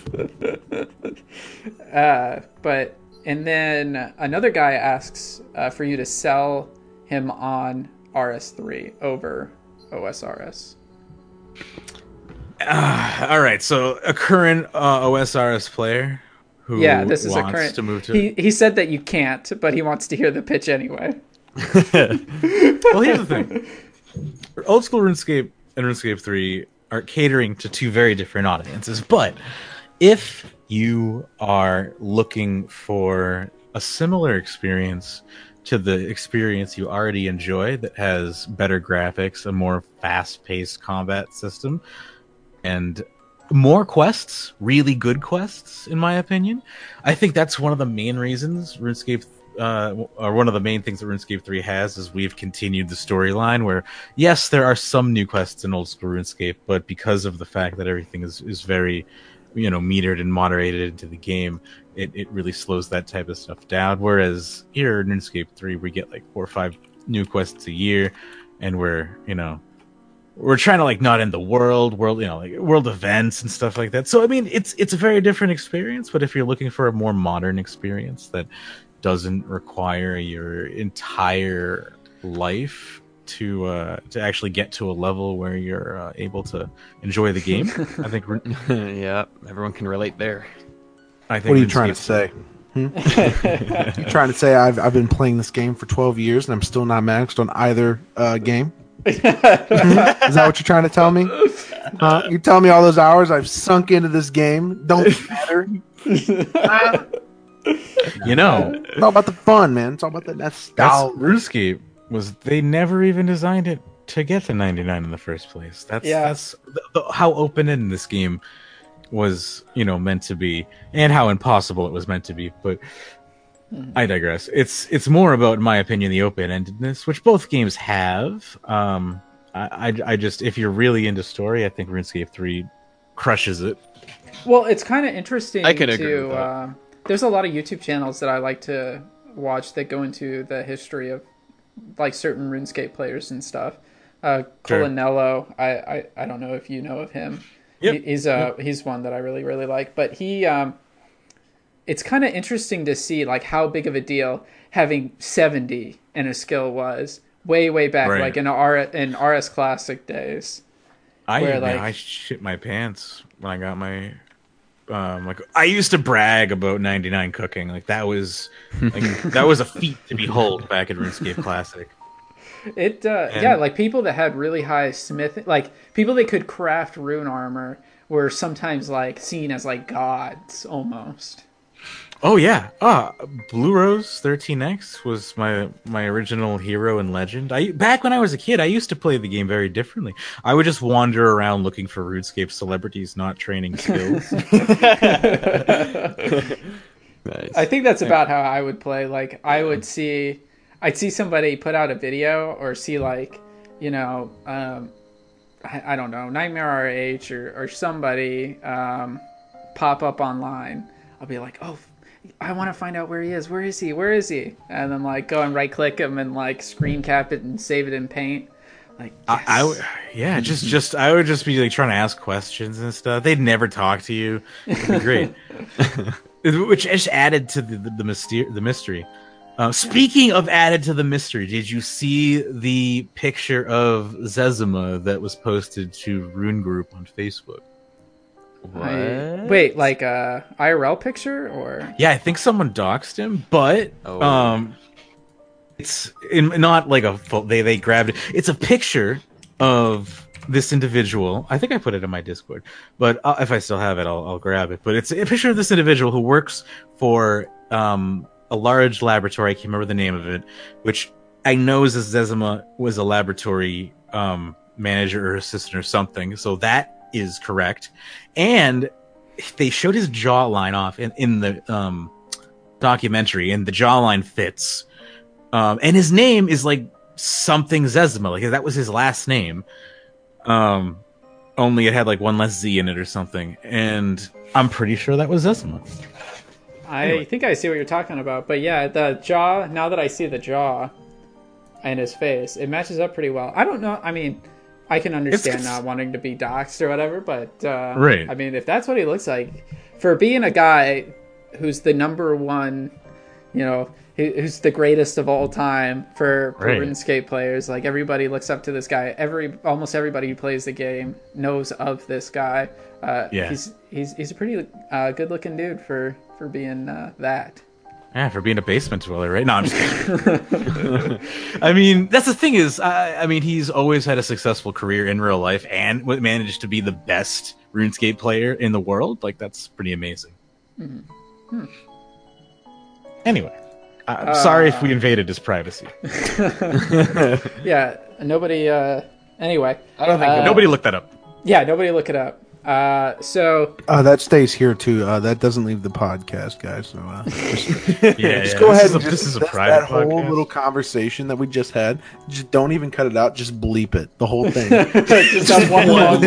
Speaker 4: uh, but and then another guy asks uh, for you to sell him on R S three over O S R S.
Speaker 1: Uh, all right, so a current uh, O S R S player who
Speaker 4: Yeah, this is a
Speaker 1: wants
Speaker 4: current.
Speaker 1: to move to.
Speaker 4: He he said that you can't, but he wants to hear the pitch anyway.
Speaker 1: Well, here's the thing: old school RuneScape and RuneScape three are catering to two very different audiences. But if you are looking for a similar experience to the experience you already enjoy, that has better graphics, a more fast-paced combat system, and more quests, really good quests, in my opinion, I think that's one of the main reasons RuneScape. Uh, or one of the main things that RuneScape three has is we've continued the storyline where, yes, there are some new quests in old school RuneScape, but because of the fact that everything is, is very, you know, metered and moderated into the game, it, it really slows that type of stuff down. Whereas here in RuneScape three, we get like four or five new quests a year, and we're, you know, we're trying to like not end the world, world, you know, like world events and stuff like that. So I mean, it's it's a very different experience. But if you're looking for a more modern experience that doesn't require your entire life to uh, to actually get to a level where you're uh, able to enjoy the game, I think. Rune-
Speaker 5: Yeah, everyone can relate there.
Speaker 1: I think
Speaker 2: What are you
Speaker 1: RuneScape-
Speaker 2: trying to say? Hmm? You trying to say I've I've been playing this game for twelve years and I'm still not maxed on either uh, game? Hmm? Is that what you're trying to tell me? Uh, you tell me all those hours I've sunk into this game don't matter. Uh,
Speaker 1: You know,
Speaker 2: it's all about the fun, man. It's all about the
Speaker 1: that's
Speaker 2: nostalgia.
Speaker 1: RuneScape was they never even designed it to get to ninety-nine in the first place. That's
Speaker 4: Yeah.
Speaker 1: that's the, the, how open-ended this game was, you know, meant to be, and how impossible it was meant to be. But I digress. It's it's more about, in my opinion, the open-endedness, which both games have. Um, I, I I just, if you're really into story, I think RuneScape three crushes it.
Speaker 4: Well, it's kind of interesting
Speaker 5: I can agree
Speaker 4: to.
Speaker 5: with that.
Speaker 4: Uh, there's a lot of YouTube channels that I like to watch that go into the history of like certain RuneScape players and stuff. Uh,
Speaker 1: Sure.
Speaker 4: Colinello, I, I I don't know if you know of him.
Speaker 1: Yep.
Speaker 4: He, he's uh he's one that I really really like. But he um, it's kind of interesting to see like how big of a deal having seventy in a skill was way way back,
Speaker 1: Right.
Speaker 4: like in R in R S Classic days.
Speaker 1: I
Speaker 4: Where,
Speaker 1: man,
Speaker 4: like-
Speaker 1: I shit my pants when I got my um like I used to brag about ninety-nine cooking. Like that was like that was a feat to behold back in RuneScape Classic.
Speaker 4: It uh,
Speaker 1: And-
Speaker 4: yeah, like people that had really high smith, like people that could craft rune armor were sometimes like seen as like gods almost.
Speaker 1: Oh yeah. Ah, Blue Rose thirteen X was my my original hero and legend. I back when I was a kid, I used to play the game very differently. I would just wander around looking for RuneScape celebrities not training skills.
Speaker 5: Nice.
Speaker 4: I think that's about how I would play. Like I would see, I'd see somebody put out a video or see like, you know, um, I, I don't know, Nightmare R H or or somebody um, pop up online. I'll be like, oh. I want to find out where he is. Where is he? Where is he? And then like go and right click him and like screen cap it and save it in Paint. Like yes.
Speaker 1: I, I w- yeah, just just I would just be like trying to ask questions and stuff. They'd never talk to you. It'd be great, which just added to the the, the, myster- the mystery. Uh, speaking of added to the mystery, did you see the picture of Zezima that was posted to Rune Group on Facebook?
Speaker 4: I- wait, like a I R L picture or
Speaker 1: Yeah, I think someone doxed him, but
Speaker 5: Oh.
Speaker 1: um, it's in, not like a full. They they grabbed it. It's a picture of this individual. I think I put it in my Discord, but uh, if I still have it, I'll I'll grab it. But it's a picture of this individual who works for um a large laboratory. I can't remember the name of it, which I know Zezima was a laboratory um manager or assistant or something. So that is correct. And they showed his jawline off in, in the um, documentary, and the jawline fits. Um, and his name is like something Zezima, like that was his last name. Um, only it had like one less Z in it or something. And I'm pretty sure that was Zezima.
Speaker 4: I
Speaker 1: Anyway.
Speaker 4: think I see what you're talking about, but yeah, the jaw. Now that I see the jaw and his face, it matches up pretty well. I don't know. I mean, I can understand
Speaker 1: It's-
Speaker 4: not wanting to be doxxed or whatever, but uh,
Speaker 1: Right.
Speaker 4: I mean, if that's what he looks like, for being a guy who's the number one, you know, who- who's the greatest of all time for, for
Speaker 1: Right.
Speaker 4: RuneScape players, like everybody looks up to this guy. Every almost everybody who plays the game knows of this guy. Uh,
Speaker 1: Yeah.
Speaker 4: he's he's he's a pretty uh, good looking dude for for being uh, that.
Speaker 1: Yeah, for being a basement dweller, right? No, I'm just kidding. I mean, that's the thing is, I, I mean, he's always had a successful career in real life and w- managed to be the best RuneScape player in the world. Like, that's pretty amazing.
Speaker 4: Mm-hmm.
Speaker 1: Anyway, I'm sorry if we invaded his privacy.
Speaker 4: Yeah, nobody. Uh, anyway,
Speaker 5: I don't think
Speaker 4: Uh,
Speaker 1: Nobody looked that up.
Speaker 4: yeah, nobody look it up. Uh, so
Speaker 2: Uh, that stays here too. Uh, that doesn't leave the podcast, guys. So uh, just,
Speaker 1: Yeah,
Speaker 2: just
Speaker 1: yeah,
Speaker 2: go
Speaker 1: this
Speaker 2: ahead
Speaker 1: is a-
Speaker 2: and just
Speaker 1: this is a
Speaker 2: that,
Speaker 1: private
Speaker 2: that whole
Speaker 1: podcast.
Speaker 2: little conversation that we just had. Just don't even cut it out. Just bleep it. The whole thing.
Speaker 4: just have one long.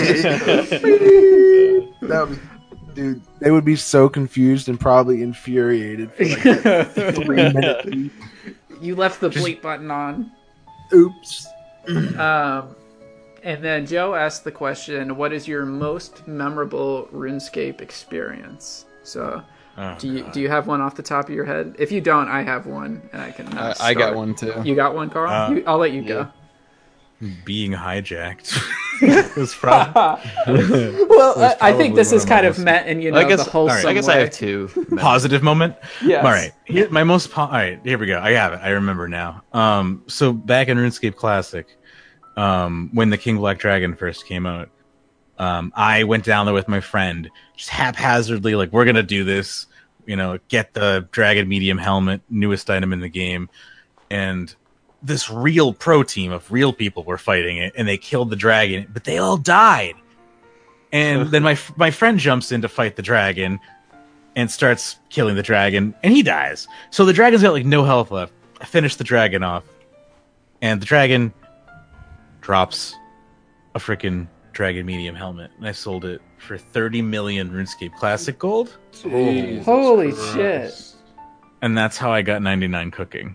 Speaker 2: That was, dude. They would be so confused and probably infuriated. For like that three minute.
Speaker 4: You left the bleep button on.
Speaker 2: Oops.
Speaker 4: Um, and then Joe asked the question, "What is your most memorable RuneScape experience?" So,
Speaker 1: Oh,
Speaker 4: do you
Speaker 1: God.
Speaker 4: do you have one off the top of your head? If you don't, I have one, and I can. Uh,
Speaker 5: I, I got
Speaker 4: start.
Speaker 5: one too.
Speaker 4: You got one, Carl?
Speaker 1: Uh,
Speaker 4: you, I'll let you go.
Speaker 1: Being hijacked was probably.
Speaker 4: Well, I, I think
Speaker 1: probably
Speaker 4: this
Speaker 1: one
Speaker 4: is
Speaker 1: of my
Speaker 4: kind of
Speaker 1: most-
Speaker 4: meant in you know
Speaker 5: I guess
Speaker 4: the wholesome
Speaker 5: I guess
Speaker 4: way.
Speaker 5: I have two.
Speaker 1: Positive moment.
Speaker 4: Yes.
Speaker 1: All right. Here, my most. Po- All right. Here we go. I have it. I remember now. Um. So back in RuneScape Classic, um, when the King Black Dragon first came out, um, I went down there with my friend, just haphazardly, like, we're gonna do this. You know, get the Dragon Medium helmet, newest item in the game, and this real pro team of real people were fighting it, and they killed the dragon, but they all died. And then my my friend jumps in to fight the dragon and starts killing the dragon, and he dies. So the dragon's got like no health left. I finish the dragon off, and the dragon drops a freaking Dragon Medium helmet, and I sold it for thirty million RuneScape Classic gold,
Speaker 4: Holy shit!
Speaker 1: and that's how I got ninety-nine cooking.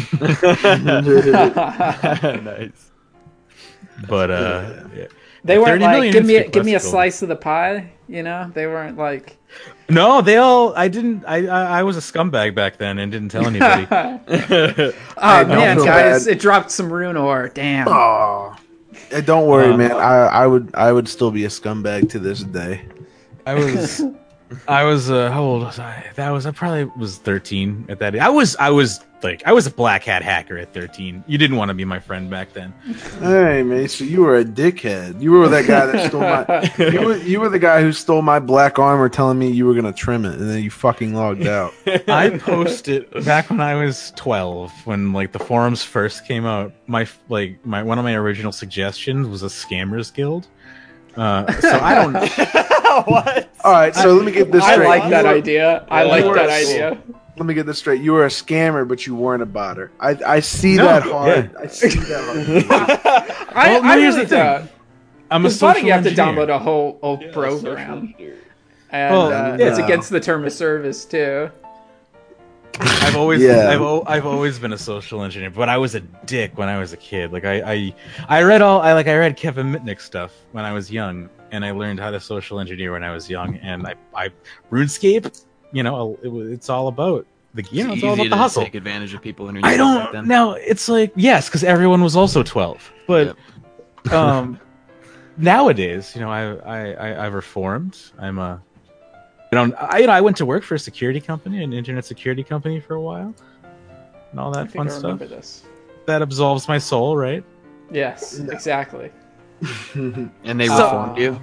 Speaker 5: Nice.
Speaker 1: But uh, yeah.
Speaker 4: They weren't
Speaker 1: thirty
Speaker 4: like,
Speaker 1: million
Speaker 4: give me a,
Speaker 1: RuneScape
Speaker 4: give me a
Speaker 1: Classic gold.
Speaker 4: slice of the pie. You know, they weren't like.
Speaker 1: No, they all. I didn't. I, I I was a scumbag back then and didn't tell anybody.
Speaker 4: Oh
Speaker 2: don't
Speaker 4: man,
Speaker 2: feel
Speaker 4: guys,
Speaker 2: bad.
Speaker 4: it dropped some rune ore. Damn.
Speaker 2: Aw. Eh, don't worry,
Speaker 1: Um,
Speaker 2: man. I, I would I would still be a scumbag to this day.
Speaker 1: I was. I was. Uh, how old was I? That was. I probably was thirteen at that age. I was. I was like. I was a black hat hacker at thirteen. You didn't want to be my friend back then.
Speaker 2: Hey, man. So you were a dickhead. You were that guy that stole my. You were, you were the guy who stole my black armor, telling me you were gonna trim it, and then you fucking logged out.
Speaker 1: I posted back when I was twelve, when like the forums first came out. My like my one of my original suggestions was a scammers guild. Uh, so I don't.
Speaker 5: What?
Speaker 2: All right, so let me get this
Speaker 4: I
Speaker 2: straight.
Speaker 4: like
Speaker 2: You
Speaker 4: that
Speaker 2: were-
Speaker 4: idea. I
Speaker 2: you
Speaker 4: like
Speaker 2: were
Speaker 4: that
Speaker 2: a-
Speaker 4: idea.
Speaker 2: Let me get this straight. You were a scammer, but you weren't a botter. I I see
Speaker 1: No,
Speaker 2: that hard.
Speaker 1: yeah.
Speaker 2: I see that hard.
Speaker 4: I,
Speaker 1: Well, no,
Speaker 4: I
Speaker 1: here's
Speaker 4: really
Speaker 1: the thing.
Speaker 4: don't.
Speaker 1: I'm a
Speaker 4: It's funny
Speaker 1: social
Speaker 4: you have to
Speaker 1: engineer.
Speaker 4: download a whole whole program, and
Speaker 1: Well,
Speaker 4: uh,
Speaker 2: yeah.
Speaker 4: it's against the term of service too.
Speaker 1: I've always,
Speaker 2: Yeah.
Speaker 1: I've, al- I've always been a social engineer, but I was a dick when I was a kid. Like I, I, I read all, I like, I read Kevin Mitnick stuff when I was young, and I learned how to social engineer when I was young. And I, I, RuneScape, you know, it, wa- it's all about the, you know, it's all
Speaker 5: easy
Speaker 1: about
Speaker 5: to
Speaker 1: the hustle.
Speaker 5: take advantage of people.
Speaker 1: I don't now. It's like yes, because everyone was also twelve, but um, nowadays, you know, I, I, I, I've reformed. I'm a You know, I, you know, I went to work for a security company, an internet security company for a while, and all
Speaker 4: I
Speaker 1: that
Speaker 4: think
Speaker 1: fun
Speaker 4: I
Speaker 1: stuff.
Speaker 4: remember this.
Speaker 1: That absolves my soul, right?
Speaker 4: Yes, exactly.
Speaker 5: And they
Speaker 4: So-
Speaker 5: reformed you.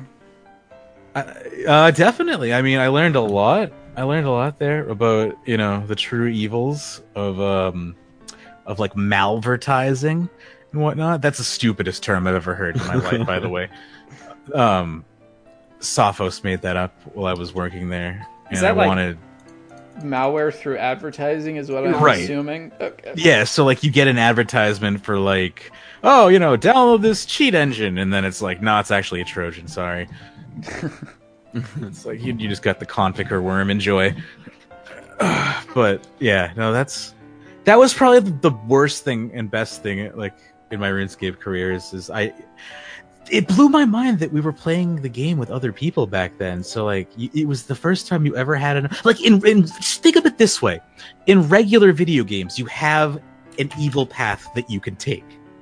Speaker 1: Uh, definitely. I mean, I learned a lot. I learned a lot there about you know the true evils of um of like malvertising and whatnot. That's the stupidest term I've ever heard in my life, by the way. Um, Sophos made that up while I was working there,
Speaker 4: Is
Speaker 1: and
Speaker 4: that
Speaker 1: I
Speaker 4: like-
Speaker 1: wanted.
Speaker 4: Malware through advertising is what I'm
Speaker 1: Right.
Speaker 4: assuming. Okay.
Speaker 1: Yeah, so like you get an advertisement for like, oh, you know, download this cheat engine, and then it's like, no, it's actually a Trojan. Sorry. It's like you, you just got the configure worm. Enjoy. But yeah, no, that's that was probably the, the worst thing and best thing like in my RuneScape career is, is I. It blew my mind that we were playing the game with other people back then. So like, y- it was the first time you ever had an like in, in. Just think of it this way: in regular video games, you have an evil path that you can take.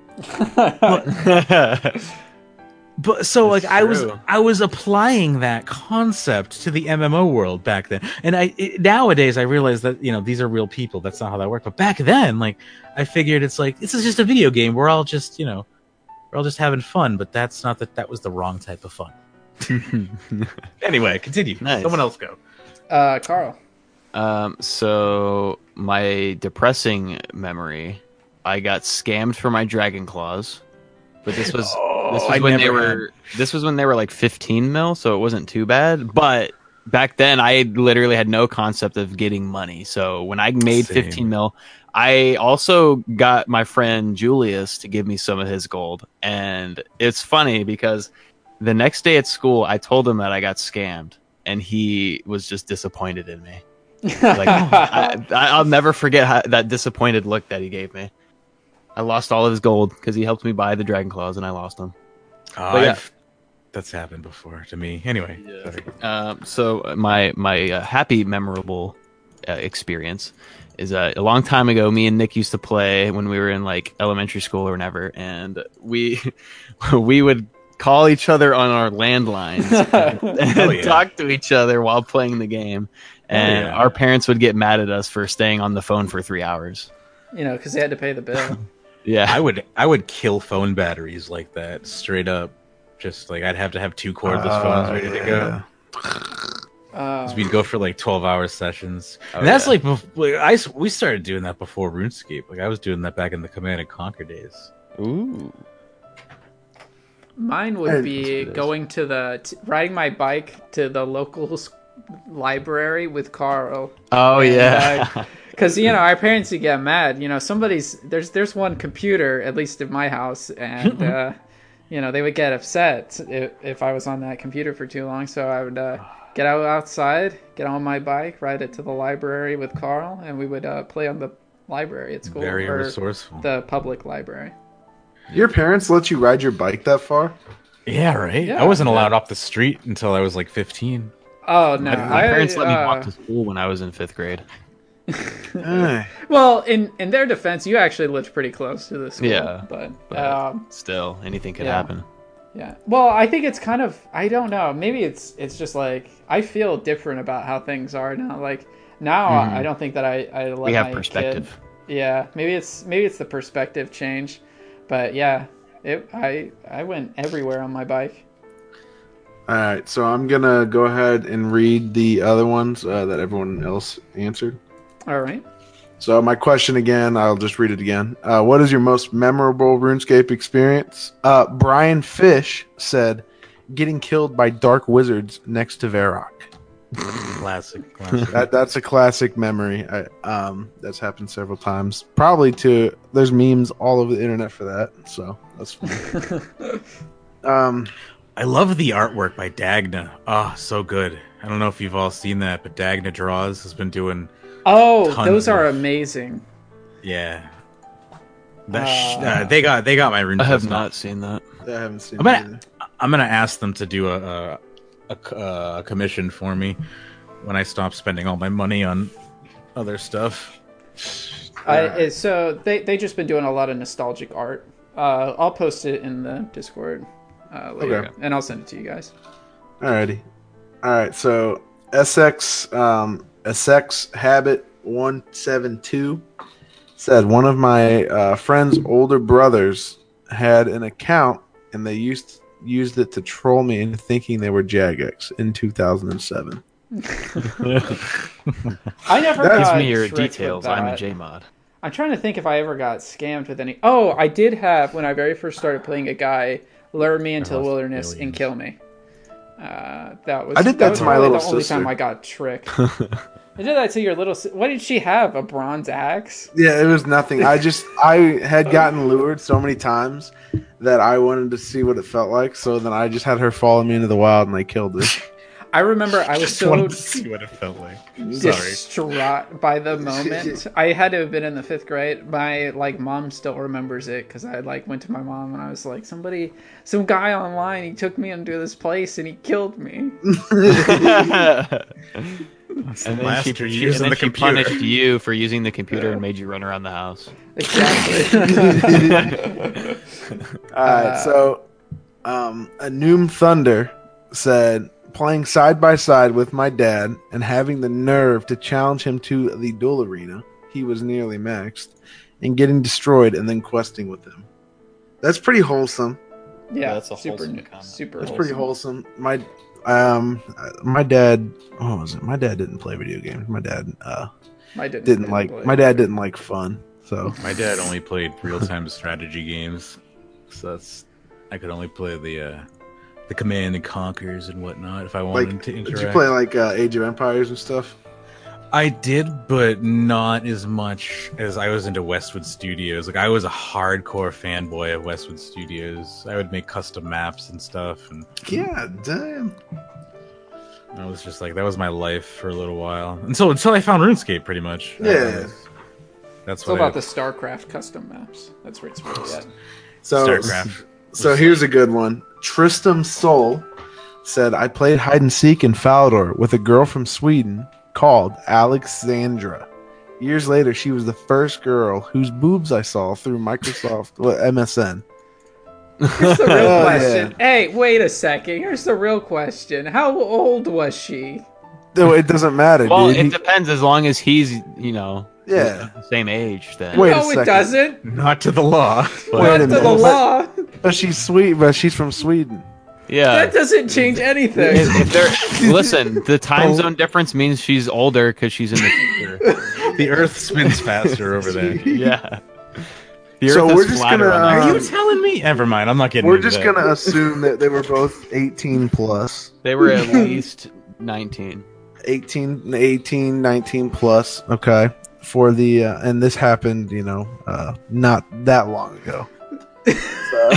Speaker 1: But so
Speaker 5: That's
Speaker 1: like I was
Speaker 5: true.
Speaker 1: I was applying that concept to the M M O world back then, and I it, nowadays I realize that you know these are real people. That's not how that worked. But back then, like I figured it's like this is just a video game. We're all just you know we're all just having fun. But that's not that that was the wrong type of fun. Anyway, continue.
Speaker 5: Nice.
Speaker 1: Someone else go.
Speaker 4: Uh, Carl.
Speaker 5: Um, so my depressing memory, I got scammed for my Dragon Claws, but this was this was
Speaker 1: I
Speaker 5: when they
Speaker 1: never
Speaker 5: were this was when they were like fifteen mil, so it wasn't too bad. But back then, I literally had no concept of getting money. So when I made
Speaker 1: Same.
Speaker 5: fifteen mil, I also got my friend Julius to give me some of his gold, and it's funny because the next day at school, I told him that I got scammed, and he was just disappointed in me. Like I, I, I'll never forget how, that disappointed look that he gave me. I lost all of his gold because he helped me buy the Dragon Claws, and I lost them.
Speaker 1: Uh,
Speaker 5: But yeah.
Speaker 1: I've- that's happened before to me. Anyway, sorry.
Speaker 5: Um, so my my uh, happy memorable uh, experience is uh, a long time ago. Me and Nick used to play when we were in like elementary school or whatever, and we we would call each other on our landlines and
Speaker 1: Oh, yeah.
Speaker 5: talk to each other while playing the game. And
Speaker 1: yeah.
Speaker 5: our parents would get mad at us for staying on the phone for three hours.
Speaker 4: You know, because they had to pay the bill.
Speaker 5: Yeah,
Speaker 1: I would I would kill phone batteries like that straight up. Just like I'd have to have two cordless
Speaker 2: Uh,
Speaker 1: phones ready to go.
Speaker 4: Uh,
Speaker 1: We'd go for like twelve hour sessions.
Speaker 5: Oh,
Speaker 1: and that's
Speaker 5: yeah.
Speaker 1: like, bef- like I s- we started doing that before RuneScape. Like I was doing that back in the Command and Conquer days.
Speaker 5: Ooh.
Speaker 4: Mine would
Speaker 2: Hey,
Speaker 4: be
Speaker 5: that's what it is.
Speaker 4: going to the t- riding my bike to the local s- library with Carl.
Speaker 5: Oh
Speaker 4: And,
Speaker 5: yeah.
Speaker 4: uh, Because you know our parents would get mad. You know somebody's there's there's one computer at least in my house, and uh, you know they would get upset if, if I was on that computer for too long. So I would uh, get out outside, get on my bike, ride it to the library with Carl, and we would uh, play on the library at school
Speaker 1: Very
Speaker 4: or
Speaker 1: resourceful.
Speaker 4: the public library.
Speaker 2: Your parents let you ride your bike that far?
Speaker 1: Yeah, right.
Speaker 4: Yeah,
Speaker 1: I wasn't
Speaker 4: yeah.
Speaker 1: allowed off the street until I was like fifteen.
Speaker 4: Oh no,
Speaker 5: My, my
Speaker 4: I,
Speaker 5: parents let me
Speaker 4: uh,
Speaker 5: walk to school when I was in fifth grade.
Speaker 2: Eh.
Speaker 4: Well, in in their defense, you actually lived pretty close to the school.
Speaker 5: Yeah,
Speaker 4: but,
Speaker 5: but-
Speaker 4: um,
Speaker 5: Still, anything could
Speaker 4: Yeah.
Speaker 5: happen.
Speaker 4: yeah. Well, I think it's kind of I don't know. Maybe it's it's just like I feel different about how things are now. Like now,
Speaker 5: Mhm.
Speaker 4: I don't think that I I let
Speaker 5: We have
Speaker 4: my
Speaker 5: perspective.
Speaker 4: Kid, yeah, maybe it's maybe it's the perspective change, but yeah, it I I went everywhere on my bike.
Speaker 2: All right, so I'm gonna go ahead and read the other ones uh, that everyone else answered.
Speaker 4: All right.
Speaker 2: So my question again, I'll just read it again. Uh, what is your most memorable RuneScape experience? Uh, Brian Fish said, "Getting killed by dark wizards next to Varrock."
Speaker 1: Classic. classic.
Speaker 2: That that's a classic memory. I, um, that's happened several times. Probably to there's memes all over the internet for that. So that's fun. um,
Speaker 1: I love the artwork by Dagna. Oh, so good. I don't know if you've all seen that, but Dagna Draws has been doing.
Speaker 4: Oh,
Speaker 1: Tons
Speaker 4: those are
Speaker 1: of-
Speaker 4: amazing.
Speaker 1: Yeah. That sh-
Speaker 4: Uh,
Speaker 1: uh, they got they got my rune.
Speaker 5: I have
Speaker 1: system.
Speaker 5: not seen that.
Speaker 2: I haven't seen.
Speaker 1: I'm
Speaker 2: it
Speaker 1: gonna
Speaker 2: either.
Speaker 1: I'm gonna ask them to do a a, a, c- uh, a commission for me when I stop spending all my money on other stuff.
Speaker 4: I, it- so they they just been doing a lot of nostalgic art. Uh, I'll post it in the Discord uh, later,
Speaker 2: Okay.
Speaker 4: and I'll send it to you guys.
Speaker 2: Alrighty. Alright, so S X um S X Habit one seven two said one of my uh, friend's older brothers had an account and they used used it to troll me into thinking they were Jagex in two thousand seven.
Speaker 4: I never
Speaker 2: That
Speaker 4: got
Speaker 5: Give me your
Speaker 4: tricked with
Speaker 5: details. I'm a
Speaker 4: that.
Speaker 5: J mod.
Speaker 4: I'm trying to think if I ever got scammed with any. Oh, I did have when I very first started playing a guy lure me into the
Speaker 1: lost
Speaker 4: wilderness and
Speaker 1: billions.
Speaker 4: kill me. Uh, that was
Speaker 2: I did that
Speaker 4: that was
Speaker 2: to my
Speaker 4: really
Speaker 2: little
Speaker 4: the only
Speaker 2: sister.
Speaker 4: time I got tricked. I did that to your little. si- What did she have? A bronze axe?
Speaker 2: Yeah, it was nothing. I just I had gotten lured so many times that I wanted to see what it felt like. So then I just had her follow me into the wild, and I killed her.
Speaker 4: I remember I was
Speaker 1: Just
Speaker 4: so
Speaker 1: wanted to see what it felt like. Sorry.
Speaker 4: distraught by the moment. I had to have been in the fifth grade. My like mom still remembers it because I like went to my mom and I was like, somebody, some guy online, he took me into this place and he killed me.
Speaker 5: And then
Speaker 1: Last
Speaker 5: she,
Speaker 1: year
Speaker 5: she,
Speaker 1: using
Speaker 5: and then
Speaker 1: the
Speaker 5: she
Speaker 1: computer.
Speaker 5: punished you for using the computer and made you run around the house.
Speaker 4: Exactly.
Speaker 2: All right, so um, a Noom Thunder said playing side by side with my dad and having the nerve to challenge him to the duel arena. He was nearly maxed and getting destroyed and then questing with him. That's pretty wholesome.
Speaker 4: Yeah,
Speaker 5: that's a
Speaker 4: super,
Speaker 5: wholesome comment.
Speaker 4: super.
Speaker 2: That's
Speaker 4: wholesome.
Speaker 2: pretty wholesome. My um, my dad. What was it? My dad didn't play video games. My dad uh
Speaker 4: I didn't,
Speaker 2: didn't like.
Speaker 4: play.
Speaker 2: My dad didn't like fun. So
Speaker 1: My dad only played real-time strategy games, so that's I could only play the uh, the Command and Conquers and whatnot if I wanted
Speaker 2: like,
Speaker 1: to
Speaker 2: did
Speaker 1: interact.
Speaker 2: you play like uh, Age of Empires and stuff?
Speaker 1: I did, but not as much as I was into Westwood Studios. Like I was a hardcore fanboy of Westwood Studios. I would make custom maps and stuff, and
Speaker 2: Yeah, damn.
Speaker 1: I was just like that was my life for a little while until until I found RuneScape, pretty much.
Speaker 2: Yeah.
Speaker 1: Uh, that's
Speaker 4: It's all
Speaker 1: what I,
Speaker 4: about the StarCraft custom maps. That's where it's really at.
Speaker 2: So
Speaker 1: StarCraft.
Speaker 2: So here's a good one. Tristram Soul said, I played hide and seek in Faldor with a girl from Sweden called Alexandra. Years later, she was the first girl whose boobs I saw through Microsoft well, M S N.
Speaker 4: Here's the real
Speaker 2: Oh,
Speaker 4: question. Hey, wait a second. Here's the real question. How old was she?
Speaker 2: No, it doesn't matter,
Speaker 5: Well,
Speaker 2: dude.
Speaker 5: it
Speaker 2: He-
Speaker 5: depends as long as he's, you know,
Speaker 2: Yeah.
Speaker 5: the same age. Then
Speaker 2: Wait a
Speaker 4: no, it
Speaker 2: second.
Speaker 4: doesn't.
Speaker 1: not to the law. But
Speaker 2: Wait
Speaker 4: Not
Speaker 2: a
Speaker 4: to the
Speaker 2: minute.
Speaker 4: law.
Speaker 2: but she's sweet, but she's from Sweden.
Speaker 5: yeah.
Speaker 4: That doesn't change anything.
Speaker 5: If, if they're, listen, the time zone difference means she's older because she's in the future.
Speaker 1: the Earth spins faster over there.
Speaker 5: Yeah. The
Speaker 2: So
Speaker 5: Earth is
Speaker 2: we're just
Speaker 5: flatter
Speaker 2: gonna,
Speaker 5: on that.
Speaker 2: uh,
Speaker 1: Are you telling me? Never mind. I'm not getting.
Speaker 2: We're
Speaker 1: into
Speaker 2: just
Speaker 1: that.
Speaker 2: going to assume that they were both eighteen plus.
Speaker 5: They were at least nineteen.
Speaker 2: eighteen, eighteen, nineteen plus. Okay. For the, uh, and this happened, you know, uh, not that long ago. So,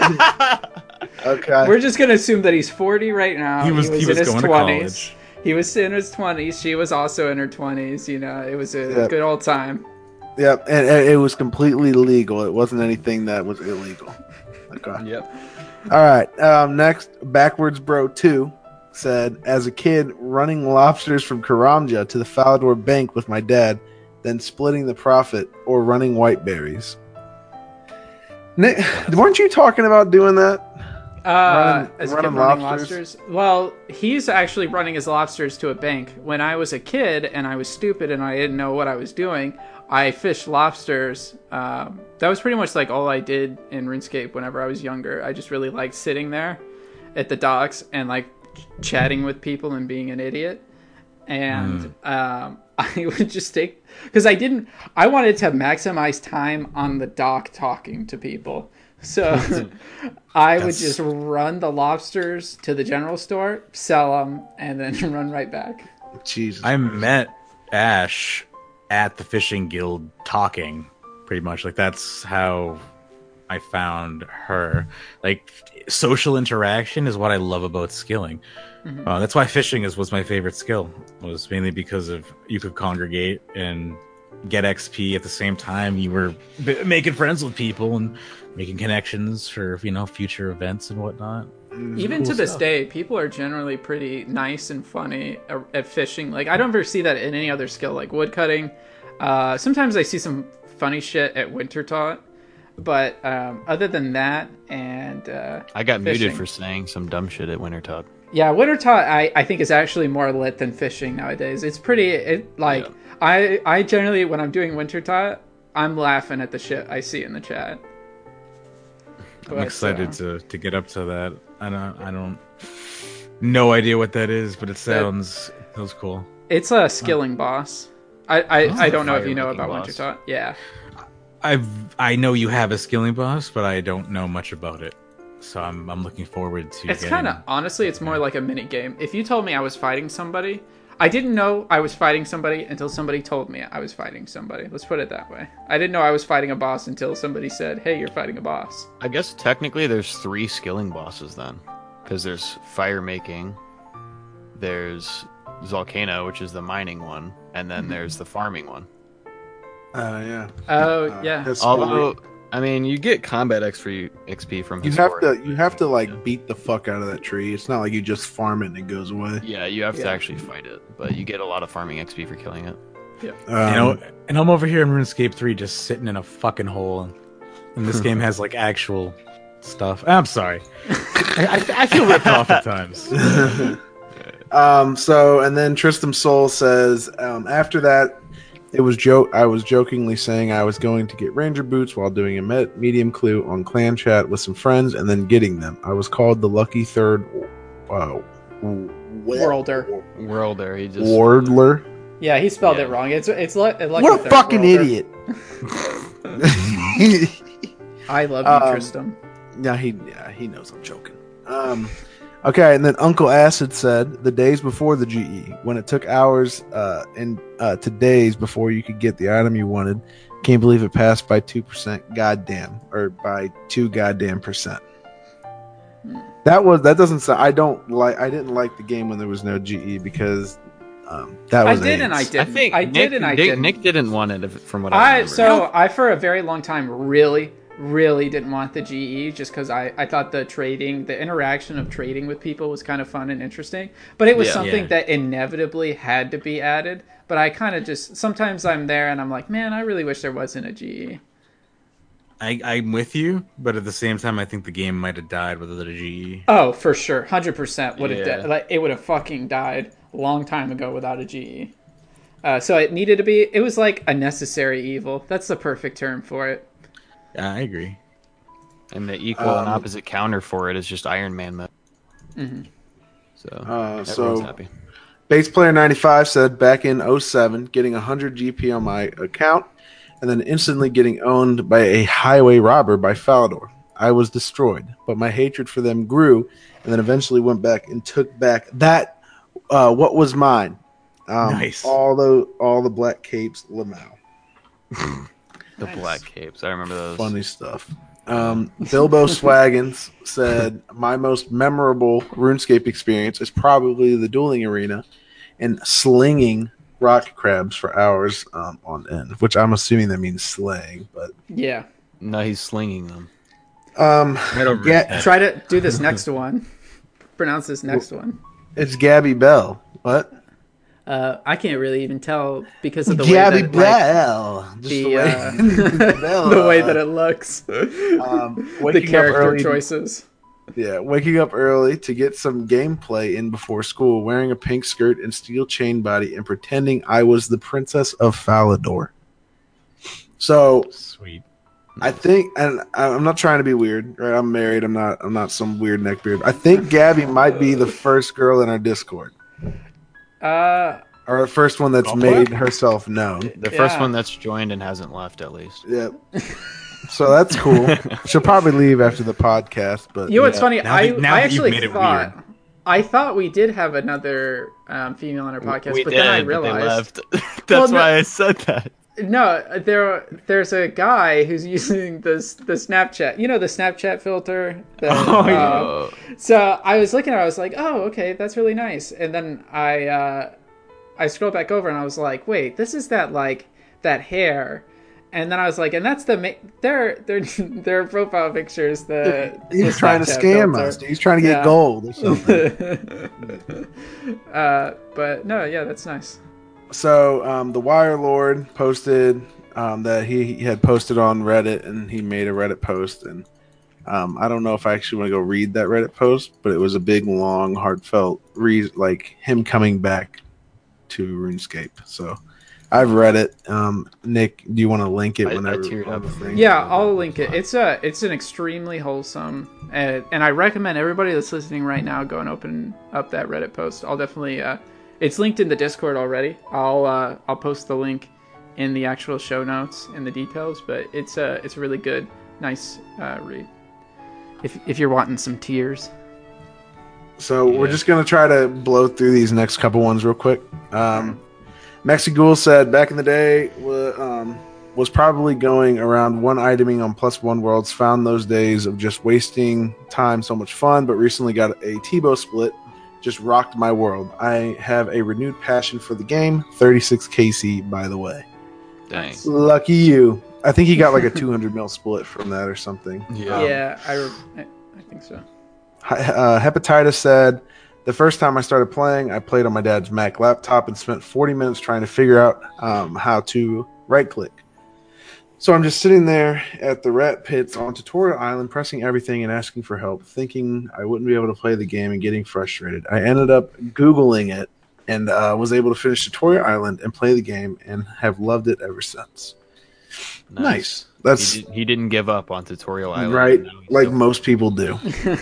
Speaker 2: okay.
Speaker 4: We're just gonna assume that he's forty right now.
Speaker 1: He was- he
Speaker 4: in
Speaker 1: was
Speaker 4: his
Speaker 1: going to
Speaker 4: twenties.
Speaker 1: college.
Speaker 4: He was in his twenties. She was also in her twenties. You know, it was a
Speaker 2: Yeah.
Speaker 4: good old time.
Speaker 2: Yep, and, and it was completely legal. It wasn't anything that was illegal. Okay.
Speaker 5: Yep.
Speaker 2: All right. Um, next, Backwards Bro two said, as a kid, running lobsters from Karamja to the Falador Bank with my dad, then splitting the profit, or running whiteberries. Nick, weren't you talking about doing that?
Speaker 4: Uh,
Speaker 2: Running-
Speaker 4: as a
Speaker 2: running
Speaker 4: kid running
Speaker 2: lobsters?
Speaker 4: lobsters. Well, he's actually running his lobsters to a bank. When I was a kid and I was stupid and I didn't know what I was doing, I fished lobsters. Um, that was pretty much like all I did in RuneScape whenever I was younger. I just really liked sitting there at the docks and like ch- chatting with people and being an idiot. And um, I would just take because I didn't. I wanted to maximize time on the dock talking to people. So I would just run the lobsters to the general store, sell them, and then run right back.
Speaker 2: Jesus.
Speaker 1: I met Ash at the fishing guild talking, pretty much. Like that's how I found her. Like social interaction is what I love about skilling.
Speaker 4: Mm-hmm.
Speaker 1: Uh, that's why fishing is was my favorite skill. Was mainly because of you could congregate and get X P at the same time. You were b- making friends with people and making connections for you know future events and whatnot.
Speaker 4: Even
Speaker 1: Cool
Speaker 4: to this
Speaker 1: stuff.
Speaker 4: day, people are generally pretty nice and funny at, at fishing. Like I don't ever see that in any other skill, like woodcutting. Uh, sometimes I see some funny shit at Wintertot, but um, other than that, and uh,
Speaker 5: I got
Speaker 4: fishing.
Speaker 5: muted for saying some dumb shit at Wintertop.
Speaker 4: Yeah, Wintertot I, I think is actually more lit than fishing nowadays. It's pretty it like
Speaker 5: Yeah.
Speaker 4: I I generally when I'm doing Wintertot, I'm laughing at the shit I see in the chat.
Speaker 1: I'm excited to, to get up to that. I don't I don't no idea what that is, but it sounds it sounds cool.
Speaker 4: It's a skilling boss. I I, I don't know if you know
Speaker 5: fire-making
Speaker 4: about
Speaker 5: boss.
Speaker 4: Wintertot. Yeah.
Speaker 1: I've I know you have a skilling boss, but I don't know much about it. So I'm I'm looking forward to.
Speaker 4: It's
Speaker 1: getting...
Speaker 4: kind of honestly, it's more like a mini game. If you told me I was fighting somebody, I didn't know I was fighting somebody until somebody told me I was fighting somebody. Let's put it that way. I didn't know I was fighting a boss until somebody said, "Hey, you're fighting a boss."
Speaker 5: I guess technically there's three skilling bosses then, because there's fire making, there's Volcano, which is the mining one, and then there's the farming one.
Speaker 2: Uh, yeah.
Speaker 4: Oh
Speaker 2: Uh,
Speaker 4: yeah.
Speaker 2: his
Speaker 5: Although,
Speaker 2: story.
Speaker 5: I mean, you get combat X P X P from
Speaker 2: you
Speaker 5: his
Speaker 2: have
Speaker 5: story.
Speaker 2: to you have to like beat the fuck out of that tree. It's not like you just farm it and it goes away.
Speaker 5: Yeah, you have to
Speaker 4: Yeah.
Speaker 5: actually fight it, but you get a lot of farming X P for killing it.
Speaker 2: Um,
Speaker 1: You know, and I'm over here in RuneScape three just sitting in a fucking hole. And this game has like actual stuff. I'm sorry. I, I, I feel ripped off at times.
Speaker 2: Um, so, and then Tristram Soul says, um, after that, it was joke. I was jokingly saying I was going to get ranger boots while doing a med- medium clue on clan chat with some friends, and then getting them. I was called the lucky third uh,
Speaker 4: Worlder.
Speaker 5: Worlder, he just
Speaker 2: Wardler.
Speaker 4: Yeah, he spelled
Speaker 5: Yeah.
Speaker 4: it wrong. It's it's like like
Speaker 2: What a fucking idiot!
Speaker 4: I love you,
Speaker 2: Um,
Speaker 4: Tristram.
Speaker 2: Yeah, he yeah, he knows I'm joking. Um, okay, and then Uncle Acid said the days before the G E, when it took hours uh, and uh, to days before you could get the item you wanted. Can't believe it passed by two percent. Goddamn, or by two goddamn percent. That was that doesn't sound. I don't like. I didn't like the game when there was no G E because um, that
Speaker 4: I
Speaker 2: was.
Speaker 4: did and I
Speaker 2: AIDS.
Speaker 4: didn't.
Speaker 5: I think
Speaker 4: I
Speaker 5: Nick,
Speaker 4: did and I
Speaker 5: Nick,
Speaker 4: didn't.
Speaker 5: Nick didn't want it, if- from what I
Speaker 4: I
Speaker 5: remember.
Speaker 4: so I for a very long time really really didn't want the G E just because I I thought the trading the interaction of trading with people was kind of fun and interesting, but it was
Speaker 5: Yeah.
Speaker 4: something
Speaker 1: Yeah.
Speaker 4: that inevitably had to be added. But I kind of just sometimes I'm there and I'm like, man, I really wish there wasn't a G E.
Speaker 1: I, I'm with you, but at the same time, I think the game might have died without a G E.
Speaker 4: Oh, for sure, hundred percent would have
Speaker 5: Yeah.
Speaker 4: di- like it would have fucking died a long time ago without a G E. Uh, so it needed to be. It was like a necessary evil. That's the perfect term for it.
Speaker 1: Yeah, I agree.
Speaker 5: And the equal and
Speaker 2: Um,
Speaker 5: opposite counter for it is just Iron Man mode.
Speaker 4: Mm-hmm.
Speaker 5: So
Speaker 2: Uh,
Speaker 5: everyone's
Speaker 2: so
Speaker 5: happy.
Speaker 2: Base Player ninety-five said back in oh seven, getting one hundred G P on my account, and then instantly getting owned by a highway robber by Falador. I was destroyed, but my hatred for them grew, and then eventually went back and took back that uh, what was mine. Um,
Speaker 1: Nice.
Speaker 2: All the all the black capes, Lamau.
Speaker 5: The
Speaker 4: Nice.
Speaker 5: black capes. I remember those.
Speaker 2: Funny stuff. Um, Bilbo Swaggins said, my most memorable RuneScape experience is probably the dueling arena and slinging rock crabs for hours um, on end, which I'm assuming that means slaying. But
Speaker 4: Yeah.
Speaker 5: No, he's slinging them.
Speaker 2: um,
Speaker 1: Right over
Speaker 2: yeah,
Speaker 1: his head.
Speaker 4: Try to do this next one. Pronounce this next one.
Speaker 2: it's Gabby Bell. What?
Speaker 4: Uh, I can't really even tell because of the
Speaker 2: Gabby
Speaker 4: way that it, like,
Speaker 2: Bell. Just
Speaker 4: the,
Speaker 2: the way,
Speaker 4: uh,
Speaker 2: Bell,
Speaker 4: the way
Speaker 2: uh,
Speaker 4: that it looks,
Speaker 2: um,
Speaker 4: the
Speaker 2: waking up
Speaker 4: character
Speaker 2: early-
Speaker 4: choices.
Speaker 2: Yeah, waking up early to get some gameplay in before school, wearing a pink skirt and steel chain body, and pretending I was the princess of Falador. So
Speaker 1: Sweet.
Speaker 2: I think, and I- I'm not trying to be weird, right? I'm married. I'm not. I'm not some weird neckbeard. I think Gabby might be the first girl in our Discord,
Speaker 4: Uh,
Speaker 2: or the first one that's
Speaker 1: Oh,
Speaker 2: made
Speaker 1: what?
Speaker 2: herself known.
Speaker 5: The first
Speaker 4: Yeah.
Speaker 5: one that's joined and hasn't left, at least.
Speaker 2: Yep. So that's cool. She'll probably leave after the podcast, but
Speaker 4: you know what's
Speaker 2: yeah.
Speaker 4: funny?
Speaker 1: Now
Speaker 4: I,
Speaker 1: that- now
Speaker 4: I
Speaker 1: that you've
Speaker 4: actually
Speaker 1: made it
Speaker 4: thought
Speaker 1: weird.
Speaker 4: I thought we did have another um, female on our podcast,
Speaker 5: we
Speaker 4: but
Speaker 5: did,
Speaker 4: then I
Speaker 5: but they
Speaker 4: realized
Speaker 5: left. That's
Speaker 4: Well, no-
Speaker 5: why I said that.
Speaker 4: no, there there's a guy who's using this the Snapchat. You know the Snapchat filter. That,
Speaker 1: Oh,
Speaker 4: uh,
Speaker 1: yeah.
Speaker 5: Oh,
Speaker 4: So I was looking at it, I was like, oh, okay, that's really nice. And then I uh, I scrolled back over and I was like, wait, this is that like that hair. And then I was like, and that's the ma- their their their profile pictures. The
Speaker 2: He's
Speaker 4: the
Speaker 2: trying to
Speaker 4: Snapchat
Speaker 2: scam
Speaker 4: filter.
Speaker 2: us. Dude. He's trying to get
Speaker 4: Yeah.
Speaker 2: gold or something.
Speaker 4: uh, but no, yeah, that's nice.
Speaker 2: So um, the Wire Lord posted um, that he, he had posted on Reddit, and he made a Reddit post, and um, I don't know if I actually want to go read that Reddit post, but it was a big, long, heartfelt, re- like him coming back to RuneScape. So I've read it. Um, Nick, do you want to link it
Speaker 5: I- I
Speaker 2: whenever?
Speaker 5: teared
Speaker 2: on
Speaker 5: up.
Speaker 2: the thing?
Speaker 4: Yeah, I'll link it. It's a it's an extremely wholesome, and, and I recommend everybody that's listening right now go and open up that Reddit post. I'll definitely. Uh, it's linked in the Discord already. I'll uh, I'll post the link in the actual show notes in the details, but it's a it's a really good, nice uh, read. If if you're wanting some tears.
Speaker 2: So
Speaker 5: Yeah.
Speaker 2: we're just gonna try to blow through these next couple ones real quick. Um, Mexighoul said back in the day wa- um, was probably going around one iteming on plus one worlds. Found those days of just wasting time so much fun, but recently got a Tebow split. Just rocked my world. I have a renewed passion for the game. thirty-six K C, by the way.
Speaker 5: Dang.
Speaker 2: Lucky you. I think he got like a two hundred mil split from that or something.
Speaker 5: Yeah.
Speaker 4: Yeah, I, re- I I think so.
Speaker 2: Uh, Hepatitis said, the first time I started playing, I played on my dad's Mac laptop and spent forty minutes trying to figure out um, how to right click. So I'm just sitting there at the rat pits on Tutorial Island, pressing everything and asking for help, thinking I wouldn't be able to play the game and getting frustrated. I ended up Googling it and uh, was able to finish Tutorial Island and play the game and have loved it ever since. Nice. That's
Speaker 5: He, did, he didn't give up on Tutorial Island.
Speaker 2: right,
Speaker 5: No, he's
Speaker 2: like
Speaker 5: still-
Speaker 2: most people do.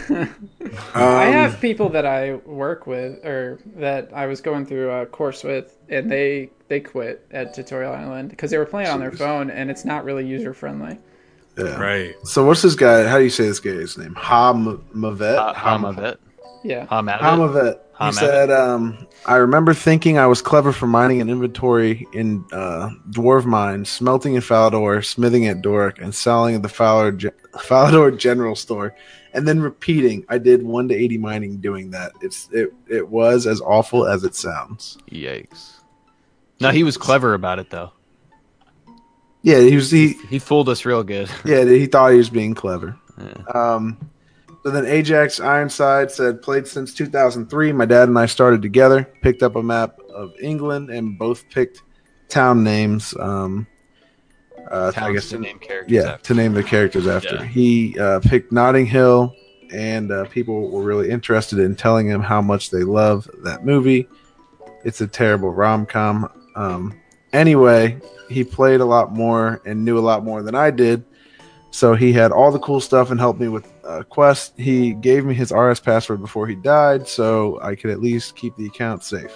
Speaker 4: I
Speaker 2: Um,
Speaker 4: have people that I work with, or that I was going through a course with, and they they quit at Tutorial Island because they were playing on their
Speaker 2: Jeez.
Speaker 4: phone, and it's not really user friendly.
Speaker 2: Yeah.
Speaker 1: Right.
Speaker 2: So what's this guy? How do you say this guy's name? Hamavet.
Speaker 5: Ha- Hamavet.
Speaker 4: Yeah,
Speaker 5: Hamavet.
Speaker 2: Hamavet. He
Speaker 5: Hamavet.
Speaker 2: said, um, "I remember thinking I was clever for mining an inventory in uh, Dwarf Mine, smelting in Falador, smithing at Doric, and selling at the Falador, Ge- Falador General Store, and then repeating. I did one to eighty mining doing that. It's it it was as awful as it sounds.
Speaker 5: Yikes. No, he was clever about it though.
Speaker 2: Yeah, he was he.
Speaker 5: He fooled us real good.
Speaker 2: Yeah, he thought he was being clever.
Speaker 5: Yeah.
Speaker 2: Um, so then Ajax Ironside said, played since two thousand three. My dad and I started together, picked up a map of England, and both picked town names. Um, uh, I
Speaker 5: Towns
Speaker 2: guess
Speaker 5: to name characters
Speaker 2: yeah,
Speaker 5: after.
Speaker 2: to name their characters after.
Speaker 5: Yeah.
Speaker 2: He uh, picked Notting Hill, and uh, people were really interested in telling him how much they love that movie. It's a terrible rom com. Um, anyway, he played a lot more and knew a lot more than I did. So he had all the cool stuff and helped me with uh, quests. He gave me his R S password before he died, so I could at least keep the account safe.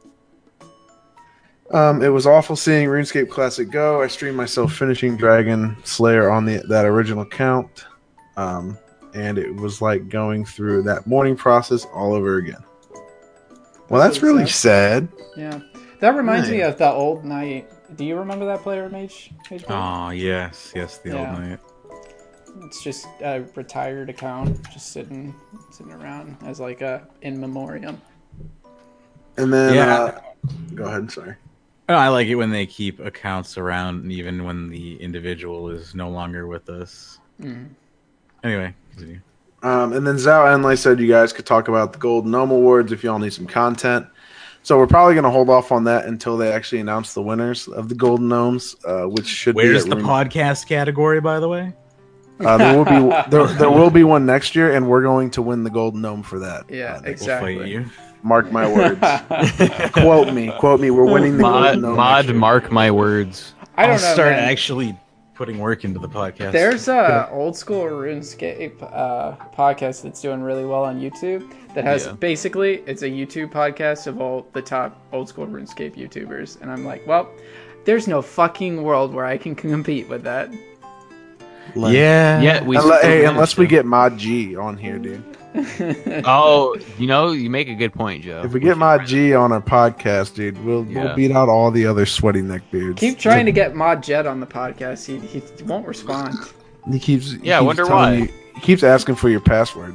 Speaker 2: Um, it was awful seeing RuneScape Classic go. I streamed myself finishing Dragon Slayer on the that original account, um, and it was like going through that mourning process all over again. Well, that's
Speaker 4: That's really
Speaker 2: really sad.
Speaker 4: yeah. That reminds me
Speaker 2: Nice.
Speaker 4: of the old night. Do you remember that player, Mage? Mage Boy?
Speaker 1: Oh yes, yes, the
Speaker 4: Yeah.
Speaker 1: old night.
Speaker 4: It's just a retired account, just sitting sitting around as like a in memoriam.
Speaker 2: And then,
Speaker 1: Yeah.
Speaker 2: uh, go ahead. Sorry.
Speaker 1: Oh, I like it when they keep accounts around, even when the individual is no longer with us.
Speaker 4: Mm.
Speaker 1: Anyway, continue.
Speaker 2: Um, and then Zhao Enlay said you guys could talk about the Golden Gnome Awards if y'all need some content. So we're probably going to hold off on that until they actually announce the winners of the Golden Gnomes, uh, which should
Speaker 1: Where's
Speaker 2: be
Speaker 1: the
Speaker 2: at Rune-
Speaker 1: podcast category, by the way?
Speaker 2: Uh, there will be there, there will be one next year, and we're going to win the Golden Gnome for that.
Speaker 4: Yeah,
Speaker 2: Uh,
Speaker 1: We'll
Speaker 4: exactly.
Speaker 1: fight you.
Speaker 2: Mark my words. Quote me. Quote me. We're winning the
Speaker 5: Mod,
Speaker 2: Golden Gnome.
Speaker 5: mod
Speaker 2: next year.
Speaker 5: mark my words.
Speaker 4: I don't
Speaker 1: I'll
Speaker 4: know.
Speaker 1: start
Speaker 4: man.
Speaker 1: actually putting work into the podcast.
Speaker 4: There's a old school RuneScape uh, podcast that's doing really well on YouTube. That has
Speaker 5: Yeah.
Speaker 4: basically it's a YouTube podcast of all the top old school RuneScape YouTubers, and I'm like, well, there's no fucking world where I can compete with that.
Speaker 1: Yeah.
Speaker 5: Yeah, we.
Speaker 2: Unle- hey,
Speaker 5: still
Speaker 2: unless we
Speaker 5: managed
Speaker 2: get Mod G on here, dude.
Speaker 5: to. Oh, you know, you make a good point, Joe.
Speaker 2: If we get Mod G on our podcast, dude, we'll
Speaker 5: Yeah.
Speaker 2: we'll beat out all the other sweaty neckbeards.
Speaker 4: Keep trying to get Mod Jet on the podcast. He he won't respond.
Speaker 2: He keeps. he
Speaker 5: Yeah, I
Speaker 2: keeps
Speaker 5: wonder
Speaker 2: telling
Speaker 5: why.
Speaker 2: you- he keeps asking for your password.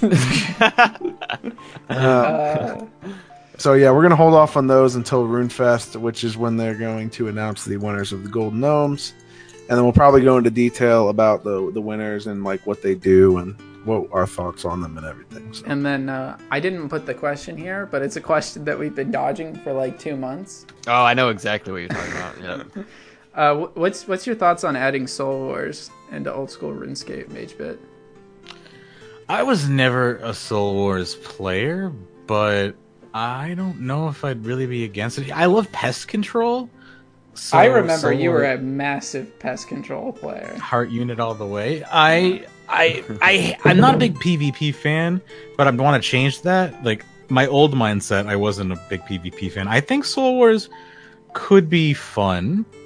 Speaker 2: Uh,
Speaker 4: Uh,
Speaker 2: so yeah, we're gonna hold off on those until RuneFest, which is when they're going to announce the winners of the Golden Gnomes, and then we'll probably go into detail about the the winners and like what they do and what our thoughts on them and everything. So.
Speaker 4: and then uh, I didn't put the question here, but it's a question that we've been dodging for like two months.
Speaker 5: Oh, I know exactly what you're talking about. Yeah.
Speaker 4: Uh, wh- what's what's your thoughts on adding Soul Wars into old school RuneScape MageBit?
Speaker 1: I was never a Soul Wars player, but I don't know if I'd really be against it. I love pest control. So
Speaker 4: I remember
Speaker 1: Soul
Speaker 4: you were
Speaker 1: War-
Speaker 4: a massive pest control player.
Speaker 1: heart unit all the way. I I I I'm not a big PvP fan, but I want to change that. Like my old mindset, I wasn't a big PvP fan. I think Soul Wars could be fun.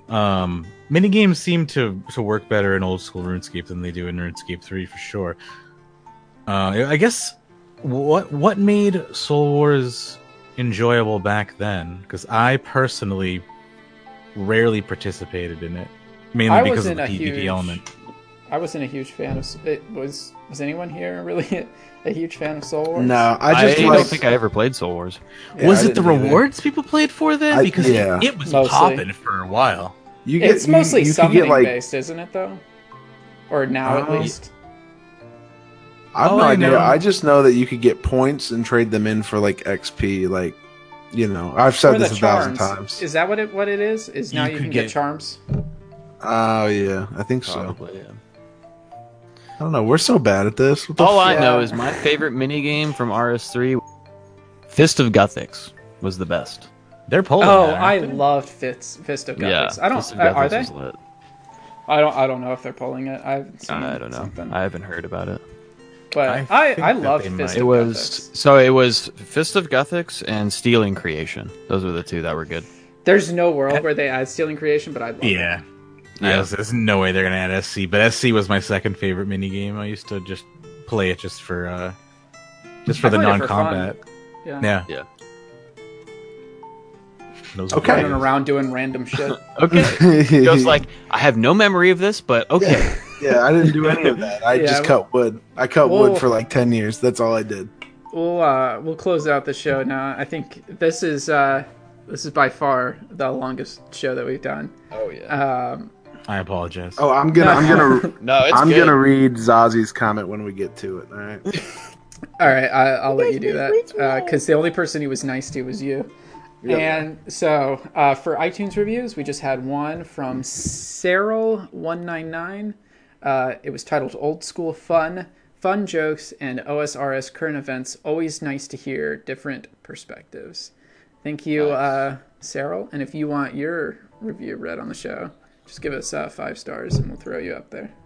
Speaker 1: Um, mini games seem to to work better in old school RuneScape than they do in RuneScape three for sure. Uh, I guess what what made Soul Wars enjoyable back then? Because I personally rarely participated in it, mainly
Speaker 4: I
Speaker 1: because of
Speaker 4: wasn't
Speaker 1: the
Speaker 4: a
Speaker 1: PvP
Speaker 4: huge,
Speaker 1: element.
Speaker 4: I wasn't a huge fan of it. Was was anyone here really a huge fan of Soul Wars?
Speaker 2: No, I
Speaker 5: I,
Speaker 2: just
Speaker 5: don't
Speaker 2: like.
Speaker 5: think I ever played Soul Wars.
Speaker 2: Yeah,
Speaker 1: was
Speaker 2: I
Speaker 1: it the
Speaker 2: didn't either.
Speaker 1: rewards people played for then?
Speaker 2: I-
Speaker 1: Because
Speaker 2: yeah.
Speaker 1: it, it was
Speaker 4: Mostly.
Speaker 1: popping for a while.
Speaker 2: You get,
Speaker 4: It's
Speaker 2: you-
Speaker 4: mostly
Speaker 2: you could
Speaker 4: summoning
Speaker 2: get, like,
Speaker 4: based, isn't it? Though, or now at
Speaker 2: Um,
Speaker 4: least.
Speaker 2: I have
Speaker 1: All
Speaker 2: no
Speaker 1: I
Speaker 2: idea.
Speaker 1: know-
Speaker 2: I just know that you could get points and trade them in for like X P. Like, you know, I've
Speaker 4: Or
Speaker 2: said
Speaker 4: the
Speaker 2: this a thousand
Speaker 4: charms.
Speaker 2: times.
Speaker 4: Is that what it what it is? Is now
Speaker 1: You
Speaker 4: you,
Speaker 1: could
Speaker 4: can get,
Speaker 1: get-
Speaker 4: charms?
Speaker 2: Oh yeah, I think so.
Speaker 5: Probably, yeah.
Speaker 2: I don't know. We're so bad at this. What the
Speaker 5: All
Speaker 2: f-
Speaker 5: I know
Speaker 4: Yeah.
Speaker 5: is my favorite minigame from R S three, Fist of Guthix, was the best.
Speaker 1: They're pulling.
Speaker 4: Oh,
Speaker 1: that,
Speaker 4: I
Speaker 1: aren't they?
Speaker 4: loved Fist Fist of
Speaker 5: Yeah,
Speaker 4: Guthix. I don't.
Speaker 5: Fist of
Speaker 4: uh, are
Speaker 5: Guthix
Speaker 4: they?
Speaker 5: was lit.
Speaker 4: I don't. I don't know if they're pulling it. I haven't seen
Speaker 5: I don't know.
Speaker 4: something.
Speaker 5: I haven't heard about it.
Speaker 4: But
Speaker 1: I
Speaker 4: I
Speaker 1: think
Speaker 4: I,
Speaker 1: that
Speaker 4: loved
Speaker 1: they
Speaker 4: Fist
Speaker 1: might.
Speaker 5: It
Speaker 4: of
Speaker 5: was
Speaker 4: Guthix.
Speaker 5: so it was Fist of Guthix and Stealing Creation. Those were the two that were good.
Speaker 4: There's no world where they add stealing creation, but I love it.
Speaker 1: Yeah.
Speaker 5: Yeah.
Speaker 1: I was, there's no way they're gonna add S C, but S C was my second favorite mini game. I used to just play it just for uh, just for
Speaker 4: I
Speaker 1: the
Speaker 4: played it for
Speaker 1: non-combat.
Speaker 4: Yeah.
Speaker 1: Yeah.
Speaker 5: Yeah.
Speaker 1: Those were
Speaker 2: Okay.
Speaker 1: great.
Speaker 4: Running around doing random shit.
Speaker 5: Okay. It was like, I have no memory of this, but okay.
Speaker 2: yeah, I didn't do any of that. I
Speaker 4: Yeah,
Speaker 2: just
Speaker 4: well-
Speaker 2: cut wood. I cut
Speaker 4: well-
Speaker 2: wood for like ten years. That's all I did.
Speaker 4: We'll uh, we'll close out the show now. I think this is uh, this is by far the longest show that we've done.
Speaker 5: Oh yeah.
Speaker 4: Um,
Speaker 1: I apologize.
Speaker 2: Oh, I'm gonna, I'm gonna,
Speaker 5: No, it's
Speaker 2: I'm
Speaker 5: good.
Speaker 2: gonna read Zazi's comment when we get to it. All right.
Speaker 4: all right, I, I'll let you do that because the only person he was nice to was you. And so uh, for iTunes reviews, we just had one from Cyril one nine nine. Uh, it was titled "Old School Fun." Fun jokes and O S R S current events. Always nice to hear different perspectives. Thank you, uh, Cyril. And if you want your review read on the show, just give us uh, five stars and we'll throw you up there.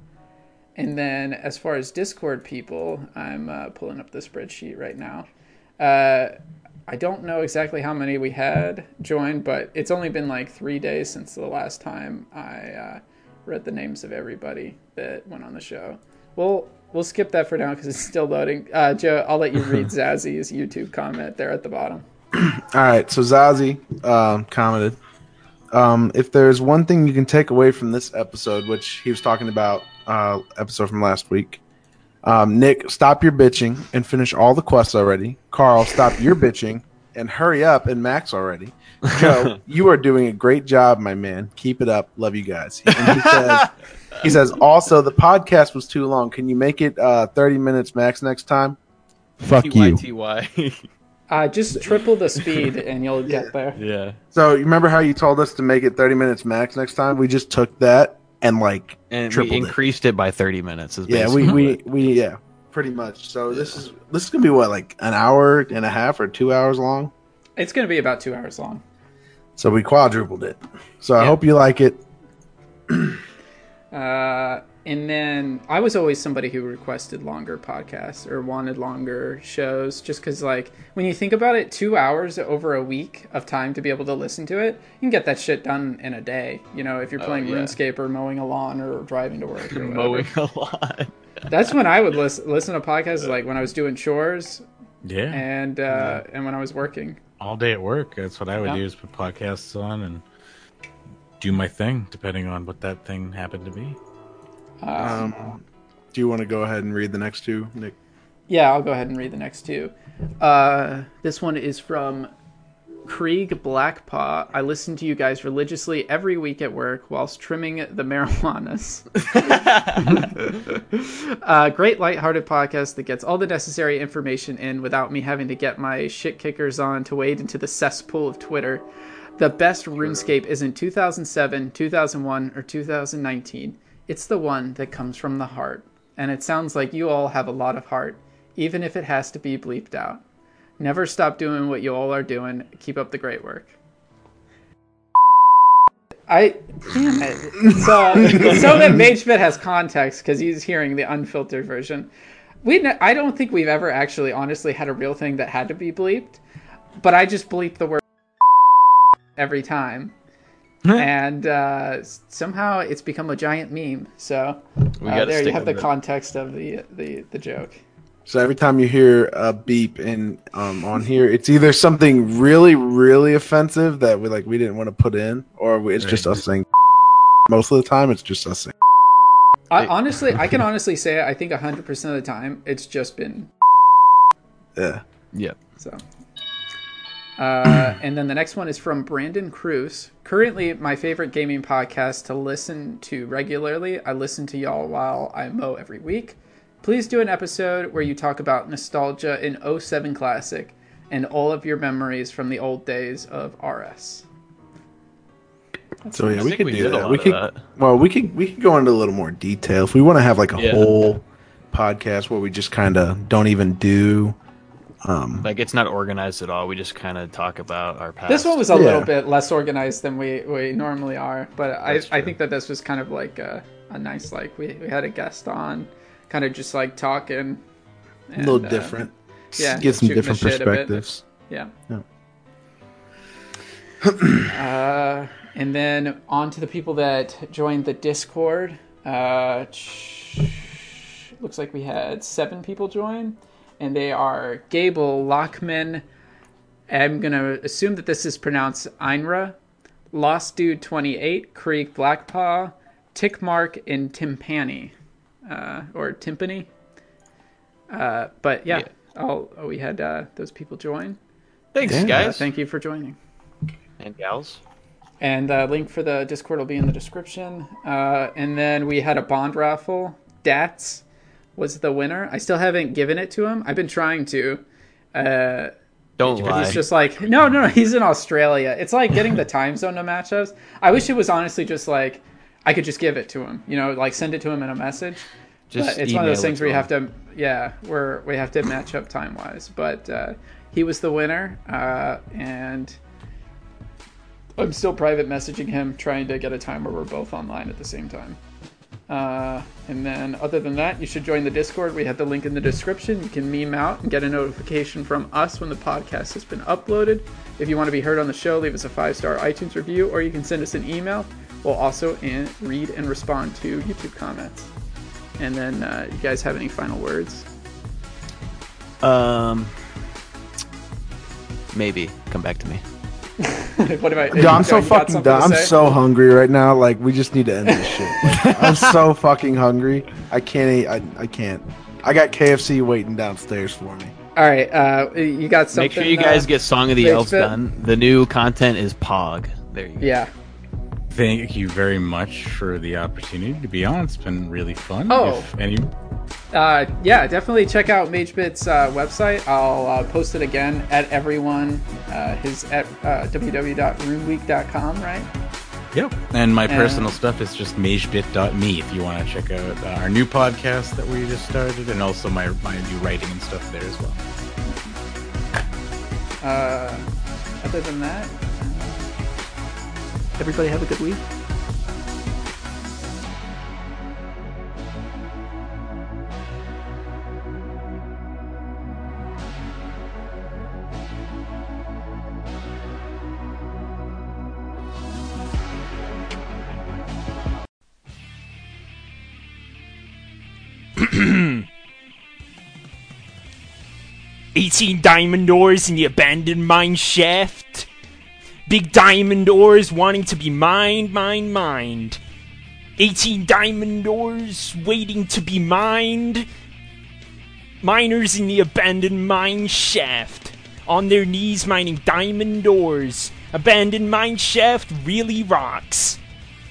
Speaker 4: And then as far as Discord people, I'm uh, pulling up the spreadsheet right now. Uh, I don't know exactly how many we had joined, but it's only been like three days since the last time I uh, read the names of everybody that went on the show. We'll we'll skip that for now because it's still loading. Uh, Joe, I'll let you read Zazzy's YouTube comment there at the bottom.
Speaker 2: All right. So Zazi um, commented, um, if there's one thing you can take away from this episode, which he was talking about, uh, episode from last week. Um, Nick, stop your bitching and finish all the quests already. Carl, stop your bitching and hurry up and max already. Joe, you are doing a great job, my man. Keep it up. Love you guys. And he says, he says, also, the podcast was too long. Can you make it uh, thirty minutes max next time? Fuck
Speaker 5: T Y
Speaker 2: you.
Speaker 5: T Y.
Speaker 4: Uh, just triple the speed and you'll get there.
Speaker 5: Yeah.
Speaker 2: So you remember how you told us to make it thirty minutes max next time? We just took that and like
Speaker 5: And we
Speaker 2: tripled it.
Speaker 5: increased it. by thirty minutes. Is
Speaker 2: Yeah, we,
Speaker 5: basically
Speaker 2: we,
Speaker 5: what-
Speaker 2: we yeah, pretty much. So this is this is gonna be what, like an hour and a half or two hours long.
Speaker 4: It's going to be about two hours long.
Speaker 2: So we quadrupled it. So I
Speaker 4: Yeah.
Speaker 2: hope you like it.
Speaker 4: Uh, and then I was always somebody who requested longer podcasts or wanted longer shows just because, like, when you think about it, two hours over a week of time to be able to listen to it, you can get that shit done in a day. You know, if you're playing
Speaker 5: yeah.
Speaker 4: RuneScape or mowing a lawn or driving to work or whatever.
Speaker 5: mowing a lot.
Speaker 4: That's when I would listen, listen to podcasts, like when I was doing chores
Speaker 1: Yeah.
Speaker 4: and uh, and when I was working.
Speaker 1: All day at work. That's what I would
Speaker 4: Yeah.
Speaker 1: do is put podcasts on and do my thing, depending on what that thing happened to be.
Speaker 2: Um, do you want to go ahead and read the next two, Nick?
Speaker 4: Yeah, I'll go ahead and read the next two. Uh, this one is from Krieg Blackpaw. I listen to you guys religiously every week at work whilst trimming the marijuanas. uh, great lighthearted podcast that gets all the necessary information in without me having to get my shit kickers on to wade into the cesspool of Twitter. The best RuneScape isn't two thousand seven, two thousand one, or two thousand nineteen. It's the one that comes from the heart. And it sounds like you all have a lot of heart, even if it has to be bleeped out. Never stop doing what you all are doing. Keep up the great work. I damn it. So, so that MageFit has context because he's hearing the unfiltered version. We ne- I don't think we've ever actually honestly had a real thing that had to be bleeped, but I just bleep the word every time. and uh, somehow it's become a giant meme. So
Speaker 5: We
Speaker 4: uh,
Speaker 5: gotta
Speaker 4: there you
Speaker 5: stick
Speaker 4: have the
Speaker 5: with it.
Speaker 4: context of the the the joke.
Speaker 2: So every time you hear a beep in um, on here, it's either something really, really offensive that we like we didn't want to put in, or we, it's just
Speaker 1: Right.
Speaker 2: us saying. Most of the time, it's just us saying.
Speaker 4: I, honestly, I can honestly say I think one hundred percent of the time it's just been
Speaker 2: Yeah.
Speaker 5: Yep.
Speaker 4: so. Uh, and then the next one is from Brandon Cruz. Currently, my favorite gaming podcast to listen to regularly. I listen to y'all while I mow every week. Please do an episode where you talk about nostalgia in oh seven Classic and all of your memories from the old days of R S.
Speaker 2: So yeah,
Speaker 5: I
Speaker 2: we
Speaker 5: think
Speaker 2: could
Speaker 5: we
Speaker 2: do
Speaker 5: did a
Speaker 2: that.
Speaker 5: lot
Speaker 2: We
Speaker 5: of
Speaker 2: could.
Speaker 5: that.
Speaker 2: Well, we could. We could go into a little more detail if we want to have like a
Speaker 5: Yeah.
Speaker 2: whole podcast where we just kind of don't even do. Um,
Speaker 5: Like it's not organized at all. We just kind of talk about our past.
Speaker 4: This one was a
Speaker 2: Yeah.
Speaker 4: little bit less organized than we, we normally are, but I,
Speaker 5: That's
Speaker 4: I
Speaker 5: true.
Speaker 4: think that this was kind of like a, a nice, like, we, we had a guest on, kind of just like talking.
Speaker 2: a little
Speaker 4: and, uh,
Speaker 2: different.
Speaker 4: yeah,
Speaker 2: Get some
Speaker 4: shooting the
Speaker 2: different
Speaker 4: shit a bit.
Speaker 2: perspectives.
Speaker 4: Yeah.
Speaker 2: Yeah.
Speaker 4: uh, and then on to the people that joined the Discord. Uh, looks like we had seven people join, and they are Gable, Lockman. I'm going to assume that this is pronounced Einra, Lost Dude twenty-eight, Krieg Blackpaw, Tickmark, and Timpani. Uh, or Timpani. Uh, but yeah,
Speaker 5: Yeah.
Speaker 4: all oh, we had uh, those people join.
Speaker 5: Thanks,
Speaker 2: Yeah.
Speaker 4: Uh,
Speaker 5: guys
Speaker 4: thank you for joining.
Speaker 5: and gals.
Speaker 4: And uh, link for the Discord will be in the description. Uh, and then we had a bond raffle. Dats was the winner. I still haven't given it to him. I've been trying to. Uh,
Speaker 5: Don't
Speaker 4: but
Speaker 5: lie.
Speaker 4: he's just like, no, no, no. He's in Australia. It's like getting the time zone to match us. I wish it was honestly just like I could just give it to him. You know, like send it to him in a message.
Speaker 5: Just
Speaker 4: But it's one of
Speaker 5: email
Speaker 4: those
Speaker 5: it
Speaker 4: things
Speaker 5: to
Speaker 4: where you
Speaker 5: him.
Speaker 4: have to, yeah, where we have to match up time wise. But uh, he was the winner, uh, and I'm still private messaging him, trying to get a time where we're both online at the same time. Uh, and then, other than that, you should join the Discord. We have the link in the description. You can meme out and get a notification from us when the podcast has been uploaded. If you want to be heard on the show, leave us a five-star iTunes review, or you can send us an email. We'll also in, read and respond to YouTube comments. And then, uh, you guys have any final words?
Speaker 5: Um, maybe come back to me.
Speaker 4: What about
Speaker 2: Dude, I'm so
Speaker 4: you got
Speaker 2: fucking
Speaker 4: something
Speaker 2: done.
Speaker 4: to
Speaker 2: I'm
Speaker 4: say?
Speaker 2: so hungry right now. Like we just need to end this shit. Like, I'm so fucking hungry. I can't eat. I, I can't. I got K F C waiting downstairs for me.
Speaker 4: All right, uh, you got something.
Speaker 5: Make sure you guys
Speaker 4: uh,
Speaker 5: get Song of the
Speaker 4: Rage
Speaker 5: Elves
Speaker 4: Bit?
Speaker 5: done. The new content is Pog. There you go.
Speaker 4: Yeah.
Speaker 1: Thank you very much for the opportunity to be on. It's been really fun.
Speaker 4: Oh.
Speaker 1: If any,
Speaker 4: Uh, yeah, definitely check out MageBit's uh, website. I'll uh, post it again at everyone. Uh, his at uh, w w w dot runeweek dot com, right?
Speaker 1: Yep. And my
Speaker 4: Uh,
Speaker 1: personal stuff is just magebit dot me if you want to check out uh, our new podcast that we just started, and also my my new writing and stuff there as well.
Speaker 4: Uh, other than that, everybody have a good week.
Speaker 6: eighteen diamond ores in the abandoned mine shaft. Big diamond ores wanting to be mined, mined, mined. eighteen diamond ores waiting to be mined. Miners in the abandoned mine shaft. On their knees mining diamond ores. Abandoned mine shaft really rocks.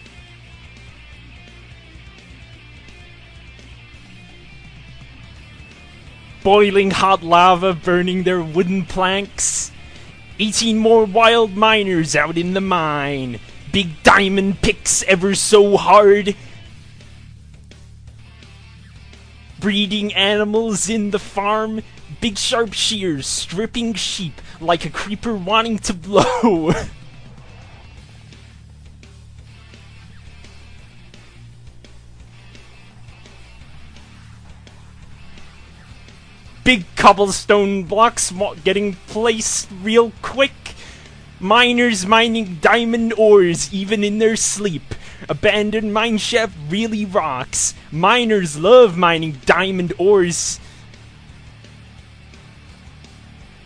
Speaker 6: Boiling hot lava burning their wooden planks. eighteen more wild miners out in the mine. Big diamond picks ever so hard. Breeding animals in the farm. Big sharp shears stripping sheep like a creeper wanting to blow. Big cobblestone blocks mo- getting placed real quick. Miners mining diamond ores even in their sleep. Abandoned Mine Shaft really rocks. Miners love mining diamond ores